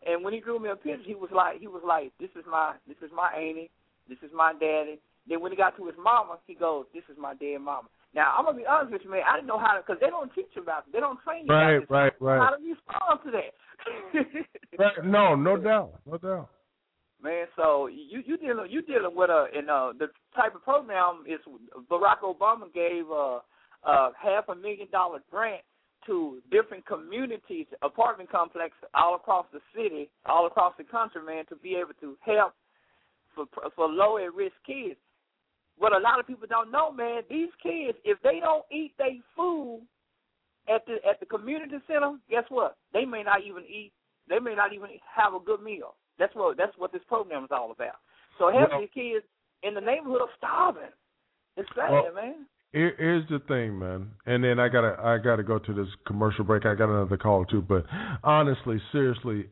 And when he drew me a picture, he was like, this is my auntie, this is my daddy. Then when he got to his mama, he goes, this is my dead mama. Now, I'm going to be honest with you, man. I didn't know how to, because they don't teach you about it. They don't train you about this. Right. How to respond to that. Right. No doubt. Man, so you dealing with the type of program is Barack Obama gave a $500,000 grant to different communities, apartment complexes all across the city, all across the country, man, to be able to help for low at risk kids. What a lot of people don't know, man, these kids, if they don't eat their food at the community center, guess what? They may not even have a good meal. That's what this program is all about. So half these kids in the neighborhood are starving. It's sad, man. Here's the thing, man, and then I gotta go to this commercial break. I got another call too, but honestly, seriously,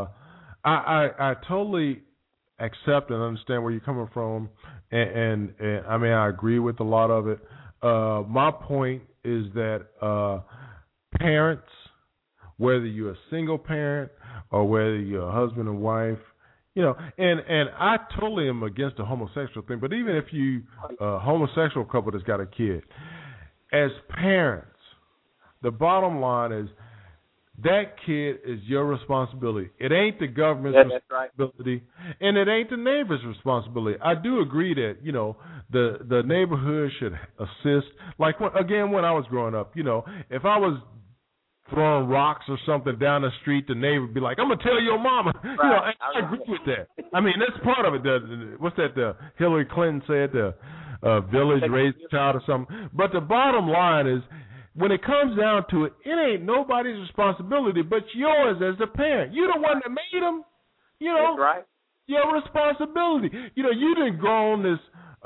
I totally accept and understand where you're coming from, and I mean I agree with a lot of it. My point is that parents, whether you're a single parent or whether you're a husband and wife, you know, and I totally am against the homosexual thing, but even if you a homosexual couple that's got a kid, as parents, the bottom line is that kid is your responsibility. It ain't the government's responsibility, and it ain't the neighbor's responsibility. I do agree that, you know, the neighborhood should assist. Like, again, when I was growing up, you know, if I was throwing rocks or something down the street, the neighbor would be like, I'm going to tell your mama. Right. You know, I agree with that. I mean, that's part of it. What's that Hillary Clinton said, the village raised a child or something. But the bottom line is, when it comes down to it, it ain't nobody's responsibility but yours as the parent. You the one that made them. You know, that's right. Your responsibility. You know, you done grown this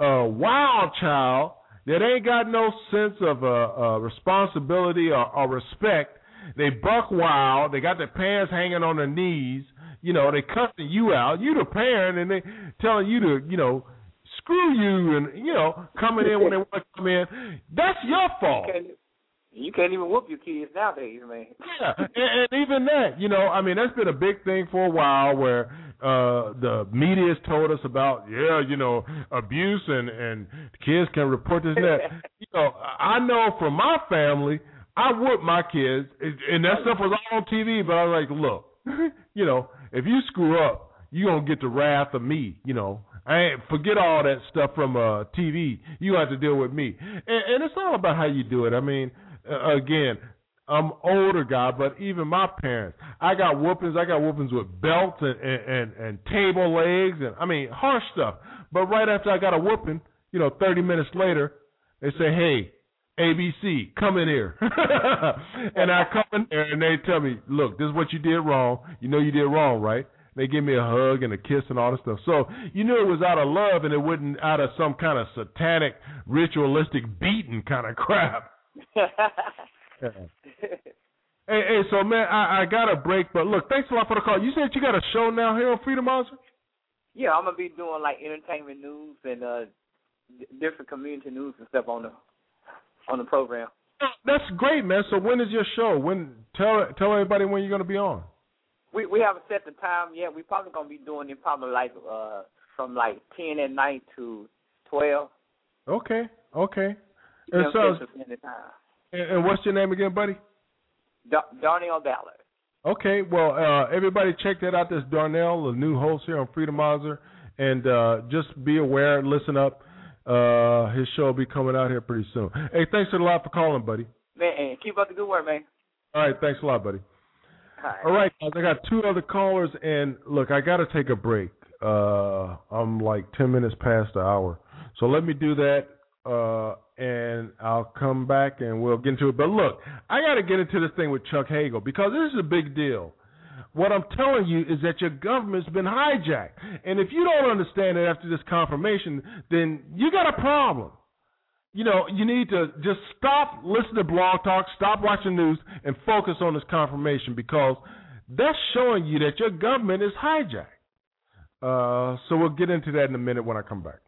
wild child that ain't got no sense of responsibility or respect. They buck wild. They got their pants hanging on their knees. You know, they cussing you out. You the parent, and they telling you to, you know, screw you, and, you know, coming in when they want to come in. That's your fault. You can't even whoop your kids nowadays, man. Yeah, and even that, you know, I mean, that's been a big thing for a while where the media has told us about, you know, abuse and kids can report this and that. You know, I know from my family, I whooped my kids, and that stuff was all on TV, but I was like, look, you know, if you screw up, you're going to get the wrath of me, you know. Forget all that stuff from TV. You have to deal with me. And it's all about how you do it. I mean, again, I'm older guy, but even my parents, I got whoopings. I got whoopings with belts and table legs, and I mean harsh stuff. But right after I got a whooping, you know, 30 minutes later, they say, "Hey, ABC, come in here," and I come in there, and they tell me, "Look, this is what you did wrong. You know you did wrong, right?" They give me a hug and a kiss and all this stuff. So you knew it was out of love, and it wasn't out of some kind of satanic, ritualistic beating kind of crap. Hey, so man, I got a break, but look, thanks a lot for the call. You said you got a show now here on Freedomizer? Yeah, I'm gonna be doing like entertainment news and different community news and stuff on the program. That's great, man. So when is your show? Tell everybody when you're gonna be on. We haven't set the time yet. We probably gonna be doing it probably like from like 10 at night to 12. Okay. And what's your name again, buddy? Darnell Ballard. Okay, well, everybody check that out. This Darnell, the new host here on Freedomizer, and just be aware, listen up. His show will be coming out here pretty soon. Hey, thanks a lot for calling, buddy. Man, keep up the good work, man. All right, thanks a lot, buddy. All right, guys, I got two other callers, and look, I got to take a break. I'm like 10 minutes past the hour, so let me do that. And I'll come back and we'll get into it. But look, I got to get into this thing with Chuck Hagel because this is a big deal. What I'm telling you is that your government's been hijacked. And if you don't understand it after this confirmation, then you got a problem. You know, you need to just stop listening to Blog Talk, stop watching news, and focus on this confirmation because that's showing you that your government is hijacked. So we'll get into that in a minute when I come back.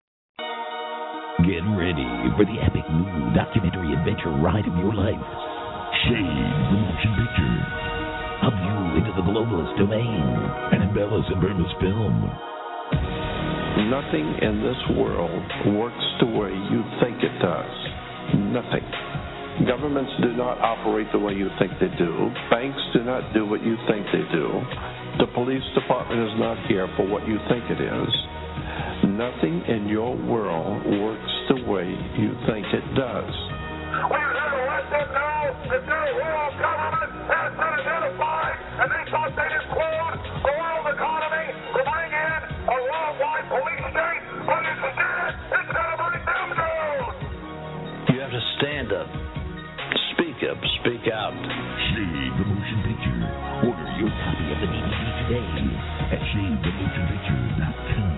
Get ready for the epic new documentary adventure ride of your life. Shade, the motion picture. A view into the globalist domain and embellish and Burma's film. Nothing in this world works the way you think it does. Nothing. Governments do not operate the way you think they do. Banks do not do what you think they do. The police department is not here for what you think it is. Nothing in your world works the way you think it does. We have to let them know that their world government has been identified, and they thought they'd include the world economy to bring in a worldwide police state, but instead, it's going to bring them down. You have to stand up, speak up, speak out. Shade the Motion Picture. Order your copy of the DVD today at shadethemotionpicture.com.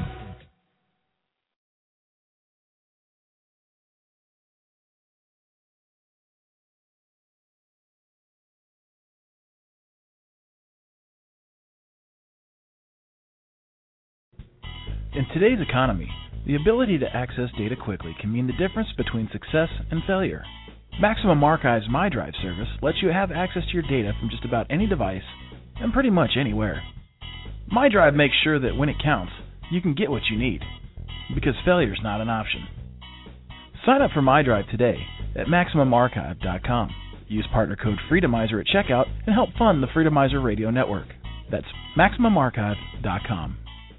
In today's economy, the ability to access data quickly can mean the difference between success and failure. Maximum Archive's MyDrive service lets you have access to your data from just about any device and pretty much anywhere. MyDrive makes sure that when it counts, you can get what you need, because failure is not an option. Sign up for MyDrive today at MaximumArchive.com. Use partner code Freedomizer at checkout and help fund the Freedomizer Radio Network. That's MaximumArchive.com.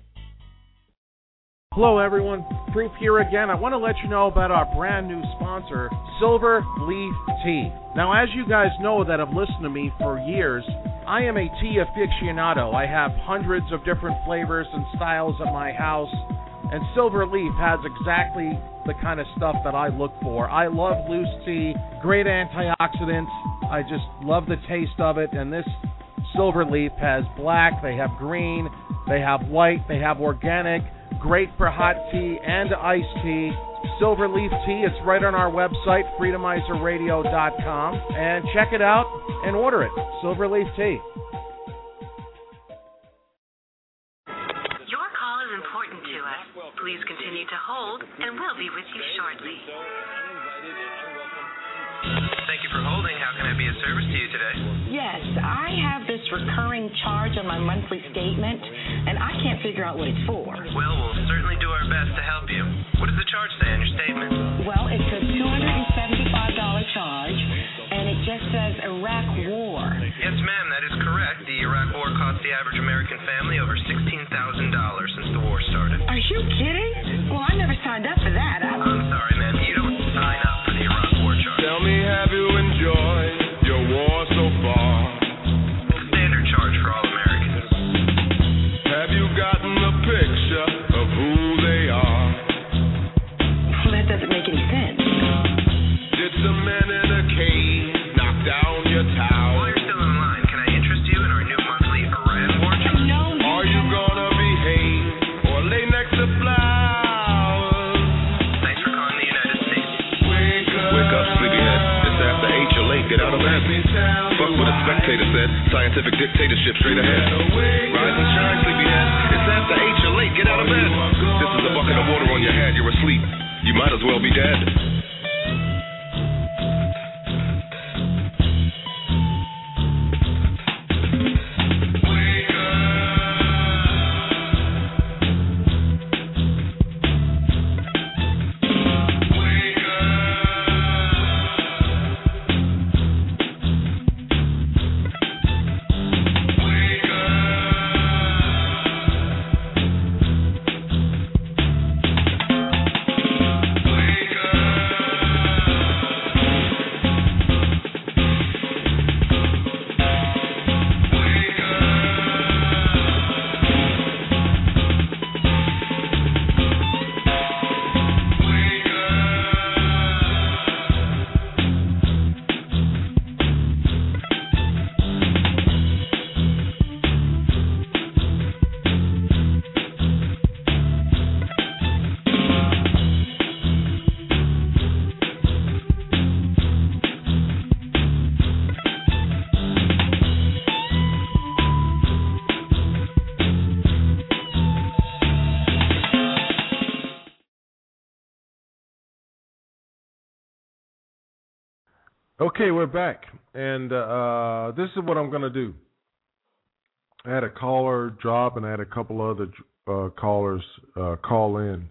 Hello everyone, Proof here again. I want to let you know about our brand new sponsor, Silver Leaf Tea. Now, as you guys know that have listened to me for years, I am a tea aficionado. I have hundreds of different flavors and styles at my house, and Silver Leaf has exactly the kind of stuff that I look for. I love loose tea, great antioxidants. I just love the taste of it, and this Silver Leaf has black, they have green, they have white, they have organic. Great for hot tea and iced tea. Silver Leaf Tea, it's right on our website, freedomizerradio.com, and check it out and order it. Silver Leaf Tea. Your call is important to us. Please continue to hold, and we'll be with you shortly. Thank you for holding. How can I be of service to you today? Yes, I have this recurring charge on my monthly statement, and I can't figure out what it's for. Well, we'll certainly do our best to help you. What does the charge say on your statement? Well, it's a $275 charge, and it just says Iraq War. Yes, ma'am, that is correct. The Iraq War cost the average American family over $16,000 since the war started. Are you kidding? Well, I never signed up for that. I'm sorry, ma'am. You don't sign up for the Iraq War charge. Tell me, have you enjoyed your war so far? Standard charge for all Americans. Have you gotten a picture of who they are? Well, that doesn't make any sense. Did some men in a cave knock down your tower? While you're still in line, can I interest you in our new monthly Iran War charge? No. Are you gonna behave or lay next to flowers? Thanks for calling the United States. Wake up, sleepyhead. It's after 8, you're late. Get out of bed. Fuck what a spectator said. Scientific dictatorship straight ahead. Rise and shine, sleepyhead. It's after 8, you're late. Get out of bed. This is a bucket of water on your head. You're asleep. You might as well be dead. Okay, we're back, and this is what I'm going to do. I had a caller drop, and I had a couple other callers call in.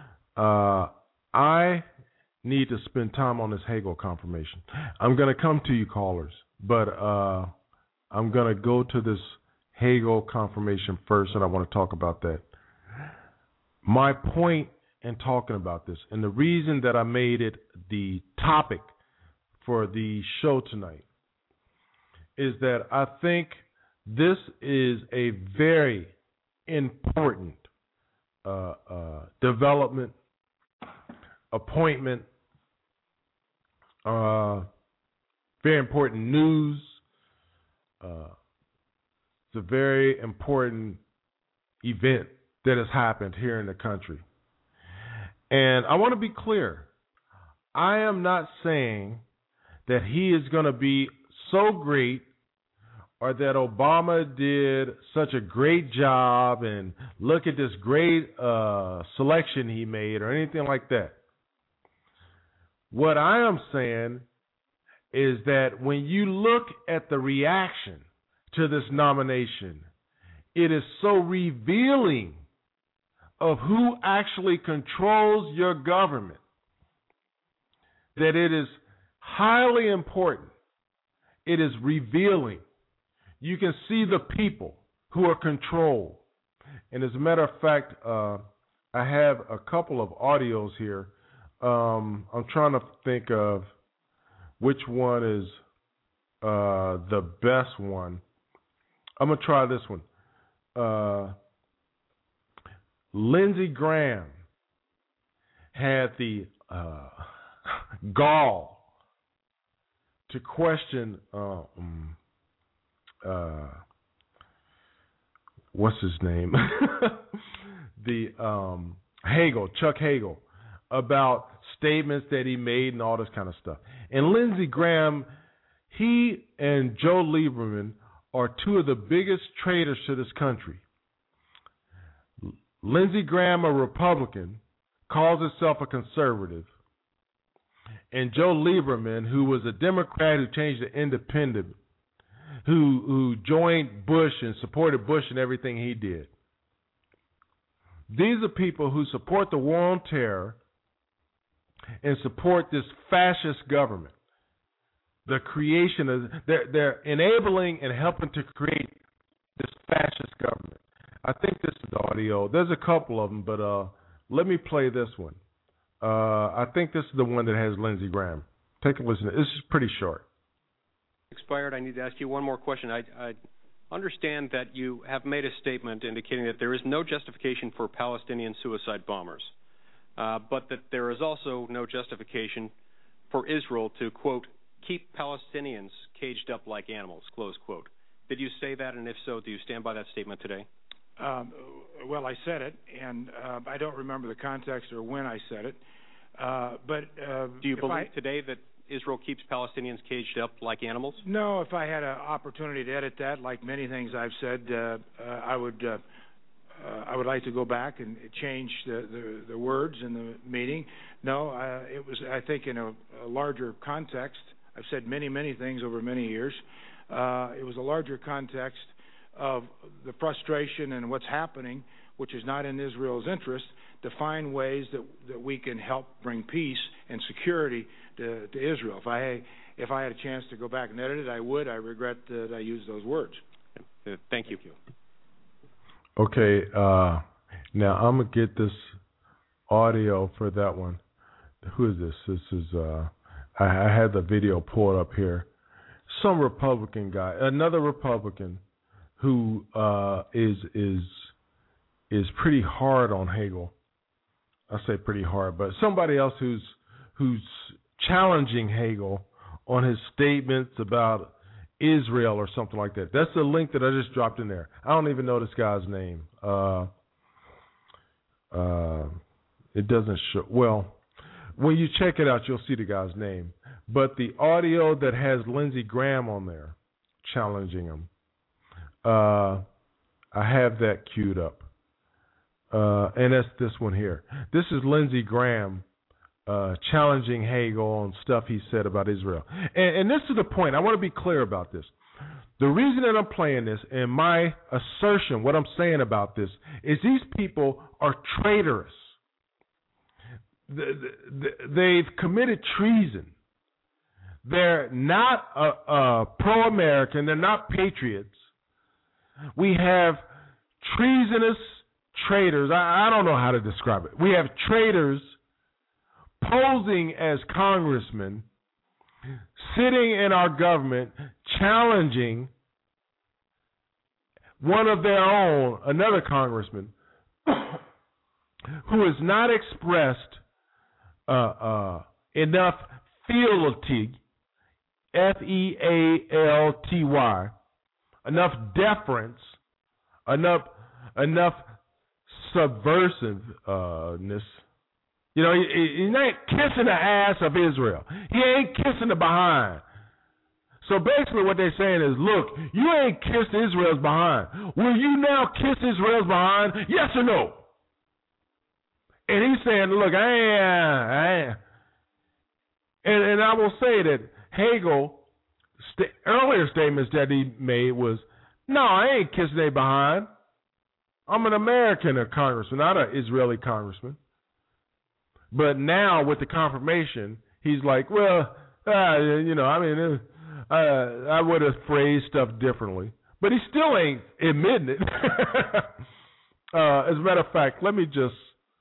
I need to spend time on this Hagel confirmation. I'm going to come to you, callers, but I'm going to go to this Hagel confirmation first, and I want to talk about that. My point in talking about this, and the reason that I made it the topic for the show tonight, is that I think this is a very important development, appointment, very important news. It's a very important event that has happened here in the country. And I want to be clear. I am not saying that he is going to be so great or that Obama did such a great job and look at this great selection he made or anything like that. What I am saying is that when you look at the reaction to this nomination, it is so revealing of who actually controls your government that it is highly important. It is revealing. You can see the people who are controlled. And as a matter of fact, I have a couple of audios here. I'm trying to think of which one is the best one. I'm going to try this one. Lindsey Graham had the gall to question what's his name? Chuck Hagel, about statements that he made and all this kind of stuff. And Lindsey Graham, he and Joe Lieberman are two of the biggest traitors to this country. Lindsey Graham, a Republican, calls himself a conservative. And Joe Lieberman, who was a Democrat who changed to independent, who joined Bush and supported Bush in everything he did. These are people who support the war on terror and support this fascist government. The creation of, they're enabling and helping to create this fascist government. I think this is the audio. There's a couple of them, but let me play this one. I think this is the one that has Lindsey Graham. Take a listen. This is pretty short. Expired. I need to ask you one more question. I understand that you have made a statement indicating that there is no justification for Palestinian suicide bombers, but that there is also no justification for Israel to, quote, keep Palestinians caged up like animals, close quote. Did you say that, and if so, do you stand by that statement today? Well, I said it, and I don't remember the context or when I said it. But do you believe today that Israel keeps Palestinians caged up like animals? No. If I had an opportunity to edit that, like many things I've said, I would like to go back and change the words in the meeting. No, it was, I think, in a larger context. I've said many things over many years. It was a larger context of the frustration and what's happening, which is not in Israel's interest, to find ways that we can help bring peace and security to Israel. If I had a chance to go back and edit it, I would. I regret that I used those words. Thank you. Okay, now I'm going to get this audio for that one. Who is this? This is, I had the video pulled up here. Some Republican guy, another Republican who is pretty hard on Hagel. I say pretty hard, but somebody else who's challenging Hagel on his statements about Israel or something like that. That's the link that I just dropped in there. I don't even know this guy's name. It doesn't show. Well, when you check it out, you'll see the guy's name. But the audio that has Lindsey Graham on there challenging him, I have that queued up. And that's this one here. This is Lindsey Graham challenging Hagel on stuff he said about Israel. And this is the point. I want to be clear about this. The reason that I'm playing this and my assertion, what I'm saying about this, is these people are traitorous. They've committed treason. They're not pro-American. They're not patriots. We have treasonous traitors. I don't know how to describe it. We have traitors posing as congressmen, sitting in our government, challenging one of their own, another congressman, who has not expressed enough fealty, F-E-A-L-T-Y, enough deference, enough subversiveness. You know, he ain't kissing the ass of Israel. He ain't kissing the behind. So basically what they're saying is, look, you ain't kissed Israel's behind. Will you now kiss Israel's behind? Yes or no? And he's saying, look, I ain't. And I will say that Hagel, earlier statements that he made was, no, I ain't kissing their behind. I'm an American congressman, not an Israeli congressman. But now with the confirmation, he's like, well, I would have phrased stuff differently. But he still ain't admitting it. As a matter of fact, let me just,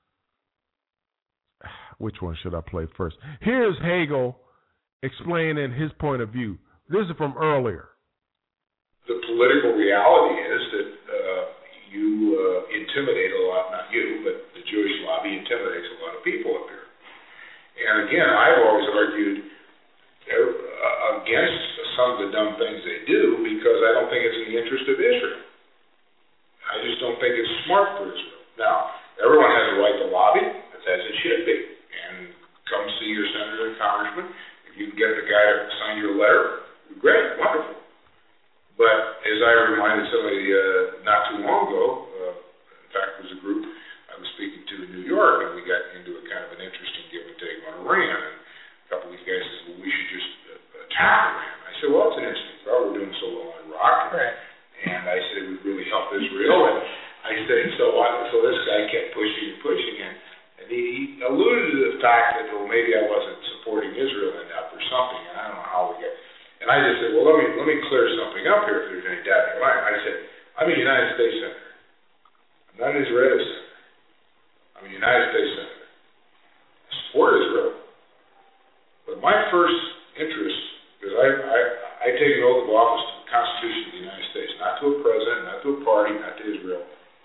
which one should I play first? Here's Hagel explaining his point of view. This is from earlier. The political reality is that you intimidate a lot, not you, but the Jewish lobby intimidates a lot of people up here. And again, I've always argued against some of the dumb things they do because I don't think it's in the interest of Israel. I just don't think it's smart for Israel. Now, everyone has a right to lobby, as it should be, and come see your senator and congressman. If you can get the guy to sign your letter, great, wonderful. But as I reminded somebody not too long ago, in fact, it was a group I was speaking to in New York, and we got into a kind of an interesting give and take on Iran. And a couple of these guys said, well, we should just attack Iran. I said, well, that's an interesting thought. We're doing so well in Iraq. Right. And I said, it would really help Israel. And I said, so this guy kept pushing and pushing. And he alluded to the fact that, well, maybe I wasn't supporting Israel enough or something. And I don't know how we get. And I just said, well, let me clear something up here if there's any doubt in your mind. I said, I'm a United States senator. I'm not an Israeli senator. I'm a United States senator. I support Israel. But my first interest, because I take an oath of office to the Constitution of the United States, not to a president, not to a party, not to Israel.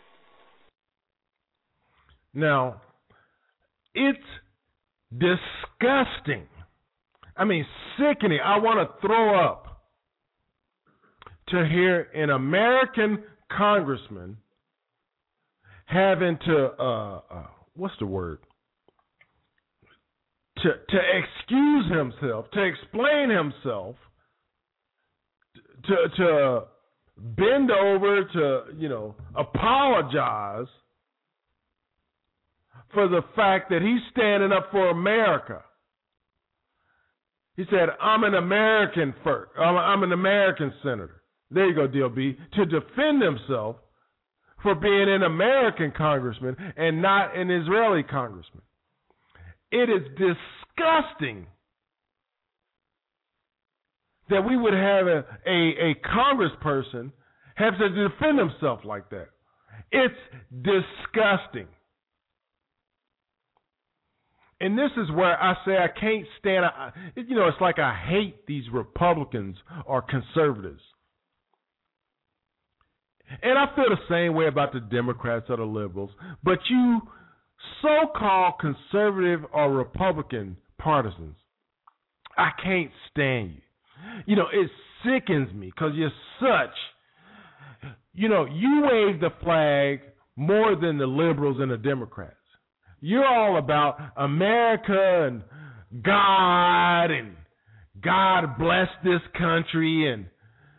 Now, it's disgusting. I mean, sickening. I want to throw up to hear an American congressman having to, what's the word? To excuse himself, to explain himself, to bend over, to, apologize for the fact that he's standing up for America. He said, I'm an American first. I'm an American senator. There you go, DLB. To defend himself for being an American congressman and not an Israeli congressman. It is disgusting that we would have a congressperson have to defend himself like that. It's disgusting. And this is where I say I can't stand, it's like I hate these Republicans or conservatives. And I feel the same way about the Democrats or the liberals. But you so-called conservative or Republican partisans, I can't stand you. It sickens me because you're such, you wave the flag more than the liberals and the Democrats. You're all about America and God bless this country and,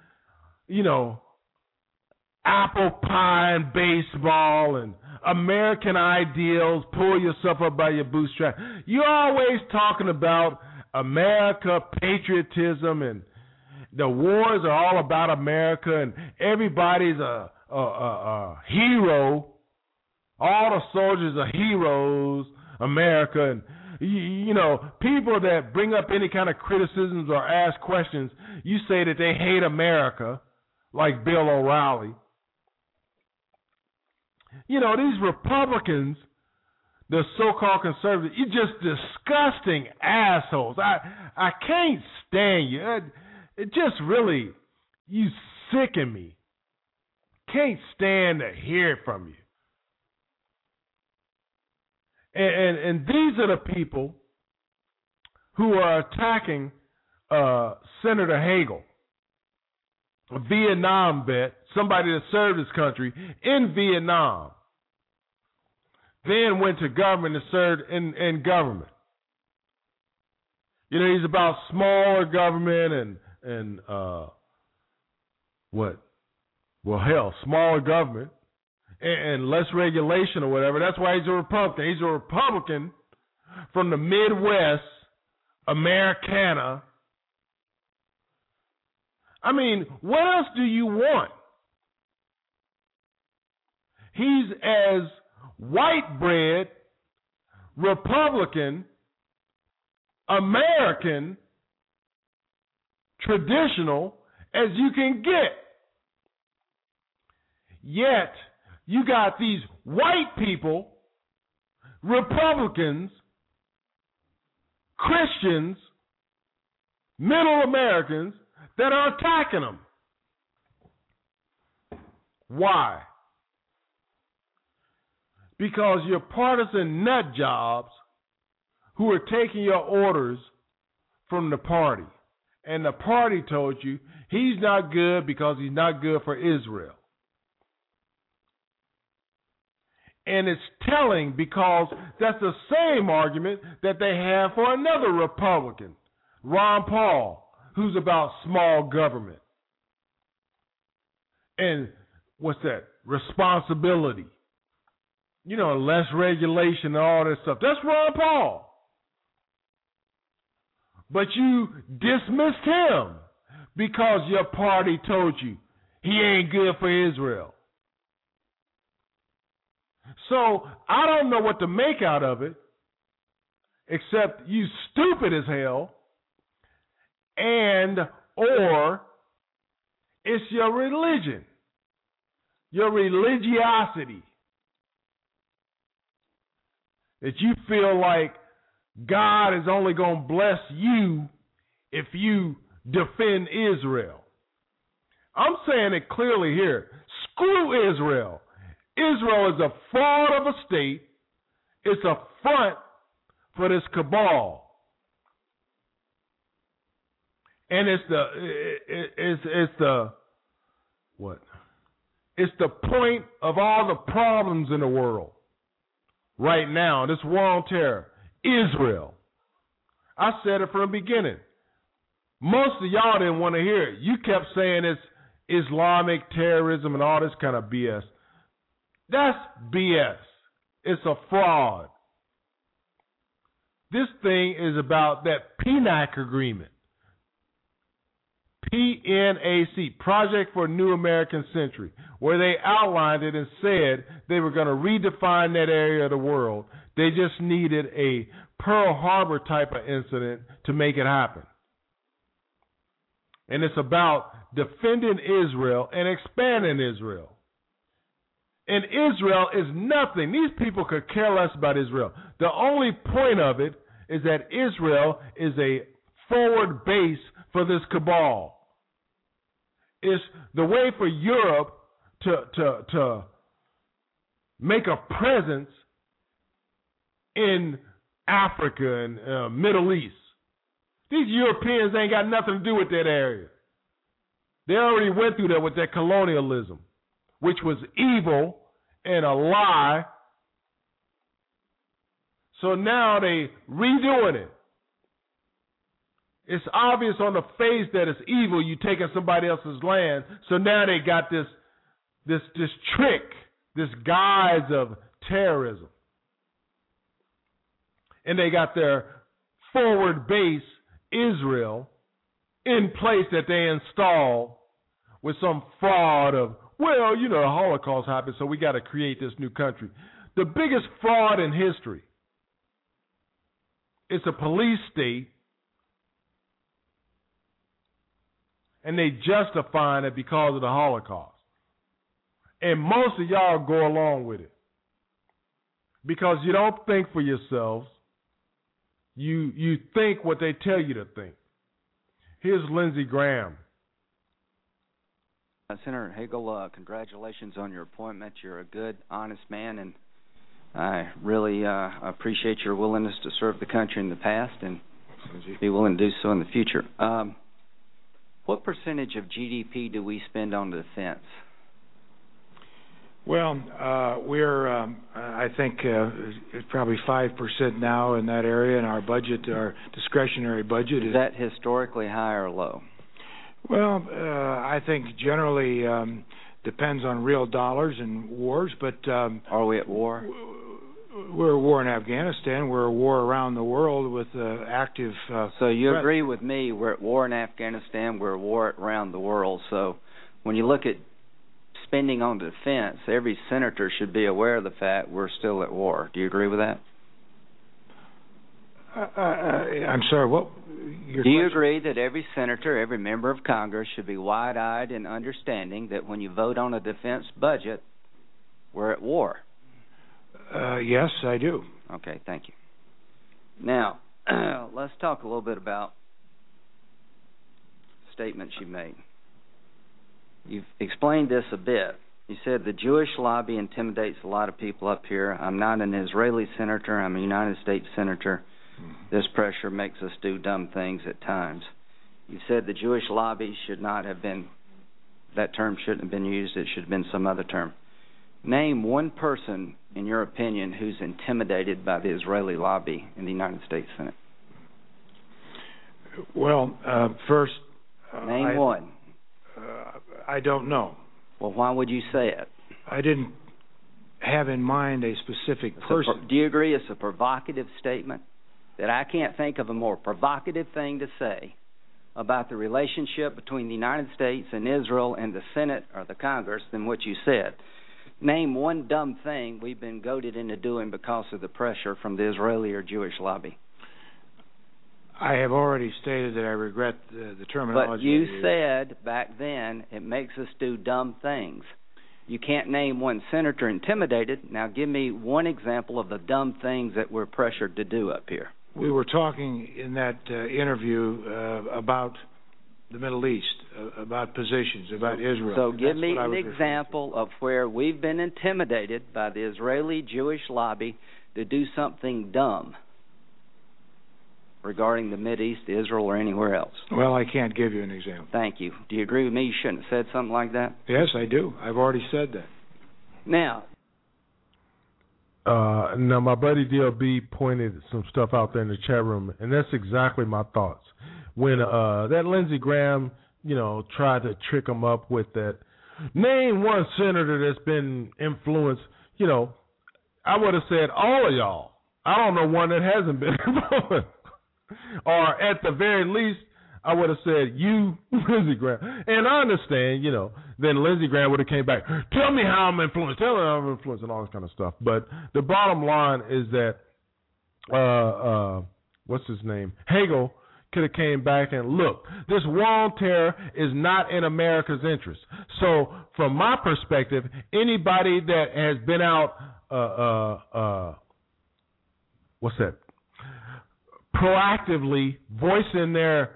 apple pie and baseball and American ideals, pull yourself up by your bootstrap. You're always talking about America, patriotism, the wars are all about America and everybody's a hero. All the soldiers are heroes, America. And, you know, people that bring up any kind of criticisms or ask questions, you say that they hate America, like Bill O'Reilly. You know, these Republicans, the so-called conservatives, you're just disgusting assholes. I can't stand you. It just really, you sicken me. Can't stand to hear it from you. And these are the people who are attacking Senator Hagel, a Vietnam vet, somebody that served his country in Vietnam, then went to government and served in government. You know, he's about smaller government and what? Well, hell, smaller government and less regulation or whatever. That's why he's a Republican. He's a Republican from the Midwest, Americana. I mean, what else do you want? He's as white bread, Republican, American, traditional as you can get. Yet, you got these white people, Republicans, Christians, middle Americans that are attacking them. Why? Because you're partisan nut jobs who are taking your orders from the party. And the party told you he's not good because he's not good for Israel. And it's telling because that's the same argument that they have for another Republican, Ron Paul, who's about small government. And what's that? Responsibility. You know, less regulation and all this stuff. That's Ron Paul. But you dismissed him because your party told you he ain't good for Israel. So I don't know what to make out of it, except you stupid as hell, and or it's your religion, your religiosity, that you feel like God is only going to bless you if you defend Israel. I'm saying it clearly here. Screw Israel. Israel is a fraud of a state. It's a front for this cabal. And it's the what? It's the point of all the problems in the world right now, this war on terror. Israel. I said it from the beginning. Most of y'all didn't want to hear it. You kept saying it's Islamic terrorism and all this kind of BS. That's BS. It's a fraud. This thing is about that PNAC agreement. PNAC, Project for a New American Century, where they outlined it and said they were going to redefine that area of the world. They just needed a Pearl Harbor type of incident to make it happen. And it's about defending Israel and expanding Israel. And Israel is nothing. These people could care less about Israel. The only point of it is that Israel is a forward base for this cabal. It's the way for Europe to make a presence in Africa and Middle East. These Europeans ain't got nothing to do with that area. They already went through that with their colonialism, which was evil and a lie. So now they redoing it. It's obvious on the face that it's evil, you taking somebody else's land. So now they got this trick, this guise of terrorism. And they got their forward base, Israel, in place that they install with some fraud of, well, you know, the Holocaust happened, so we got to create this new country. The biggest fraud in history. It's a police state, and they justifying it because of the Holocaust. And most of y'all go along with it because you don't think for yourselves. You think what they tell you to think. Here's Lindsey Graham. Senator Hagel, congratulations on your appointment. You're a good, honest man, and I really appreciate your willingness to serve the country in the past and be willing to do so in the future. What percentage of GDP do we spend on defense? Well, we're, I think, it's probably 5% now in that area, and our budget, our discretionary budget is that historically high or low? Well, I think generally depends on real dollars and wars, but are we at war? We're at war in Afghanistan. We're at war around the world with active. So you agree with me? We're at war in Afghanistan. We're at war around the world. So when you look at spending on defense, every senator should be aware of the fact we're still at war. Do you agree with that? I'm sorry, what? Do you agree that every senator, every member of Congress should be wide-eyed in understanding that when you vote on a defense budget, we're at war? Yes, I do. Okay, thank you. Now, let's talk a little bit about statements you made. You've explained this a bit. You said the Jewish lobby intimidates a lot of people up here. I'm not an Israeli senator. I'm a United States senator. This pressure makes us do dumb things at times. You said the Jewish lobby should not have been, that term shouldn't have been used. It should have been some other term. Name one person, in your opinion, who's intimidated by the Israeli lobby in the United States Senate. Well, first... Name one. I don't know. Well, why would you say it? I didn't have in mind a specific person. Do you agree it's a provocative statement? That I can't think of a more provocative thing to say about the relationship between the United States and Israel and the Senate or the Congress than what you said. Name one dumb thing we've been goaded into doing because of the pressure from the Israeli or Jewish lobby. I have already stated that I regret the terminology. But you said back then it makes us do dumb things. You can't name one senator intimidated. Now give me one example of the dumb things that we're pressured to do up here. We were talking in that interview about the Middle East, about positions, about Israel. So give me an example of where we've been intimidated by the Israeli Jewish lobby to do something dumb regarding the Mideast, Israel, or anywhere else. Well, I can't give you an example. Thank you. Do you agree with me? You shouldn't have said something like that? Yes, I do. I've already said that. Now, my buddy DLB pointed some stuff out there in the chat room, and that's exactly my thoughts. When that Lindsey Graham, tried to trick him up with that, name one senator that's been influenced, I would have said all of y'all. I don't know one that hasn't been influenced. Or at the very least, I would have said you, Lindsey Graham. And I understand, then Lindsey Graham would have came back, tell me how I'm influenced, tell me how I'm influenced, and all this kind of stuff. But the bottom line is that, what's his name? Hagel could have came back and look, this war on terror is not in America's interest. So from my perspective, anybody that has been out, proactively voicing their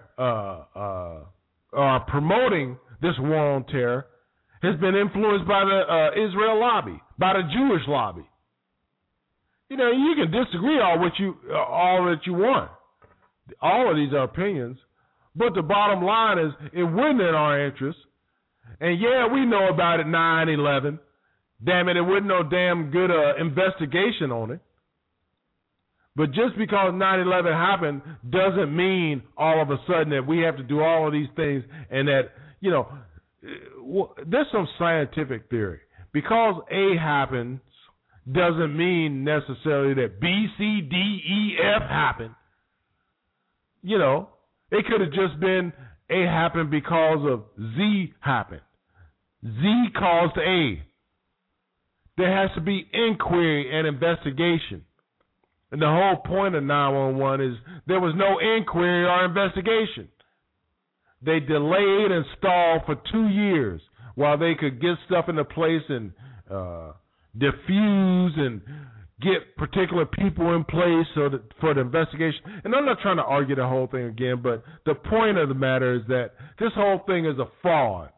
promoting this war on terror has been influenced by the Israel lobby, by the Jewish lobby. You can disagree all that you want. All of these are opinions, but the bottom line is it wasn't in our interest. And yeah, we know about it 9/11. Damn it, it wasn't no damn good investigation on it. But just because 9/11 happened doesn't mean all of a sudden that we have to do all of these things and that, there's some scientific theory. Because A happens doesn't mean necessarily that B, C, D, E, F happened. It could have just been A happened because of Z happened. Z caused A. There has to be inquiry and investigation. And the whole point of 911 is there was no inquiry or investigation. They delayed and stalled for 2 years while they could get stuff into place and diffuse and get particular people in place for the investigation. And I'm not trying to argue the whole thing again, but the point of the matter is that this whole thing is a fraud.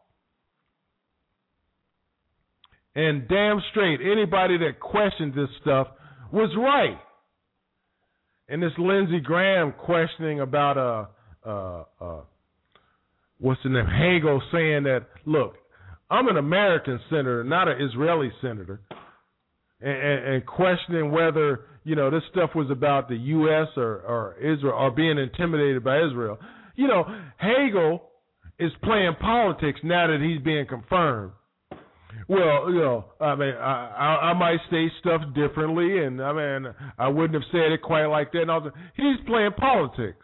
And damn straight, anybody that questioned this stuff was right. And this Lindsey Graham questioning about what's the name, Hagel, saying that, look, I'm an American senator, not an Israeli senator, and questioning whether, you know, this stuff was about the U.S. or Israel or being intimidated by Israel. You know, Hagel is playing politics now that he's being confirmed. Well, you know, I mean, I might say stuff differently, and I mean, I wouldn't have said it quite like that. And all that. He's playing politics.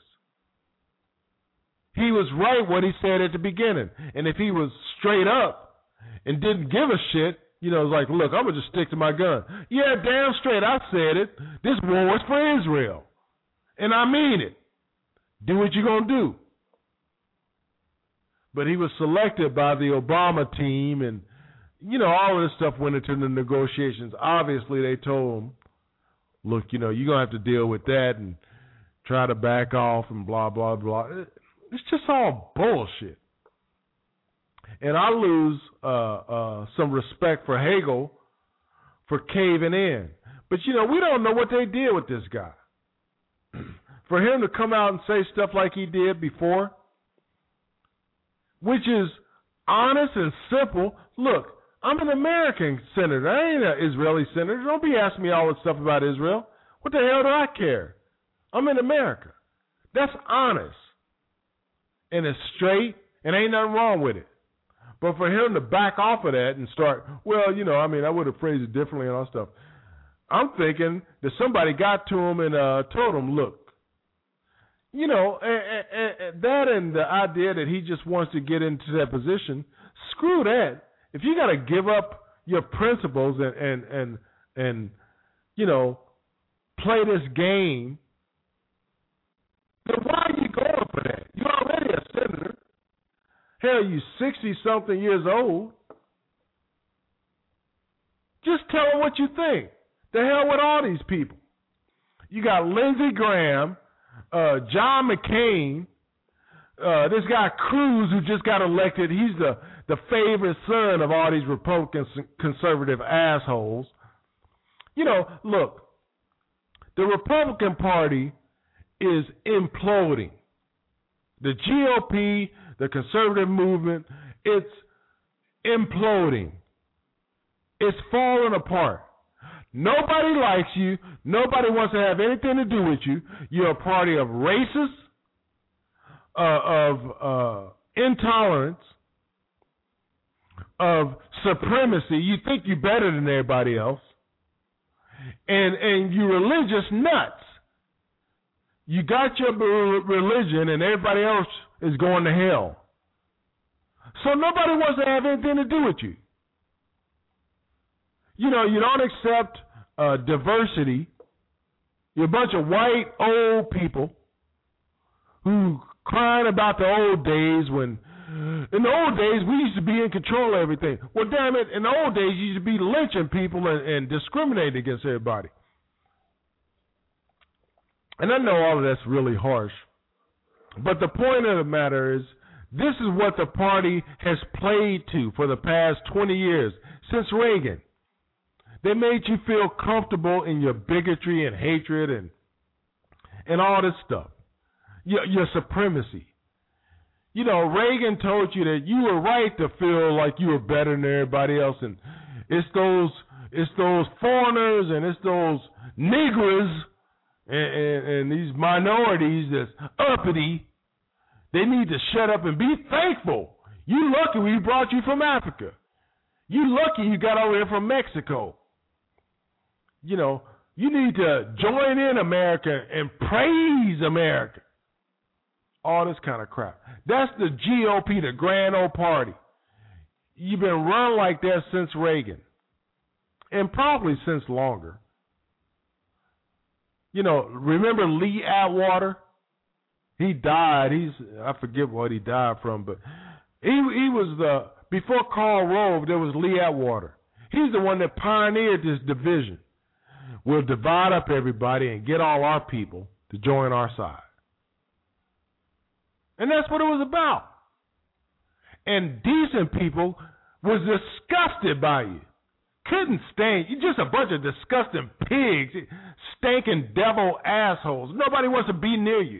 He was right what he said at the beginning, and if he was straight up and didn't give a shit, you know, it's like, look, I'm gonna just stick to my gun. Yeah, damn straight, I said it. This war was for Israel, and I mean it. Do what you're gonna do. But he was selected by the Obama team, and you know, all of this stuff went into the negotiations. Obviously, they told him, look, you know, you're going to have to deal with that and try to back off and blah, blah, blah. It's just all bullshit. And I lose some respect for Hagel for caving in. But, you know, we don't know what they did with this guy. For him to come out and say stuff like he did before, which is honest and simple. Look, I'm an American senator. I ain't an Israeli senator. Don't be asking me all this stuff about Israel. What the hell do I care? I'm in America. That's honest. And it's straight, and ain't nothing wrong with it. But for him to back off of that and start, well, you know, I mean, I would have phrased it differently and all stuff. I'm thinking that somebody got to him and told him, look, you know, that and the idea that he just wants to get into that position, screw that. If you got to give up your principles and you know, play this game, then why are you going for that? You're already a senator. Hell, you 60-something years old. Just tell them what you think. The hell with all these people. You got Lindsey Graham, John McCain, this guy Cruz who just got elected. He's the favorite son of all these Republican conservative assholes. You know, look, the Republican Party is imploding. The GOP, the conservative movement, it's imploding. It's falling apart. Nobody likes you. Nobody wants to have anything to do with you. You're a party of racists, of intolerance, of supremacy. You think you're better than everybody else. And you religious nuts. You got your religion and everybody else is going to hell. So nobody wants to have anything to do with you. You know, you don't accept diversity. You're a bunch of white old people who crying about the old days when, in the old days, we used to be in control of everything. Well, damn it, in the old days, you used to be lynching people and discriminating against everybody. And I know all of that's really harsh. But the point of the matter is, this is what the party has played to for the past 20 years, since Reagan. They made you feel comfortable in your bigotry and hatred and all this stuff, your supremacy. You know, Reagan told you that you were right to feel like you were better than everybody else, and it's those foreigners and it's those niggers and these minorities that's uppity. They need to shut up and be thankful. You lucky we brought you from Africa. You lucky you got over here from Mexico. You know, you need to join in America and praise America. all this kind of crap. That's the GOP, the Grand Old Party. You've been run like that since Reagan, and probably since longer. You know, remember Lee Atwater? He died. I forget what he died from, but he was before Karl Rove, there was Lee Atwater. He's the one that pioneered this division. We'll divide up everybody and get all our people to join our side. And that's what it was about. And decent people was disgusted by you. Couldn't stand you. Just a bunch of disgusting pigs, stinking devil assholes. Nobody wants to be near you.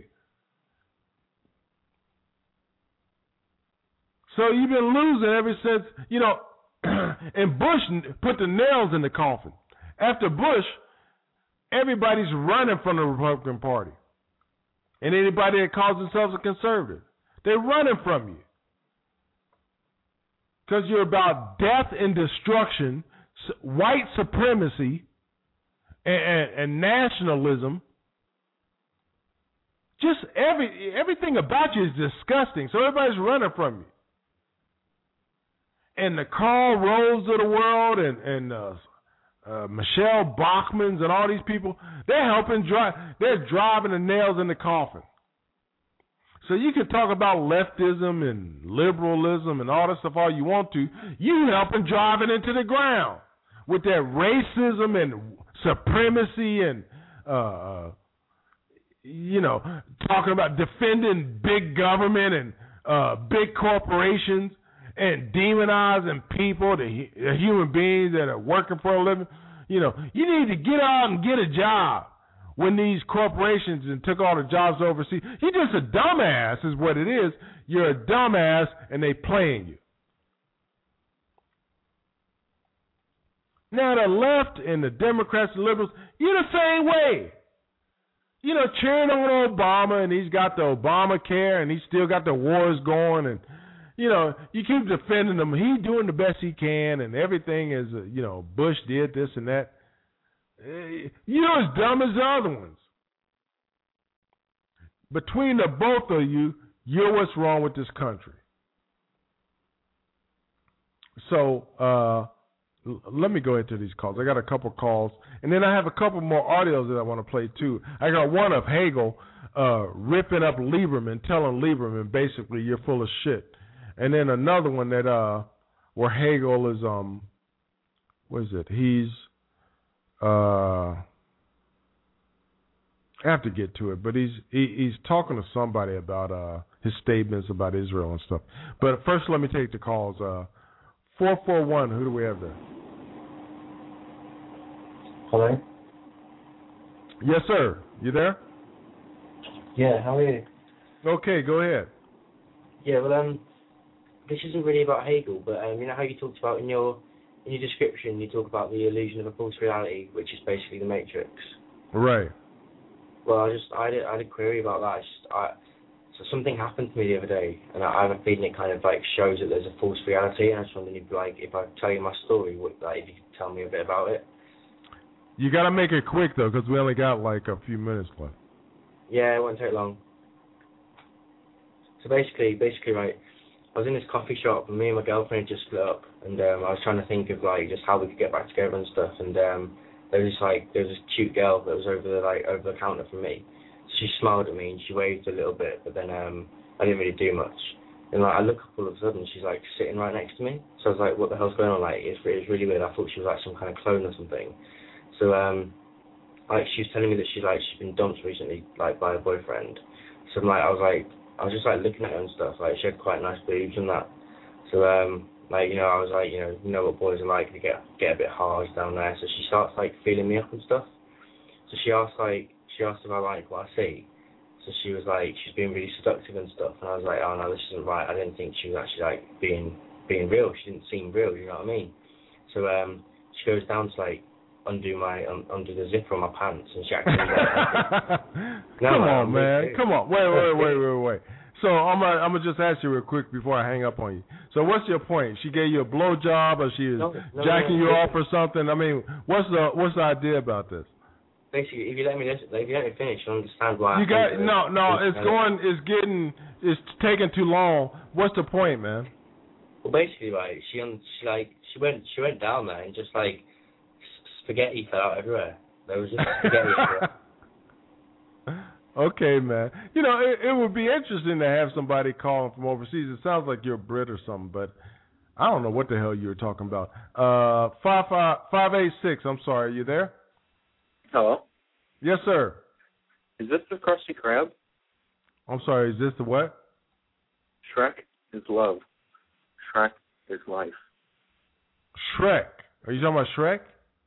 So you've been losing ever since, you know, and Bush put the nails in the coffin. After Bush, everybody's running from the Republican Party. And anybody that calls themselves a conservative, they're running from you. Because you're about death and destruction, white supremacy, and nationalism. Just everything about you is disgusting. So everybody's running from you. And the Karl Roves of the world and Michelle Bachmans and all these people, they're helping they're driving the nails in the coffin. So you can talk about leftism and liberalism and all that stuff all you want to. You helping drive it into the ground with that racism and supremacy and, you know, talking about defending big government and big corporations and demonizing people, the human beings that are working for a living. You know, you need to get out and get a job when these corporations and took all the jobs overseas. You're just a dumbass is what it is. You're a dumbass and they playing you. Now the left and the Democrats and liberals, you're the same way. You know, cheering on Obama and he's got the Obamacare and he's still got the wars going and, you know, you keep defending him. He's doing the best he can, and everything is, you know, Bush did this and that. You're as dumb as the other ones. Between the both of you, you're what's wrong with this country. So let me go into these calls. I got a couple calls, and then I have a couple more audios that I want to play too. I got one of Hagel ripping up Lieberman, telling Lieberman basically you're full of shit. And then another one that where Hagel is what is it? He's I have to get to it, but he's talking to somebody about his statements about Israel and stuff. But first, let me take the calls. 441. Who do we have there? Hello. Yes, sir. You there? Yeah. How are you? Okay, go ahead. Yeah. Well, this isn't really about Hegel, but you know how you talked about in your description, you talk about the illusion of a false reality, which is basically the Matrix. Right. Well, I had a query about that. So something happened to me the other day, and I have a feeling it kind of like shows that there's a false reality. And I just wondered if I tell you my story, if you could tell me a bit about it. You got to make it quick though, because we only got like a few minutes left. Yeah, it won't take long. So basically, right. I was in this coffee shop, and me and my girlfriend had just split up, and I was trying to think of like just how we could get back together and stuff. And there was this cute girl that was over the counter from me. So she smiled at me and she waved a little bit, but then I didn't really do much. And like I look up all of a sudden, she's like sitting right next to me. So I was like, what the hell's going on? Like it's really weird. I thought she was like some kind of clone or something. So like she was telling me that she's been dumped recently, like by a boyfriend. So I was just like looking at her and stuff. Like she had quite nice boobs and that. So like you know, I was like, you know what boys are like, they get a bit hard down there. So she starts like feeling me up and stuff. So she asked if I like what I see. So she was like, she's being really seductive and stuff. And I was like, oh no, this isn't right. I didn't think she was actually like being real. She didn't seem real. You know what I mean? So she goes down to like undo the zipper on my pants, and she actually Come on, man. Come on. Wait. So I'm gonna just ask you real quick before I hang up on you. So what's your point? She gave you a blowjob, or she is jacking you off or something? I mean, what's the idea about this? basically, if you let me finish, you'll understand why. You got it's taking too long. What's the point, man? Well, basically, right, she went down there and just like spaghetti fell out everywhere. There was just spaghetti everywhere. Okay, man. You know, it would be interesting to have somebody calling from overseas. It sounds like you're a Brit or something, but I don't know what the hell you were talking about. 586, I'm sorry, are you there? Hello? Yes, sir. Is this the Krusty Krab? I'm sorry, is this the what? Shrek is love. Shrek is life. Shrek. Are you talking about Shrek?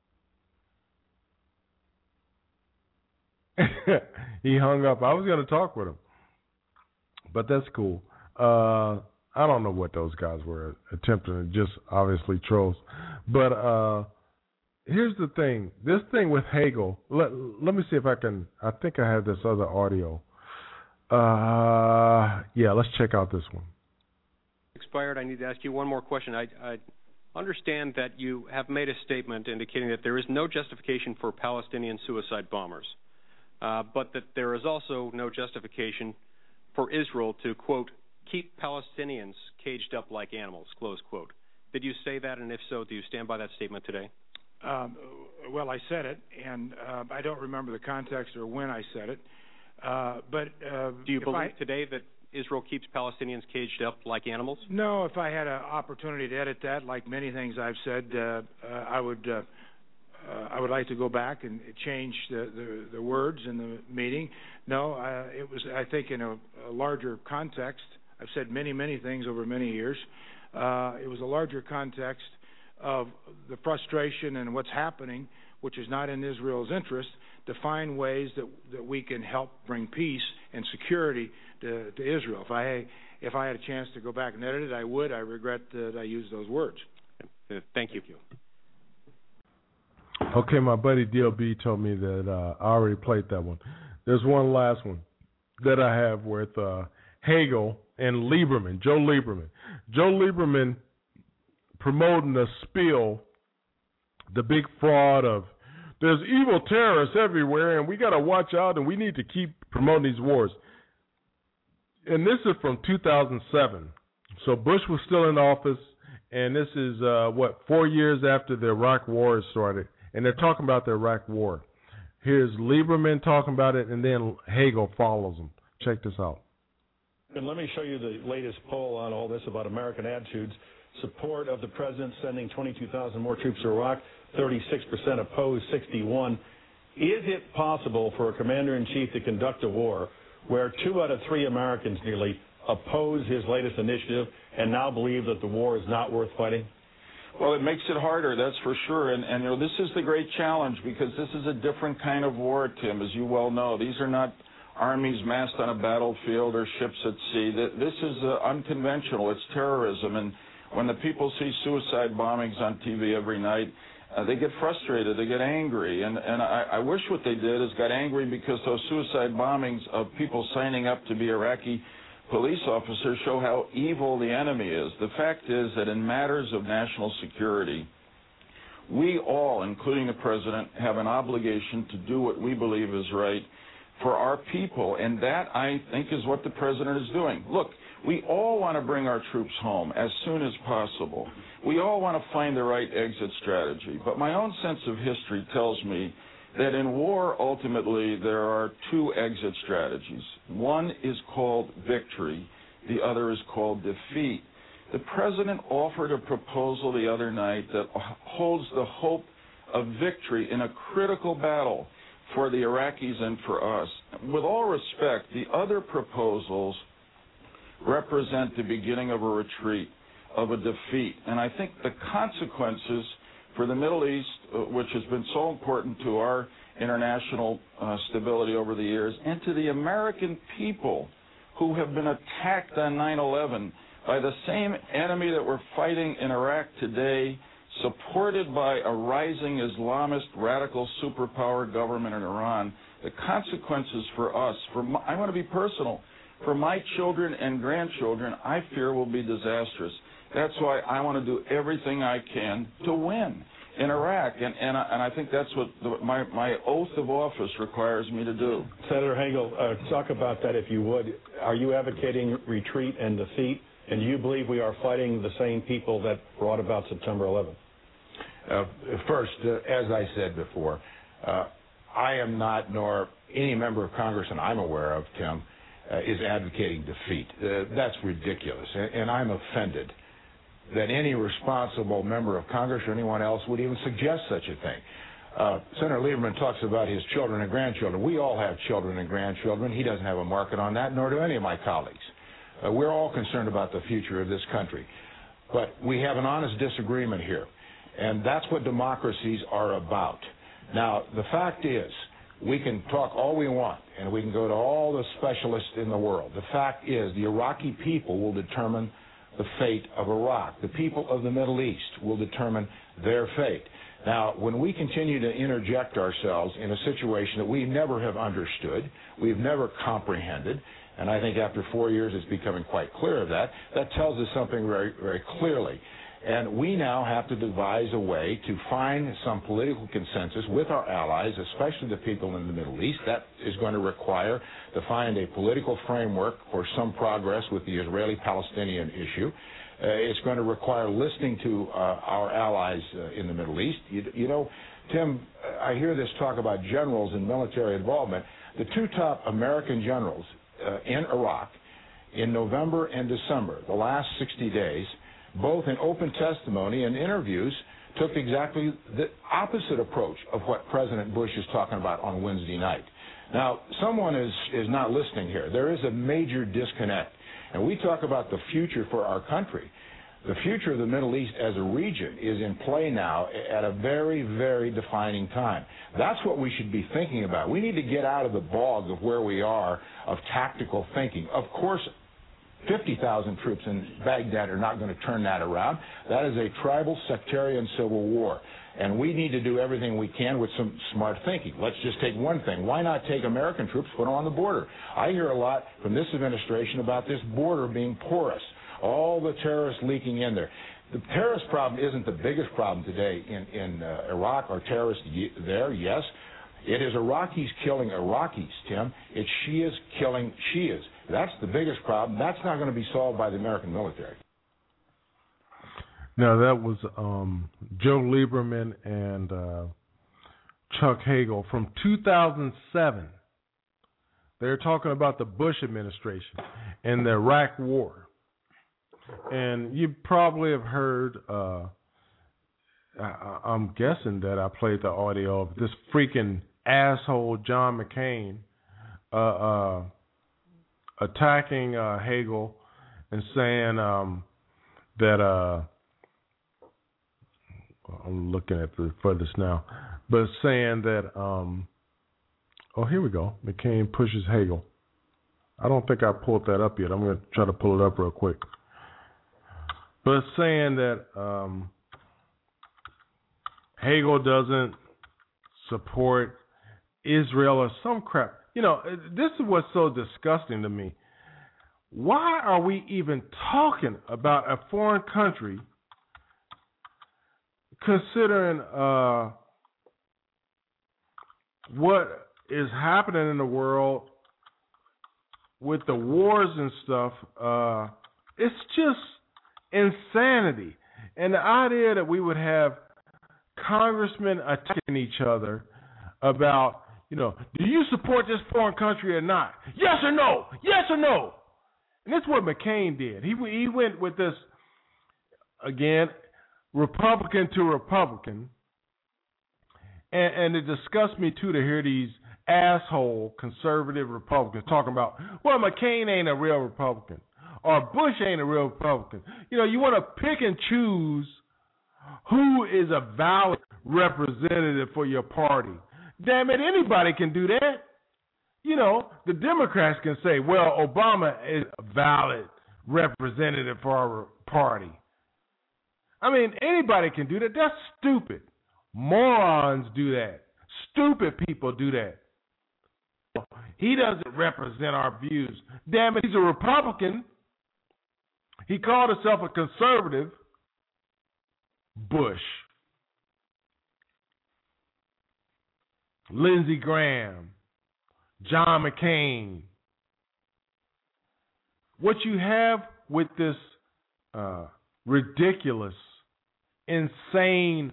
He hung up. I was going to talk with him. But that's cool. I don't know what those guys were attempting, just obviously trolls. But here's the thing. This thing with Hagel, let me see if I think I have this other audio. Yeah, let's check out this one. Expired. I need to ask you one more question. I understand that you have made a statement indicating that there is no justification for Palestinian suicide bombers, but that there is also no justification for Israel to, quote, keep Palestinians caged up like animals, close quote. Did you say that, and if so, do you stand by that statement today? Well, I said it, and I don't remember the context or when I said it. But do you believe today that Israel keeps Palestinians caged up like animals? No. If I had an opportunity to edit that, like many things I've said, I would like to go back and change the words in the meeting. No, it was, I think, in a larger context. I've said many things over many years. It was a larger context of the frustration and what's happening, which is not in Israel's interest, to find ways that we can help bring peace and security to Israel. If I had a chance to go back and edit it, I would. I regret that I used those words. Thank you. Okay, my buddy DLB told me that I already played that one. There's one last one that I have with Hagel and Lieberman, Joe Lieberman. Joe Lieberman promoting the spiel, the big fraud of there's evil terrorists everywhere and we got to watch out and we need to keep promoting these wars. And this is from 2007. So Bush was still in office, and this is, 4 years after the Iraq War started. And they're talking about the Iraq War. Here's Lieberman talking about it, and then Hagel follows him. Check this out. And let me show you the latest poll on all this about American attitudes. Support of the president sending 22,000 more troops to Iraq, 36% opposed, 61%. Is it possible for a commander-in-chief to conduct a war where 2 out of 3 Americans nearly oppose his latest initiative and now believe that the war is not worth fighting? Well, it makes it harder, that's for sure. And you know, this is the great challenge because this is a different kind of war, Tim, as you well know. These are not armies massed on a battlefield or ships at sea. This is unconventional. It's terrorism. And when the people see suicide bombings on TV every night, they get frustrated. They get angry. And I wish what they did is got angry because those suicide bombings of people signing up to be Iraqi police officers show how evil the enemy is. The fact is that in matters of national security, we all, including the president, have an obligation to do what we believe is right for our people, and that, I think, is what the president is doing. Look, we all want to bring our troops home as soon as possible. We all want to find the right exit strategy, but my own sense of history tells me that in war, ultimately, there are 2 exit strategies. One is called victory. The other is called defeat. The president offered a proposal the other night that holds the hope of victory in a critical battle for the Iraqis and for us. With all respect, the other proposals represent the beginning of a retreat, of a defeat. And I think the consequences for the Middle East, which has been so important to our international stability over the years, and to the American people who have been attacked on 9/11 by the same enemy that we're fighting in Iraq today, supported by a rising Islamist radical superpower government in Iran, the consequences for us, I want to be personal, for my children and grandchildren, I fear will be disastrous. That's why I want to do everything I can to win. in Iraq, and I think that's what my oath of office requires me to do. Senator Hagel, talk about that if you would. Are you advocating retreat and defeat, and do you believe we are fighting the same people that brought about September 11th? First, as I said before, I am not, nor any member of Congress that I'm aware of, Tim, is advocating defeat. That's ridiculous, and I'm offended that any responsible member of Congress or anyone else would even suggest such a thing. Senator Lieberman talks about his children and grandchildren. We all have children and grandchildren. He doesn't have a market on that, nor do any of my colleagues. We're all concerned about the future of this country. But we have an honest disagreement here, and that's what democracies are about. Now, the fact is, we can talk all we want, and we can go to all the specialists in the world. The fact is, the Iraqi people will determine the fate of Iraq. The people of the Middle East will determine their fate. Now, when we continue to interject ourselves in a situation that we never have understood, we've never comprehended, and I think after 4 years it's becoming quite clear of that, that tells us something very, very clearly. And we now have to devise a way to find some political consensus with our allies, especially the people in the Middle East. That is going to require to find a political framework for some progress with the Israeli-Palestinian issue. It's going to require listening to our allies in the Middle East. You know, Tim, I hear this talk about generals and military involvement. The two top American generals in Iraq in November and December, the last 60 days, both in open testimony and interviews, took exactly the opposite approach of what President Bush is talking about on Wednesday night. Now, someone is not listening here. There is a major disconnect. And we talk about the future for our country. The future of the Middle East as a region is in play now at a very, very defining time. That's what we should be thinking about. We need to get out of the bog of where we are of tactical thinking. Of course, 50,000 troops in Baghdad are not going to turn that around. That is a tribal, sectarian civil war. And we need to do everything we can with some smart thinking. Let's just take one thing. Why not take American troops, put them on the border? I hear a lot from this administration about this border being porous, all the terrorists leaking in there. The terrorist problem isn't the biggest problem today in Iraq. Are terrorists there? Yes. It is Iraqis killing Iraqis, Tim. It's Shias killing Shias. That's the biggest problem. That's not going to be solved by the American military. Now, that was Joe Lieberman and Chuck Hagel from 2007. They're talking about the Bush administration and the Iraq War. And you probably have heard, I'm guessing that I played the audio of this freaking asshole John McCain attacking Hagel and saying that I'm looking at for this now, but saying that oh, here we go. McCain pushes Hagel. I don't think I pulled that up yet. I'm going to try to pull it up real quick. But saying that Hagel doesn't support Israel or some crap. You know, this is what's so disgusting to me. Why are we even talking about a foreign country considering what is happening in the world with the wars and stuff? It's just insanity. And the idea that we would have congressmen attacking each other about, you know, do you support this foreign country or not? Yes or no? Yes or no? And that's what McCain did. He went with this, again, Republican to Republican. And it disgusts me, too, to hear these asshole conservative Republicans talking about, well, McCain ain't a real Republican or Bush ain't a real Republican. You know, you want to pick and choose who is a valid representative for your party. Damn it, anybody can do that. You know, the Democrats can say, well, Obama is a valid representative for our party. I mean, anybody can do that. That's stupid. Morons do that. Stupid people do that. He doesn't represent our views. Damn it, he's a Republican. He called himself a conservative. Bush. Lindsey Graham, John McCain. What you have with this ridiculous, insane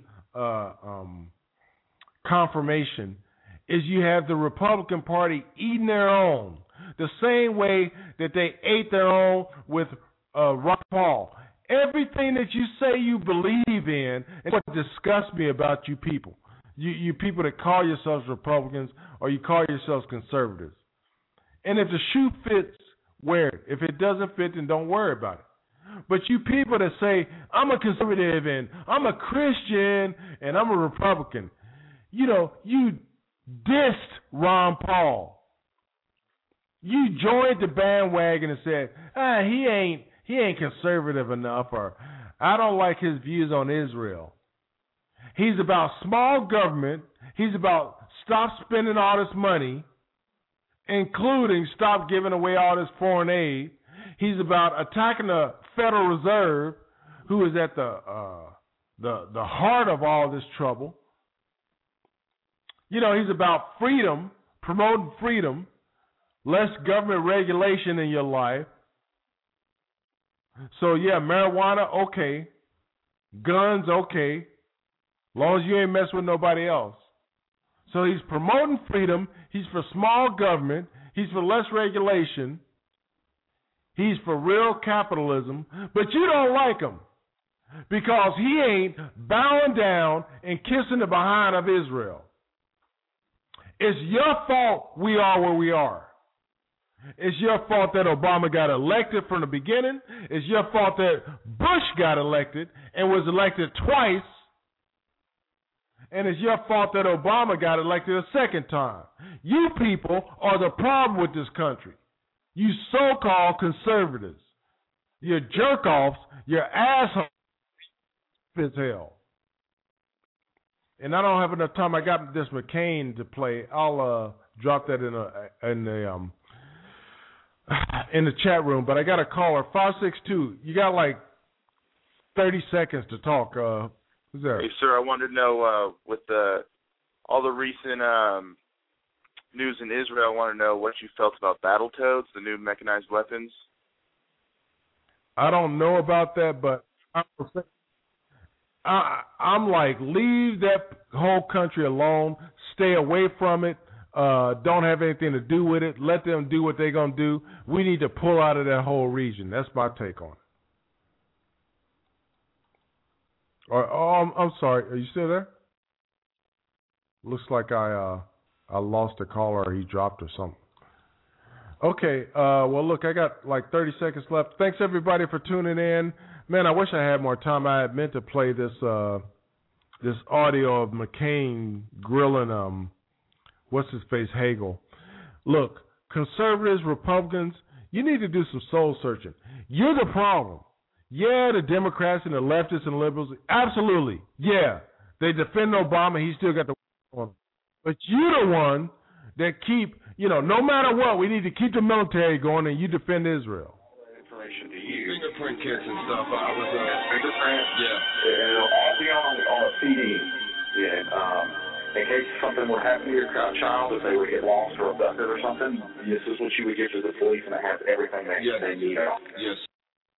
confirmation is you have the Republican Party eating their own, the same way that they ate their own with Ron Paul. Everything that you say you believe in is what disgusts me about you people. You people that call yourselves Republicans or you call yourselves conservatives. And if the shoe fits, wear it. If it doesn't fit, then don't worry about it. But you people that say, I'm a conservative and I'm a Christian and I'm a Republican, you know, you dissed Ron Paul. You joined the bandwagon and said, he ain't conservative enough, or I don't like his views on Israel. He's about small government. He's about stop spending all this money, including stop giving away all this foreign aid. He's about attacking the Federal Reserve, who is at the heart of all this trouble. You know, he's about freedom, promoting freedom, less government regulation in your life. So, yeah, marijuana, okay. Guns, okay. As long as you ain't messing with nobody else. So he's promoting freedom. He's for small government. He's for less regulation. He's for real capitalism. But you don't like him because he ain't bowing down and kissing the behind of Israel. It's your fault we are where we are. It's your fault that Obama got elected from the beginning. It's your fault that Bush got elected and was elected twice. And it's your fault that Obama got elected a second time. You people are the problem with this country. You so-called conservatives. You're jerk-offs. You're assholes as hell. And I don't have enough time. I got this McCain to play. I'll drop that in the chat room. But I got a caller, 562. You got like 30 seconds to talk. Who's there? Hey, sir, I wanted to know with all the recent news in Israel, I want to know what you felt about Battletoads, the new mechanized weapons. I don't know about that, but I'm like, leave that whole country alone. Stay away from it. Don't have anything to do with it. Let them do what they're going to do. We need to pull out of that whole region. That's my take on it. I'm sorry. Are you still there? Looks like I lost a caller or he dropped or something. Okay. Well, look, I got like 30 seconds left. Thanks, everybody, for tuning in. Man, I wish I had more time. I had meant to play this audio of McCain grilling what's-his-face, Hagel. Look, conservatives, Republicans, you need to do some soul searching. You're the problem. Yeah, the Democrats and the leftists and liberals, absolutely. Yeah, they defend Obama. He still got the on. But you're the one that keep, no matter what, we need to keep the military going, and you defend Israel. Information to you. Fingerprint kits and stuff. I was fingerprint. Yeah. It'll all be on a CD. Yeah. In case something were happening to your child, if they would get lost or abducted or something, this is what you would give to the police, and it has everything they need. Yes,